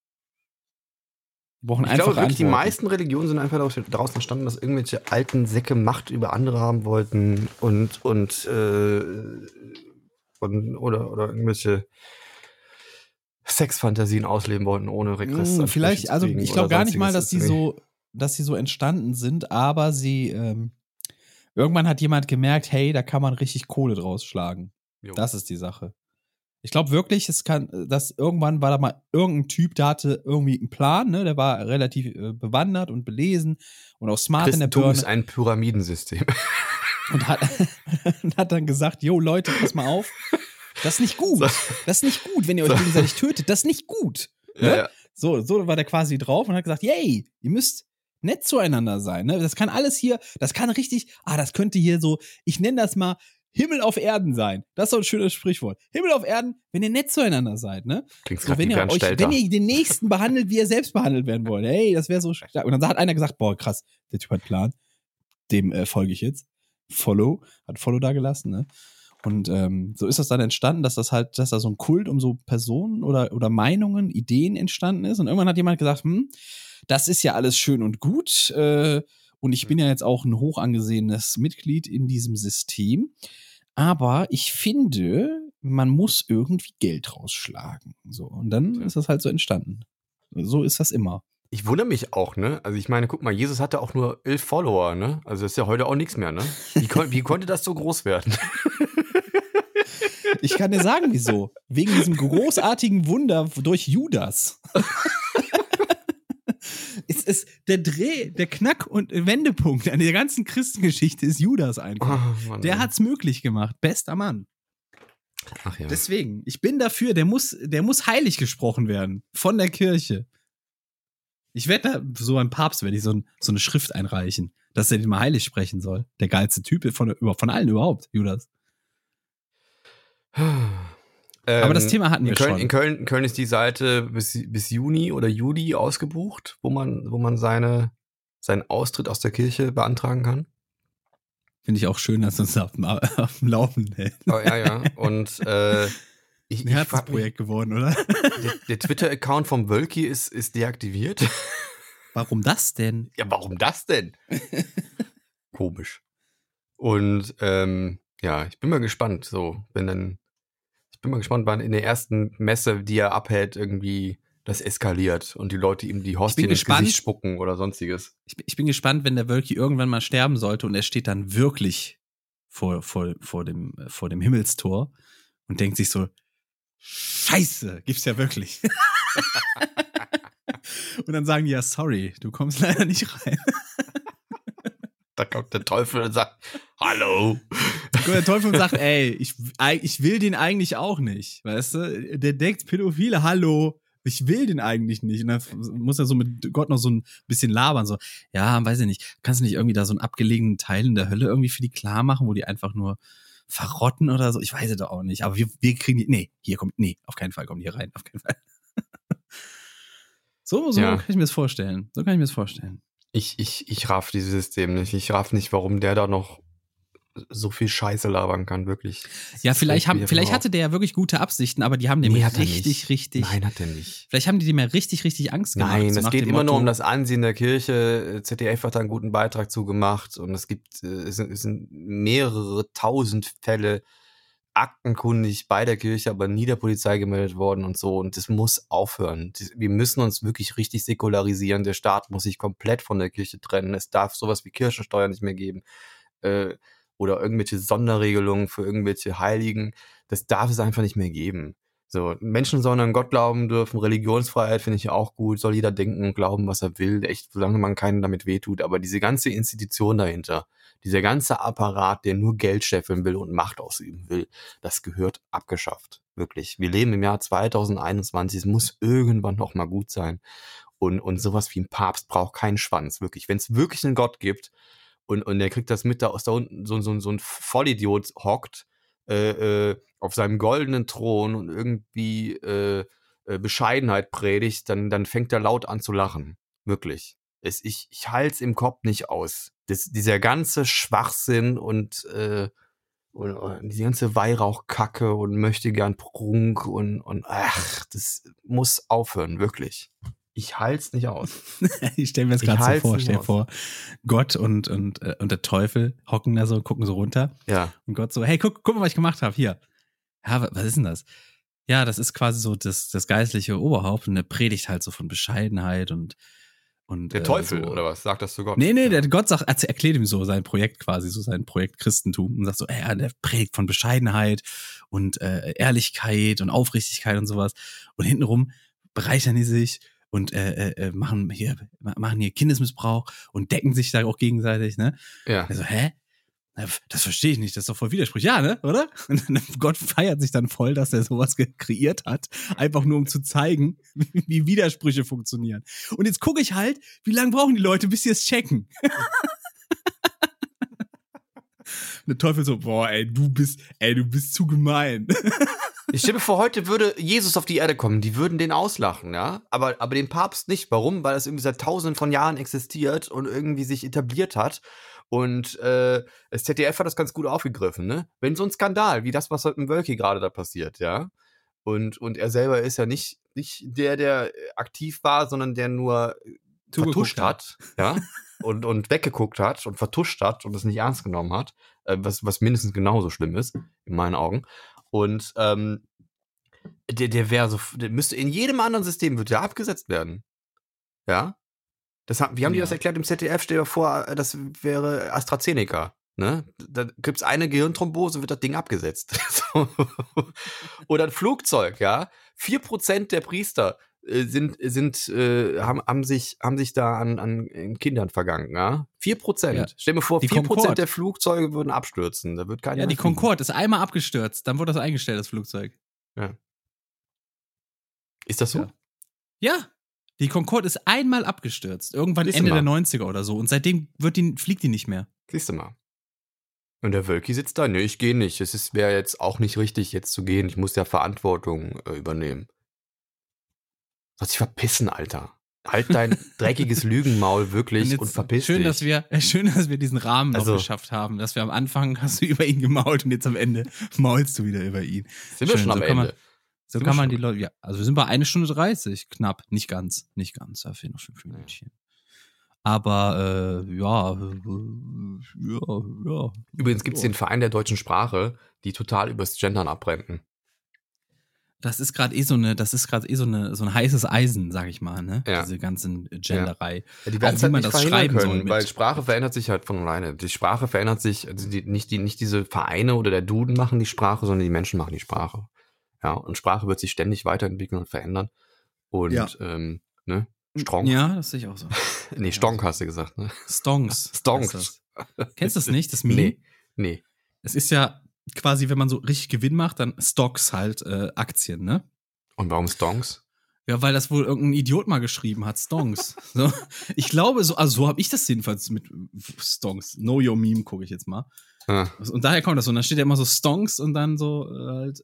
Die brauchen Ich einfach glaube wirklich, die Antworten. meisten Religionen sind einfach daraus daraus entstanden, dass irgendwelche alten Säcke Macht über andere haben wollten und und äh, und oder oder irgendwelche Sexfantasien ausleben wollten, ohne Regress. Mm, vielleicht, also ich glaube gar nicht mal, dass die so, dass sie so entstanden sind, aber sie, ähm, irgendwann hat jemand gemerkt, hey, da kann man richtig Kohle draus schlagen. Jo. Das ist die Sache. Ich glaube wirklich, es kann, dass irgendwann war da mal irgendein Typ, der hatte irgendwie einen Plan, ne? Der war relativ äh, bewandert und belesen und auch smart in der Birne. Christentum ist ein Pyramidensystem. Und hat, und hat dann gesagt, yo Leute, pass mal auf, das ist nicht gut. Das ist nicht gut, wenn ihr euch gegenseitig tötet. Das ist nicht gut. Ne? Ja, ja. So, so war der quasi drauf und hat gesagt, yay, ihr müsst nett zueinander sein. Ne? Das kann alles hier, das kann richtig, ah, das könnte hier so, ich nenne das mal Himmel auf Erden sein. Das ist so ein schönes Sprichwort. Himmel auf Erden, wenn ihr nett zueinander seid, ne? Klingt so, wenn, ihr euch, wenn ihr den Nächsten behandelt, wie ihr selbst behandelt werden wollt. Hey, das wäre so stark. Und dann hat einer gesagt, boah, krass, der Typ hat Plan. Dem äh, folge ich jetzt. Follow, hat Follow da gelassen, ne? Und ähm, so ist das dann entstanden, dass das halt, dass da so ein Kult um so Personen oder, oder Meinungen, Ideen entstanden ist. Und irgendwann hat jemand gesagt, hm, das ist ja alles schön und gut. Äh, und ich bin ja jetzt auch ein hoch angesehenes Mitglied in diesem System. Aber ich finde, man muss irgendwie Geld rausschlagen. So, und dann ist das halt so entstanden. So ist das immer. Ich wundere mich auch, ne? Also ich meine, guck mal, Jesus hatte auch nur elf Follower, ne? Also das ist ja heute auch nichts mehr, ne? Wie, kon- wie konnte das so groß werden? Ich kann dir sagen, wieso. Wegen diesem großartigen Wunder durch Judas. Es ist der Dreh, der Knack- und Wendepunkt an der ganzen Christengeschichte ist Judas einfach. Oh, Mann, der hat's möglich gemacht. Bester Mann. Ach ja. Deswegen, ich bin dafür, der muss, der muss heilig gesprochen werden. Von der Kirche. Ich werde da, so beim Papst werde ich so, ein, so eine Schrift einreichen, dass er den mal heilig sprechen soll. Der geilste Typ von, von allen überhaupt, Judas. Aber das Thema hatten wir in Köln, schon. In Köln, in Köln ist die Seite bis, bis Juni oder Juli ausgebucht, wo man, wo man seine, seinen Austritt aus der Kirche beantragen kann. Finde ich auch schön, dass uns auf dem, auf dem Laufenden hält. Oh, ja, ja. Und äh, ich, ein Herzensprojekt geworden, oder? Der, der Twitter-Account vom Wölki ist, ist deaktiviert. Warum das denn? Ja, warum das denn? Komisch. Und ähm, ja, ich bin mal gespannt, so, wenn dann Ich bin mal gespannt, wann in der ersten Messe, die er abhält, irgendwie das eskaliert und die Leute ihm die Hostien ins Gesicht spucken oder sonstiges. Ich bin, ich bin gespannt, wenn der Wölki irgendwann mal sterben sollte und er steht dann wirklich vor, vor, vor, dem, vor dem Himmelstor und denkt sich so, Scheiße, gibt's ja wirklich. Und dann sagen die, ja, sorry, du kommst leider nicht rein. Da kommt der Teufel und sagt, hallo. Da kommt der Teufel und sagt, ey, ich, ich will den eigentlich auch nicht, weißt du? Der denkt Pädophile, hallo, ich will den eigentlich nicht. Und dann muss er so mit Gott noch so ein bisschen labern, so, ja, weiß ich nicht, kannst du nicht irgendwie da so einen abgelegenen Teil in der Hölle irgendwie für die klar machen, wo die einfach nur verrotten oder so? Ich weiß es doch auch nicht, aber wir, wir kriegen die, nee, hier kommt, nee, auf keinen Fall kommen die hier rein, auf keinen Fall. So, so ja. Kann ich mir das vorstellen. So kann ich mir das vorstellen. Ich, ich, ich raff dieses System nicht. Ich raff nicht, warum der da noch so viel Scheiße labern kann, wirklich. Das ja, vielleicht, haben, vielleicht hatte der ja wirklich gute Absichten, aber die haben dem nee, richtig, richtig. Nein, hat er nicht. Vielleicht haben die dem ja richtig, richtig Angst gemacht. Nein, so es geht immer Motto, nur um das Ansehen der Kirche. Z D F hat da einen guten Beitrag zugemacht und es gibt, es sind, es sind mehrere tausend Fälle aktenkundig bei der Kirche, aber nie der Polizei gemeldet worden und so. Und das muss aufhören. Wir müssen uns wirklich richtig säkularisieren. Der Staat muss sich komplett von der Kirche trennen. Es darf sowas wie Kirchensteuer nicht mehr geben. Äh, oder irgendwelche Sonderregelungen für irgendwelche Heiligen. Das darf es einfach nicht mehr geben. So, Menschen sollen an Gott glauben dürfen. Religionsfreiheit finde ich auch gut. Soll jeder denken und glauben, was er will. Echt, solange man keinen damit wehtut. Aber diese ganze Institution dahinter, dieser ganze Apparat, der nur Geld scheffeln will und Macht ausüben will, das gehört abgeschafft. Wirklich. Wir leben im Jahr zwanzig einundzwanzig. Es muss irgendwann noch mal gut sein. Und, und sowas wie ein Papst braucht keinen Schwanz. Wirklich. Wenn es wirklich einen Gott gibt und, und der kriegt das mit, da aus da unten so, so, so ein Vollidiot hockt, äh, äh, auf seinem goldenen Thron und irgendwie äh, äh, Bescheidenheit predigt, dann, dann fängt er laut an zu lachen. Wirklich. Es, ich ich halte es im Kopf nicht aus. Das, dieser ganze Schwachsinn und, äh, und, und diese ganze Weihrauchkacke und möchte gern Prunk und, und ach, das muss aufhören, wirklich. Ich halte es nicht aus. Ich stelle mir das gerade so vor, stell dir vor, Gott und, und, äh, und der Teufel hocken da so, gucken so runter. Ja. Und Gott so, hey, guck, guck mal, was ich gemacht habe, hier. Ja, was ist denn das? Ja, das ist quasi so das, das geistliche Oberhaupt und der predigt halt so von Bescheidenheit und und Der äh, Teufel, so. oder was? Sagt das zu Gott? Nee, nee, der Gott sagt, er erklärt ihm so sein Projekt quasi, so sein Projekt Christentum und sagt so, ja, der predigt von Bescheidenheit und äh, Ehrlichkeit und Aufrichtigkeit und sowas. Und hintenrum bereichern die sich und äh, äh, machen hier machen hier Kindesmissbrauch und decken sich da auch gegenseitig, ne? Ja. Also, hä? Das verstehe ich nicht, das ist doch voll Widerspruch. Ja, ne, oder? Und Gott feiert sich dann voll, dass er sowas ge- kreiert hat, einfach nur um zu zeigen, wie Widersprüche funktionieren. Und jetzt gucke ich halt, wie lange brauchen die Leute, bis sie es checken? Der Teufel so, boah, ey, du bist, ey, du bist zu gemein. Ich stelle mir vor, heute würde Jesus auf die Erde kommen, die würden den auslachen, ja? Aber, aber den Papst nicht. Warum? Weil das irgendwie seit tausenden von Jahren existiert und irgendwie sich etabliert hat. Und äh, das Z D F hat das ganz gut aufgegriffen, ne? Wenn so ein Skandal, wie das, was mit dem Wölki gerade da passiert, ja? Und, und er selber ist ja nicht, nicht der, der aktiv war, sondern der nur vertuscht hat, ja? und, und weggeguckt hat und vertuscht hat und es nicht ernst genommen hat, äh, was, was mindestens genauso schlimm ist, in meinen Augen. Und ähm, der, der wäre so, der müsste in jedem anderen System wird der abgesetzt werden. Ja? Das haben, wie haben ja. die das erklärt im Z D F? Stell dir vor, das wäre AstraZeneca. Ne? Da gibt's eine Gehirnthrombose, wird das Ding abgesetzt. Oder ein Flugzeug, ja. Vier Prozent der Priester äh, sind, sind, äh, haben, haben sich, haben sich da an, an Kindern vergangen, ja. Vier Prozent. Ja. Stell dir vor, vier Prozent der Flugzeuge würden abstürzen. Da wird keiner. Ja, die Concorde ist einmal abgestürzt, dann wurde das eingestellt, das Flugzeug. Ja. Ist das so? Ja. ja. Die Concorde ist einmal abgestürzt. Irgendwann Siehst Ende der neunziger oder so. Und seitdem wird die, fliegt die nicht mehr. Siehst du mal. Und der Wölki sitzt da. Nee, ich gehe nicht. Es wäre jetzt auch nicht richtig, jetzt zu gehen. Ich muss ja Verantwortung äh, übernehmen. Soll sich verpissen, Alter. Halt dein dreckiges Lügenmaul wirklich und, und verpiss schön, dich. Dass wir, schön, dass wir diesen Rahmen noch also, geschafft haben. Dass wir am Anfang hast du über ihn gemault und jetzt am Ende maulst du wieder über ihn. Sind wir schön, schon am so Ende. Man, so kann man die Leute, ja, also wir sind bei eine Stunde dreißig, knapp. Nicht ganz, nicht ganz. Da fehlen noch fünf Minütchen. Aber, äh, ja, äh, ja, ja. Übrigens gibt es ja. den Verein der deutschen Sprache, die total übers Gendern abbremsen. Das ist gerade eh so eine, das ist gerade eh so eine, so ein heißes Eisen, sag ich mal, ne? Ja. Diese ganzen Genderei. Ja, die werden halt nicht das schreiben können, soll weil Sprache verändert sich halt von alleine. Die Sprache verändert sich, also die, nicht, die, nicht diese Vereine oder der Duden machen die Sprache, sondern die Menschen machen die Sprache. Ja, und Sprache wird sich ständig weiterentwickeln und verändern. Und, ja. ähm, ne? Stronk. Ja, das sehe ich auch so. nee, Stonk hast du gesagt, ne? Stonks. Stonks. Kennst du das nicht, das Meme? Nee, nee. Es ist ja quasi, wenn man so richtig Gewinn macht, dann Stocks halt äh, Aktien, ne? Und warum Stonks? Ja, weil das wohl irgendein Idiot mal geschrieben hat, Stonks. so. Ich glaube, so, also so habe ich das jedenfalls mit Stonks. Know Your Meme gucke ich jetzt mal. Ah. Und daher kommt das so. Und dann steht ja immer so Stonks und dann so äh, halt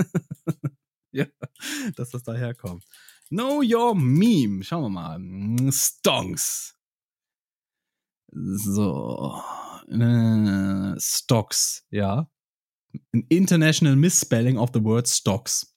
ja, dass das daher kommt. Know Your Meme. Schauen wir mal. Stonks. So. Äh, Stocks, ja. An international misspelling of the word stocks.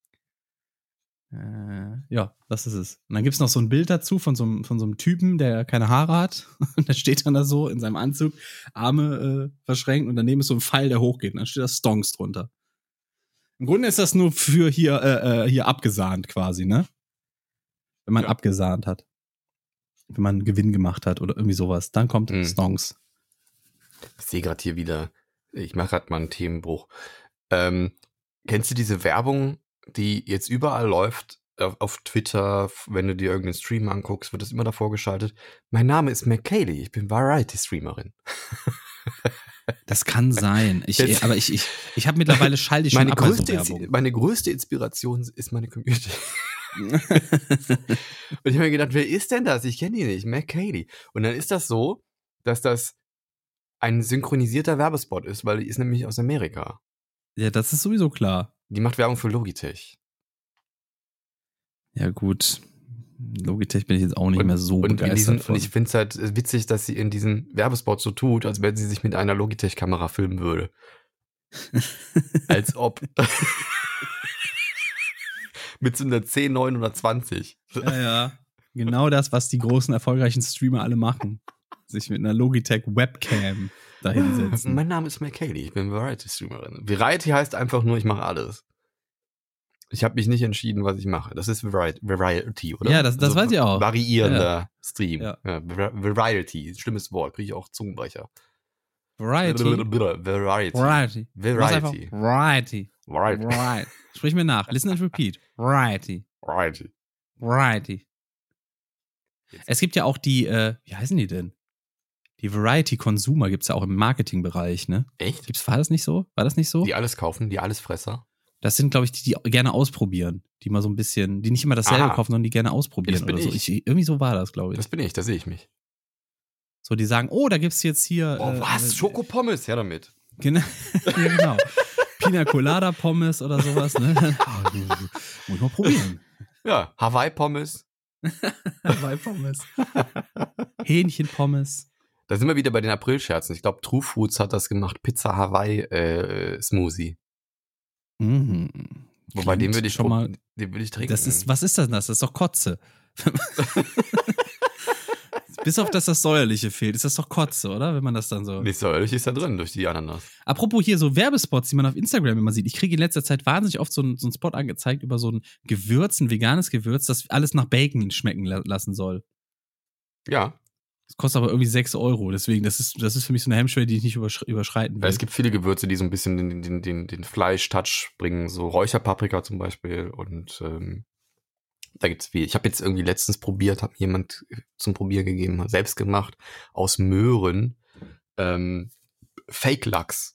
Äh, ja, das ist es. Und dann gibt es noch so ein Bild dazu von so, einem, von so einem Typen, der keine Haare hat. Und der steht dann da so in seinem Anzug, Arme äh, verschränkt und daneben ist so ein Pfeil, der hochgeht. Und dann steht da Stonks drunter. Im Grunde ist das nur für hier, äh, hier abgesahnt quasi, ne? Wenn man ja. abgesahnt hat. Wenn man einen Gewinn gemacht hat oder irgendwie sowas. Dann kommt mhm. Stonks. Ich sehe gerade hier wieder, ich mache gerade mal einen Themenbruch. Ähm, kennst du diese Werbung, die jetzt überall läuft, auf, auf Twitter, wenn du dir irgendeinen Stream anguckst, wird das immer davor geschaltet. Mein Name ist McKaylee, ich bin Variety-Streamerin. Das kann sein. Ich, Jetzt, aber ich, ich, ich habe mittlerweile schalte ich schon meine ab größte, bei so Werbung. Meine größte Inspiration ist meine Community. Und ich habe mir gedacht, wer ist denn das? Ich kenne die nicht, McKaylee. Und dann ist das so, dass das ein synchronisierter Werbespot ist, weil die ist nämlich aus Amerika. Ja, das ist sowieso klar. Die macht Werbung für Logitech. Ja gut, Logitech bin ich jetzt auch nicht und, mehr so und begeistert diesen, von. Und ich finde es halt witzig, dass sie in diesen Werbespot so tut, als wenn sie sich mit einer Logitech-Kamera filmen würde. Als ob. Mit so einer zehn neunhundertzwanzig. Ja, ja. Genau das, was die großen, erfolgreichen Streamer alle machen. Sich mit einer Logitech Webcam dahinsetzen. Mein Name ist McKaylee, ich bin Variety-Streamerin. Variety heißt einfach nur, ich mache alles. Ich habe mich nicht entschieden, was ich mache. Das ist Vari- Variety, oder? Ja, das, das Also weiß ich auch. Variierender Ja. Stream. Ja. Ja, Var- Variety, schlimmes Wort, kriege ich auch Zungenbrecher. Variety. Variety. Variety. Mach's einfach. Variety. Variety. Variety. Variety. Sprich mir nach. Listen and repeat. Variety. Variety. Variety. Es gibt ja auch die, äh, wie heißen die denn? Die Variety Consumer gibt's ja auch im Marketingbereich, ne? Echt? Gibt's, war das nicht so? War das nicht so? Die alles kaufen, die Allesfresser. Das sind, glaube ich, die, die gerne ausprobieren. Die mal so ein bisschen, die nicht immer dasselbe Aha. kaufen, sondern die gerne ausprobieren Ja, das bin oder so. ich. Ich, irgendwie so war das, glaube ich. Das bin ich, da sehe ich mich. So, die sagen, oh, da gibt's jetzt hier. Oh, äh, was? äh, Schokopommes? Her damit. Genau. Ja, genau. Pina Colada Pommes oder sowas, ne? Ah, muss ich mal probieren. Ja, Hawaii-Pommes. Hawaii Pommes. Hähnchen-Pommes. Da sind wir wieder bei den Aprilscherzen. Ich glaube, True Foods hat das gemacht. Pizza Hawaii äh, Smoothie. Mhm. Wobei, den Klingt würde ich schon mal. den würde ich trinken. Das ist, was ist das? Das ist doch Kotze. Bis auf, dass das Säuerliche fehlt, ist das doch Kotze, oder? Wenn man das dann so. Nicht säuerlich ist da drin durch die Ananas. Apropos hier so Werbespots, die man auf Instagram immer sieht. Ich kriege in letzter Zeit wahnsinnig oft so einen, so einen Spot angezeigt über so ein Gewürz, ein veganes Gewürz, das alles nach Bacon schmecken la- lassen soll. Ja. Das kostet aber irgendwie sechs Euro. Deswegen, das ist, das ist für mich so eine Hemmschwelle, die ich nicht übersch- überschreiten will. Ja, es gibt viele Gewürze, die so ein bisschen den, den, den, den Fleisch-Touch bringen. So Räucherpaprika zum Beispiel. Und ähm, da gibt's viel. Ich habe jetzt irgendwie letztens probiert, hat mir jemand zum Probieren gegeben, selbst gemacht, aus Möhren. Ähm, Fake-Lachs.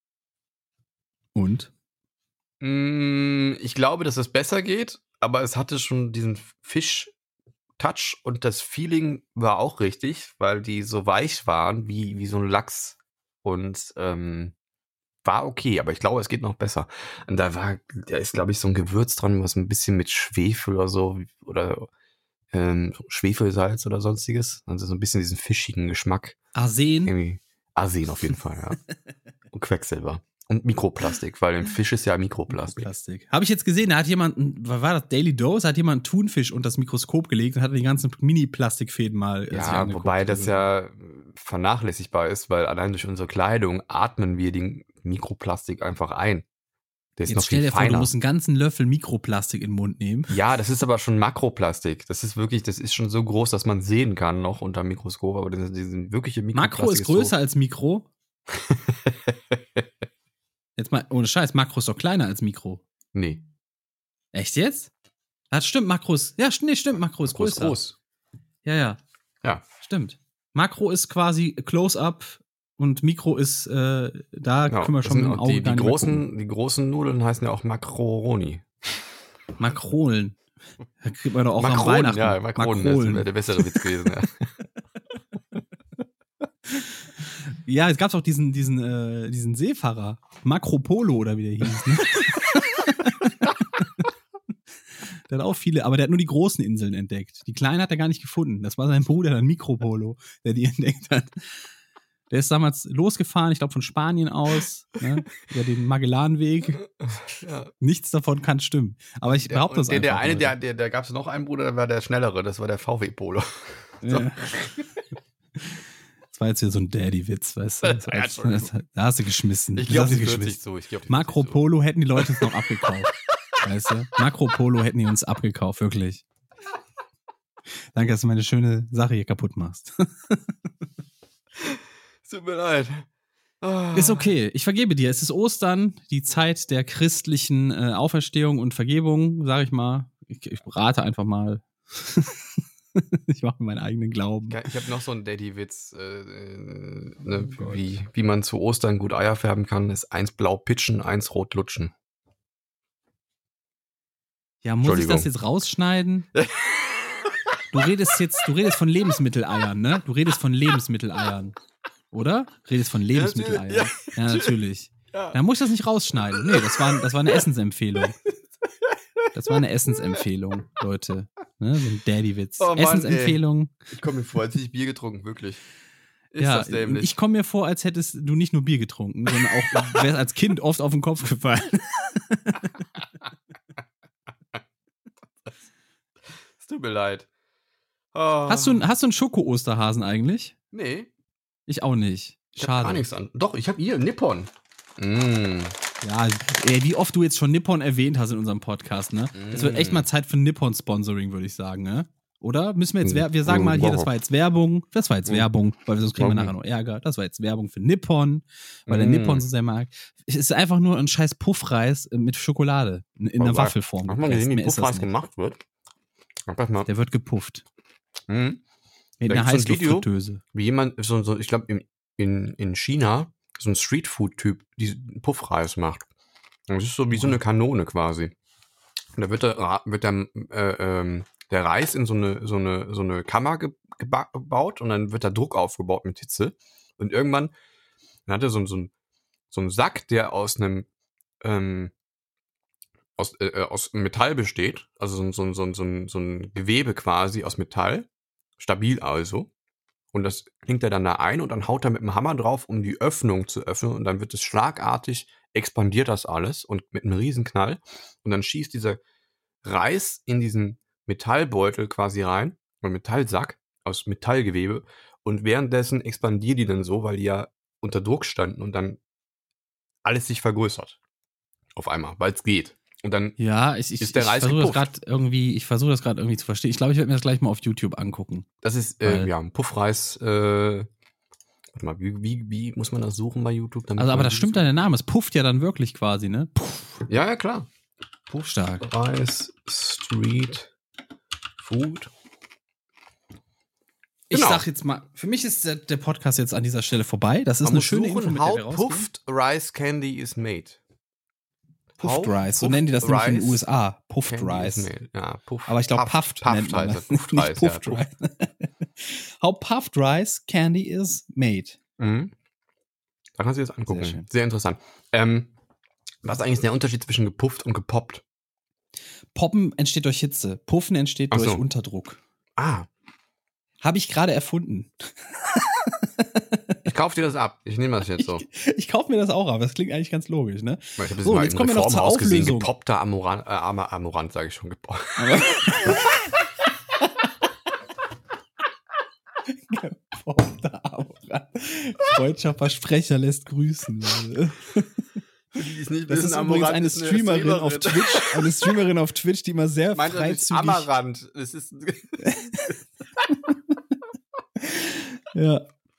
Und? Mm, ich glaube, dass es besser geht, aber es hatte schon diesen Fisch-Touch und das Feeling war auch richtig, weil die so weich waren wie, wie so ein Lachs und ähm, war okay, aber ich glaube, es geht noch besser. Und da war, da ist, glaube ich, so ein Gewürz dran, was ein bisschen mit Schwefel oder so oder ähm, Schwefelsalz oder sonstiges, also so ein bisschen diesen fischigen Geschmack. Arsen? Irgendwie Arsen auf jeden Fall, ja. Und Quecksilber. Und Mikroplastik, weil im Fisch ist ja Mikroplastik. Plastik. Habe ich jetzt gesehen, da hat jemand, was war das, Daily Dose, hat jemand einen Thunfisch unter das Mikroskop gelegt und hat die ganzen Mini-Plastikfäden mal äh, sich Ja, angeguckt. wobei das ja vernachlässigbar ist, weil allein durch unsere Kleidung atmen wir den Mikroplastik einfach ein. Der ist Jetzt noch stell viel dir vor, du feiner. musst einen ganzen Löffel Mikroplastik in den Mund nehmen. Ja, das ist aber schon Makroplastik. Das ist wirklich, das ist schon so groß, dass man sehen kann noch unter dem Mikroskop, aber das, diese wirkliche Mikroplastik Makro ist größer so als Mikro. Jetzt mal, ohne Scheiß, Makro ist doch kleiner als Mikro. Nee. Echt jetzt? Das stimmt, Makro ist, ja, nee, stimmt, Makro ist Groß, größer. groß. Ja, ja, Ja. stimmt. Makro ist quasi Close-Up und Mikro ist, äh, da Ja, können wir das schon sind im auch Auge die, gar die nicht mehr großen, die großen Nudeln heißen ja auch Makroni. gucken. Makrolen. Da kriegt man doch auch Makronen, am Weihnachten. ja, Makronen, das wäre der bessere Witz gewesen. Ja. Ja, es gab auch diesen, diesen, äh, diesen Seefahrer. Makropolo oder wie der hieß. Ne? Der hat auch viele, aber der hat nur die großen Inseln entdeckt. Die kleinen hat er gar nicht gefunden. Das war sein Bruder, dann Mikropolo, der die entdeckt hat. Der ist damals losgefahren, ich glaube von Spanien aus, ne, über den Magellanweg. Ja. Nichts davon kann stimmen. Aber ich behaupte das der, einfach. der eine, Leute. der, der, da gab es noch einen Bruder, der war der schnellere, das war der V W-Polo. So. Ja. Das war jetzt wieder so ein Daddy-Witz, weißt du? Das war Ja, jetzt, Entschuldigung. da hast du geschmissen. Ich Das glaube, hast du sie führt geschmissen. sich so. Ich glaub, die Makro führt sich Polo hätten die Leute uns noch abgekauft. Weißt du? Makro Polo hätten die uns abgekauft, wirklich. Danke, dass du meine schöne Sache hier kaputt machst. So. Tut mir leid. Ah. Ist okay, ich vergebe dir. Es ist Ostern, die Zeit der christlichen äh, Auferstehung und Vergebung, sag ich mal. Ich, ich rate einfach mal. Ich mache meinen eigenen Glauben. Ja, ich habe noch so einen Daddy-Witz, äh, äh, ne, Oh Gott. wie, wie man zu Ostern gut Eier färben kann, ist eins blau pitchen, eins rot lutschen. Ja, muss ich das Entschuldigung. jetzt rausschneiden? Du redest jetzt, du redest von Lebensmitteleiern, ne? Du redest von Lebensmitteleiern. Oder? Redest von Lebensmitteleiern. Ja, Ja, natürlich. Ja. Da muss ich das nicht rausschneiden. Nee, das war, das war eine Essensempfehlung. Das war eine Essensempfehlung, Leute. Ne? So ein Daddy-Witz. Oh Mann, Essensempfehlung. Ich komme mir vor, als hätte ich Bier getrunken, wirklich. Ist Ja, das dämlich? ich komme mir vor, als hättest du nicht nur Bier getrunken, sondern auch wärst als Kind oft auf den Kopf gefallen. Es tut mir leid. Oh. Hast du, einen- hast du einen Schoko-Osterhasen eigentlich? Nee, Ich auch nicht. ich hab Schade. gar nichts an. Doch, ich habe hier Nippon. Mm. Ja, ey, wie oft du jetzt schon Nippon erwähnt hast in unserem Podcast, ne? Es mm. wird echt mal Zeit für Nippon-Sponsoring, würde ich sagen, ne? Oder? Müssen wir jetzt, Wer- wir sagen mal hier, das war jetzt Werbung, das war jetzt mm. Werbung, weil sonst kriegen wir nachher noch Ärger. Das war jetzt Werbung für Nippon, weil mm. der Nippon so sehr mag. Es ist einfach nur ein scheiß Puffreis mit Schokolade in, in einer Waffelform. Hast du mal gesehen, wie Puffreis gemacht wird? Mal. Der wird gepufft. Mhm. Mit einer Heißluftfritteuse. Wie jemand, so, so, ich glaube, in, in, in China, so ein Streetfood-Typ, die Puffreis macht. Und das ist so wie so eine Kanone quasi. Und da wird der, wird der, äh, ähm, der Reis in so eine, so eine, so eine Kammer ge- geba- gebaut und dann wird da Druck aufgebaut mit Hitze. Und irgendwann dann hat er so, so, ein, so einen Sack, der aus einem ähm, aus, äh, aus Metall besteht, also so, so, so, so, so ein Gewebe quasi aus Metall, stabil also. Und das klingt er dann da ein und dann haut er mit dem Hammer drauf, um die Öffnung zu öffnen und dann wird es schlagartig, expandiert das alles und mit einem Riesenknall und dann schießt dieser Reis in diesen Metallbeutel quasi rein, oder Metallsack aus Metallgewebe und währenddessen expandieren die dann so, weil die ja unter Druck standen und dann alles sich vergrößert. Auf einmal, weil es geht. Und dann ja, ich, ich, ist der ich Reis versuche das gepufft. gerade irgendwie, ich versuche das gerade irgendwie zu verstehen. Ich glaube, ich werde mir das gleich mal auf YouTube angucken. Das ist äh, ja ein Puffreis. Äh, warte mal, wie, wie, wie muss man das suchen bei YouTube? Damit also, aber man das stimmt dann der Name. Es pufft ja dann wirklich quasi, ne? Puff. Ja, ja, klar. Puff stark. Reis Street Food. Ich Genau. sag jetzt mal, für mich ist der, der Podcast jetzt an dieser Stelle vorbei. Das ist eine schöne Info, mit der wir How rausgehen. puffed Rice Candy is made. Puffed How Rice, so nennen die das nämlich in den Rice U S A. Puffed Candy Rice. is made. Ja, puff, Aber ich glaube, puffed, puffed, nennt man heißt das. das. Puffed Nicht Rice, puffed ja, Rice. How puffed rice candy is made. Mhm. Da kannst du dir das angucken. Sehr Sehr, schön. interessant. Ähm, was ist eigentlich der Unterschied zwischen gepufft und gepoppt? Poppen entsteht durch Hitze. Puffen entsteht Ach durch so. Unterdruck. Ah, Habe ich gerade erfunden. ich kauf dir das ab. Ich nehme das jetzt so. Ich kaufe mir das auch ab. Das klingt eigentlich ganz logisch, ne? Ich habe das So, mal jetzt im kommen wir noch zur Reformhaus gesehen. Auflösung. Gepoppter Amorant, äh, Amor- Amorant sage ich schon. Gepoppt. Aber Gepoppter Amorant. Freudscher Versprecher lässt grüßen. Die ist nicht Das ist übrigens eine Streamerin auf Twitch, eine Streamerin auf Twitch, die immer sehr Meint er nicht freizügig... Amarant? Das ist Ja.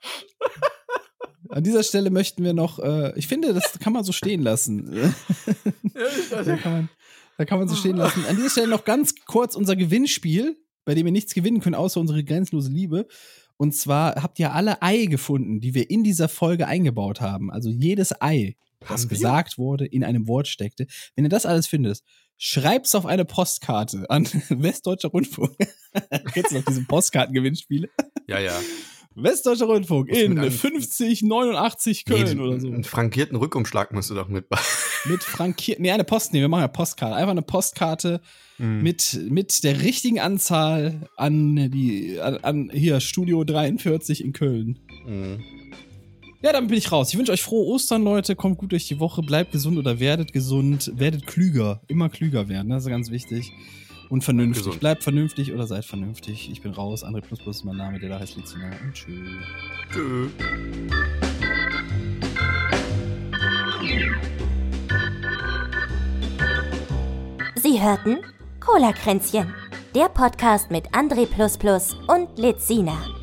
An dieser Stelle möchten wir noch, äh, ich finde, das kann man so stehen lassen. da, kann man, da kann man so stehen lassen. An dieser Stelle noch ganz kurz unser Gewinnspiel, bei dem ihr nichts gewinnen könnt, außer unsere grenzenlose Liebe. Und zwar habt ihr alle Ei gefunden, die wir in dieser Folge eingebaut haben. Also jedes Ei, das Haben wir? gesagt wurde, in einem Wort steckte. Wenn ihr das alles findet, schreibt's auf eine Postkarte an Westdeutscher Rundfunk. Kennst du noch diese Postkartengewinnspiele? ja, ja. Westdeutscher Rundfunk Musst mit in einem- fünfzig neunundachtzig Köln Nee, oder so. Einen frankierten Rückumschlag musst du doch mit. Mit frankiert, nee, eine Post, nee, wir machen ja Postkarte. Einfach eine Postkarte Mhm. mit, mit der richtigen Anzahl an die, an, an hier, Studio dreiundvierzig in Köln. Mhm. Ja, damit bin ich raus. Ich wünsche euch frohe Ostern, Leute. Kommt gut durch die Woche. Bleibt gesund oder werdet gesund. Werdet klüger. Immer klüger werden. Das ist ganz wichtig. Und vernünftig. Gesund. Bleibt vernünftig oder seid vernünftig. Ich bin raus. André Plus Plus ist mein Name. Der da heißt Lizina. Und tschüss. Tschö. Sie hörten Cola-Kränzchen, der Podcast mit André Plus Plus und Lizina.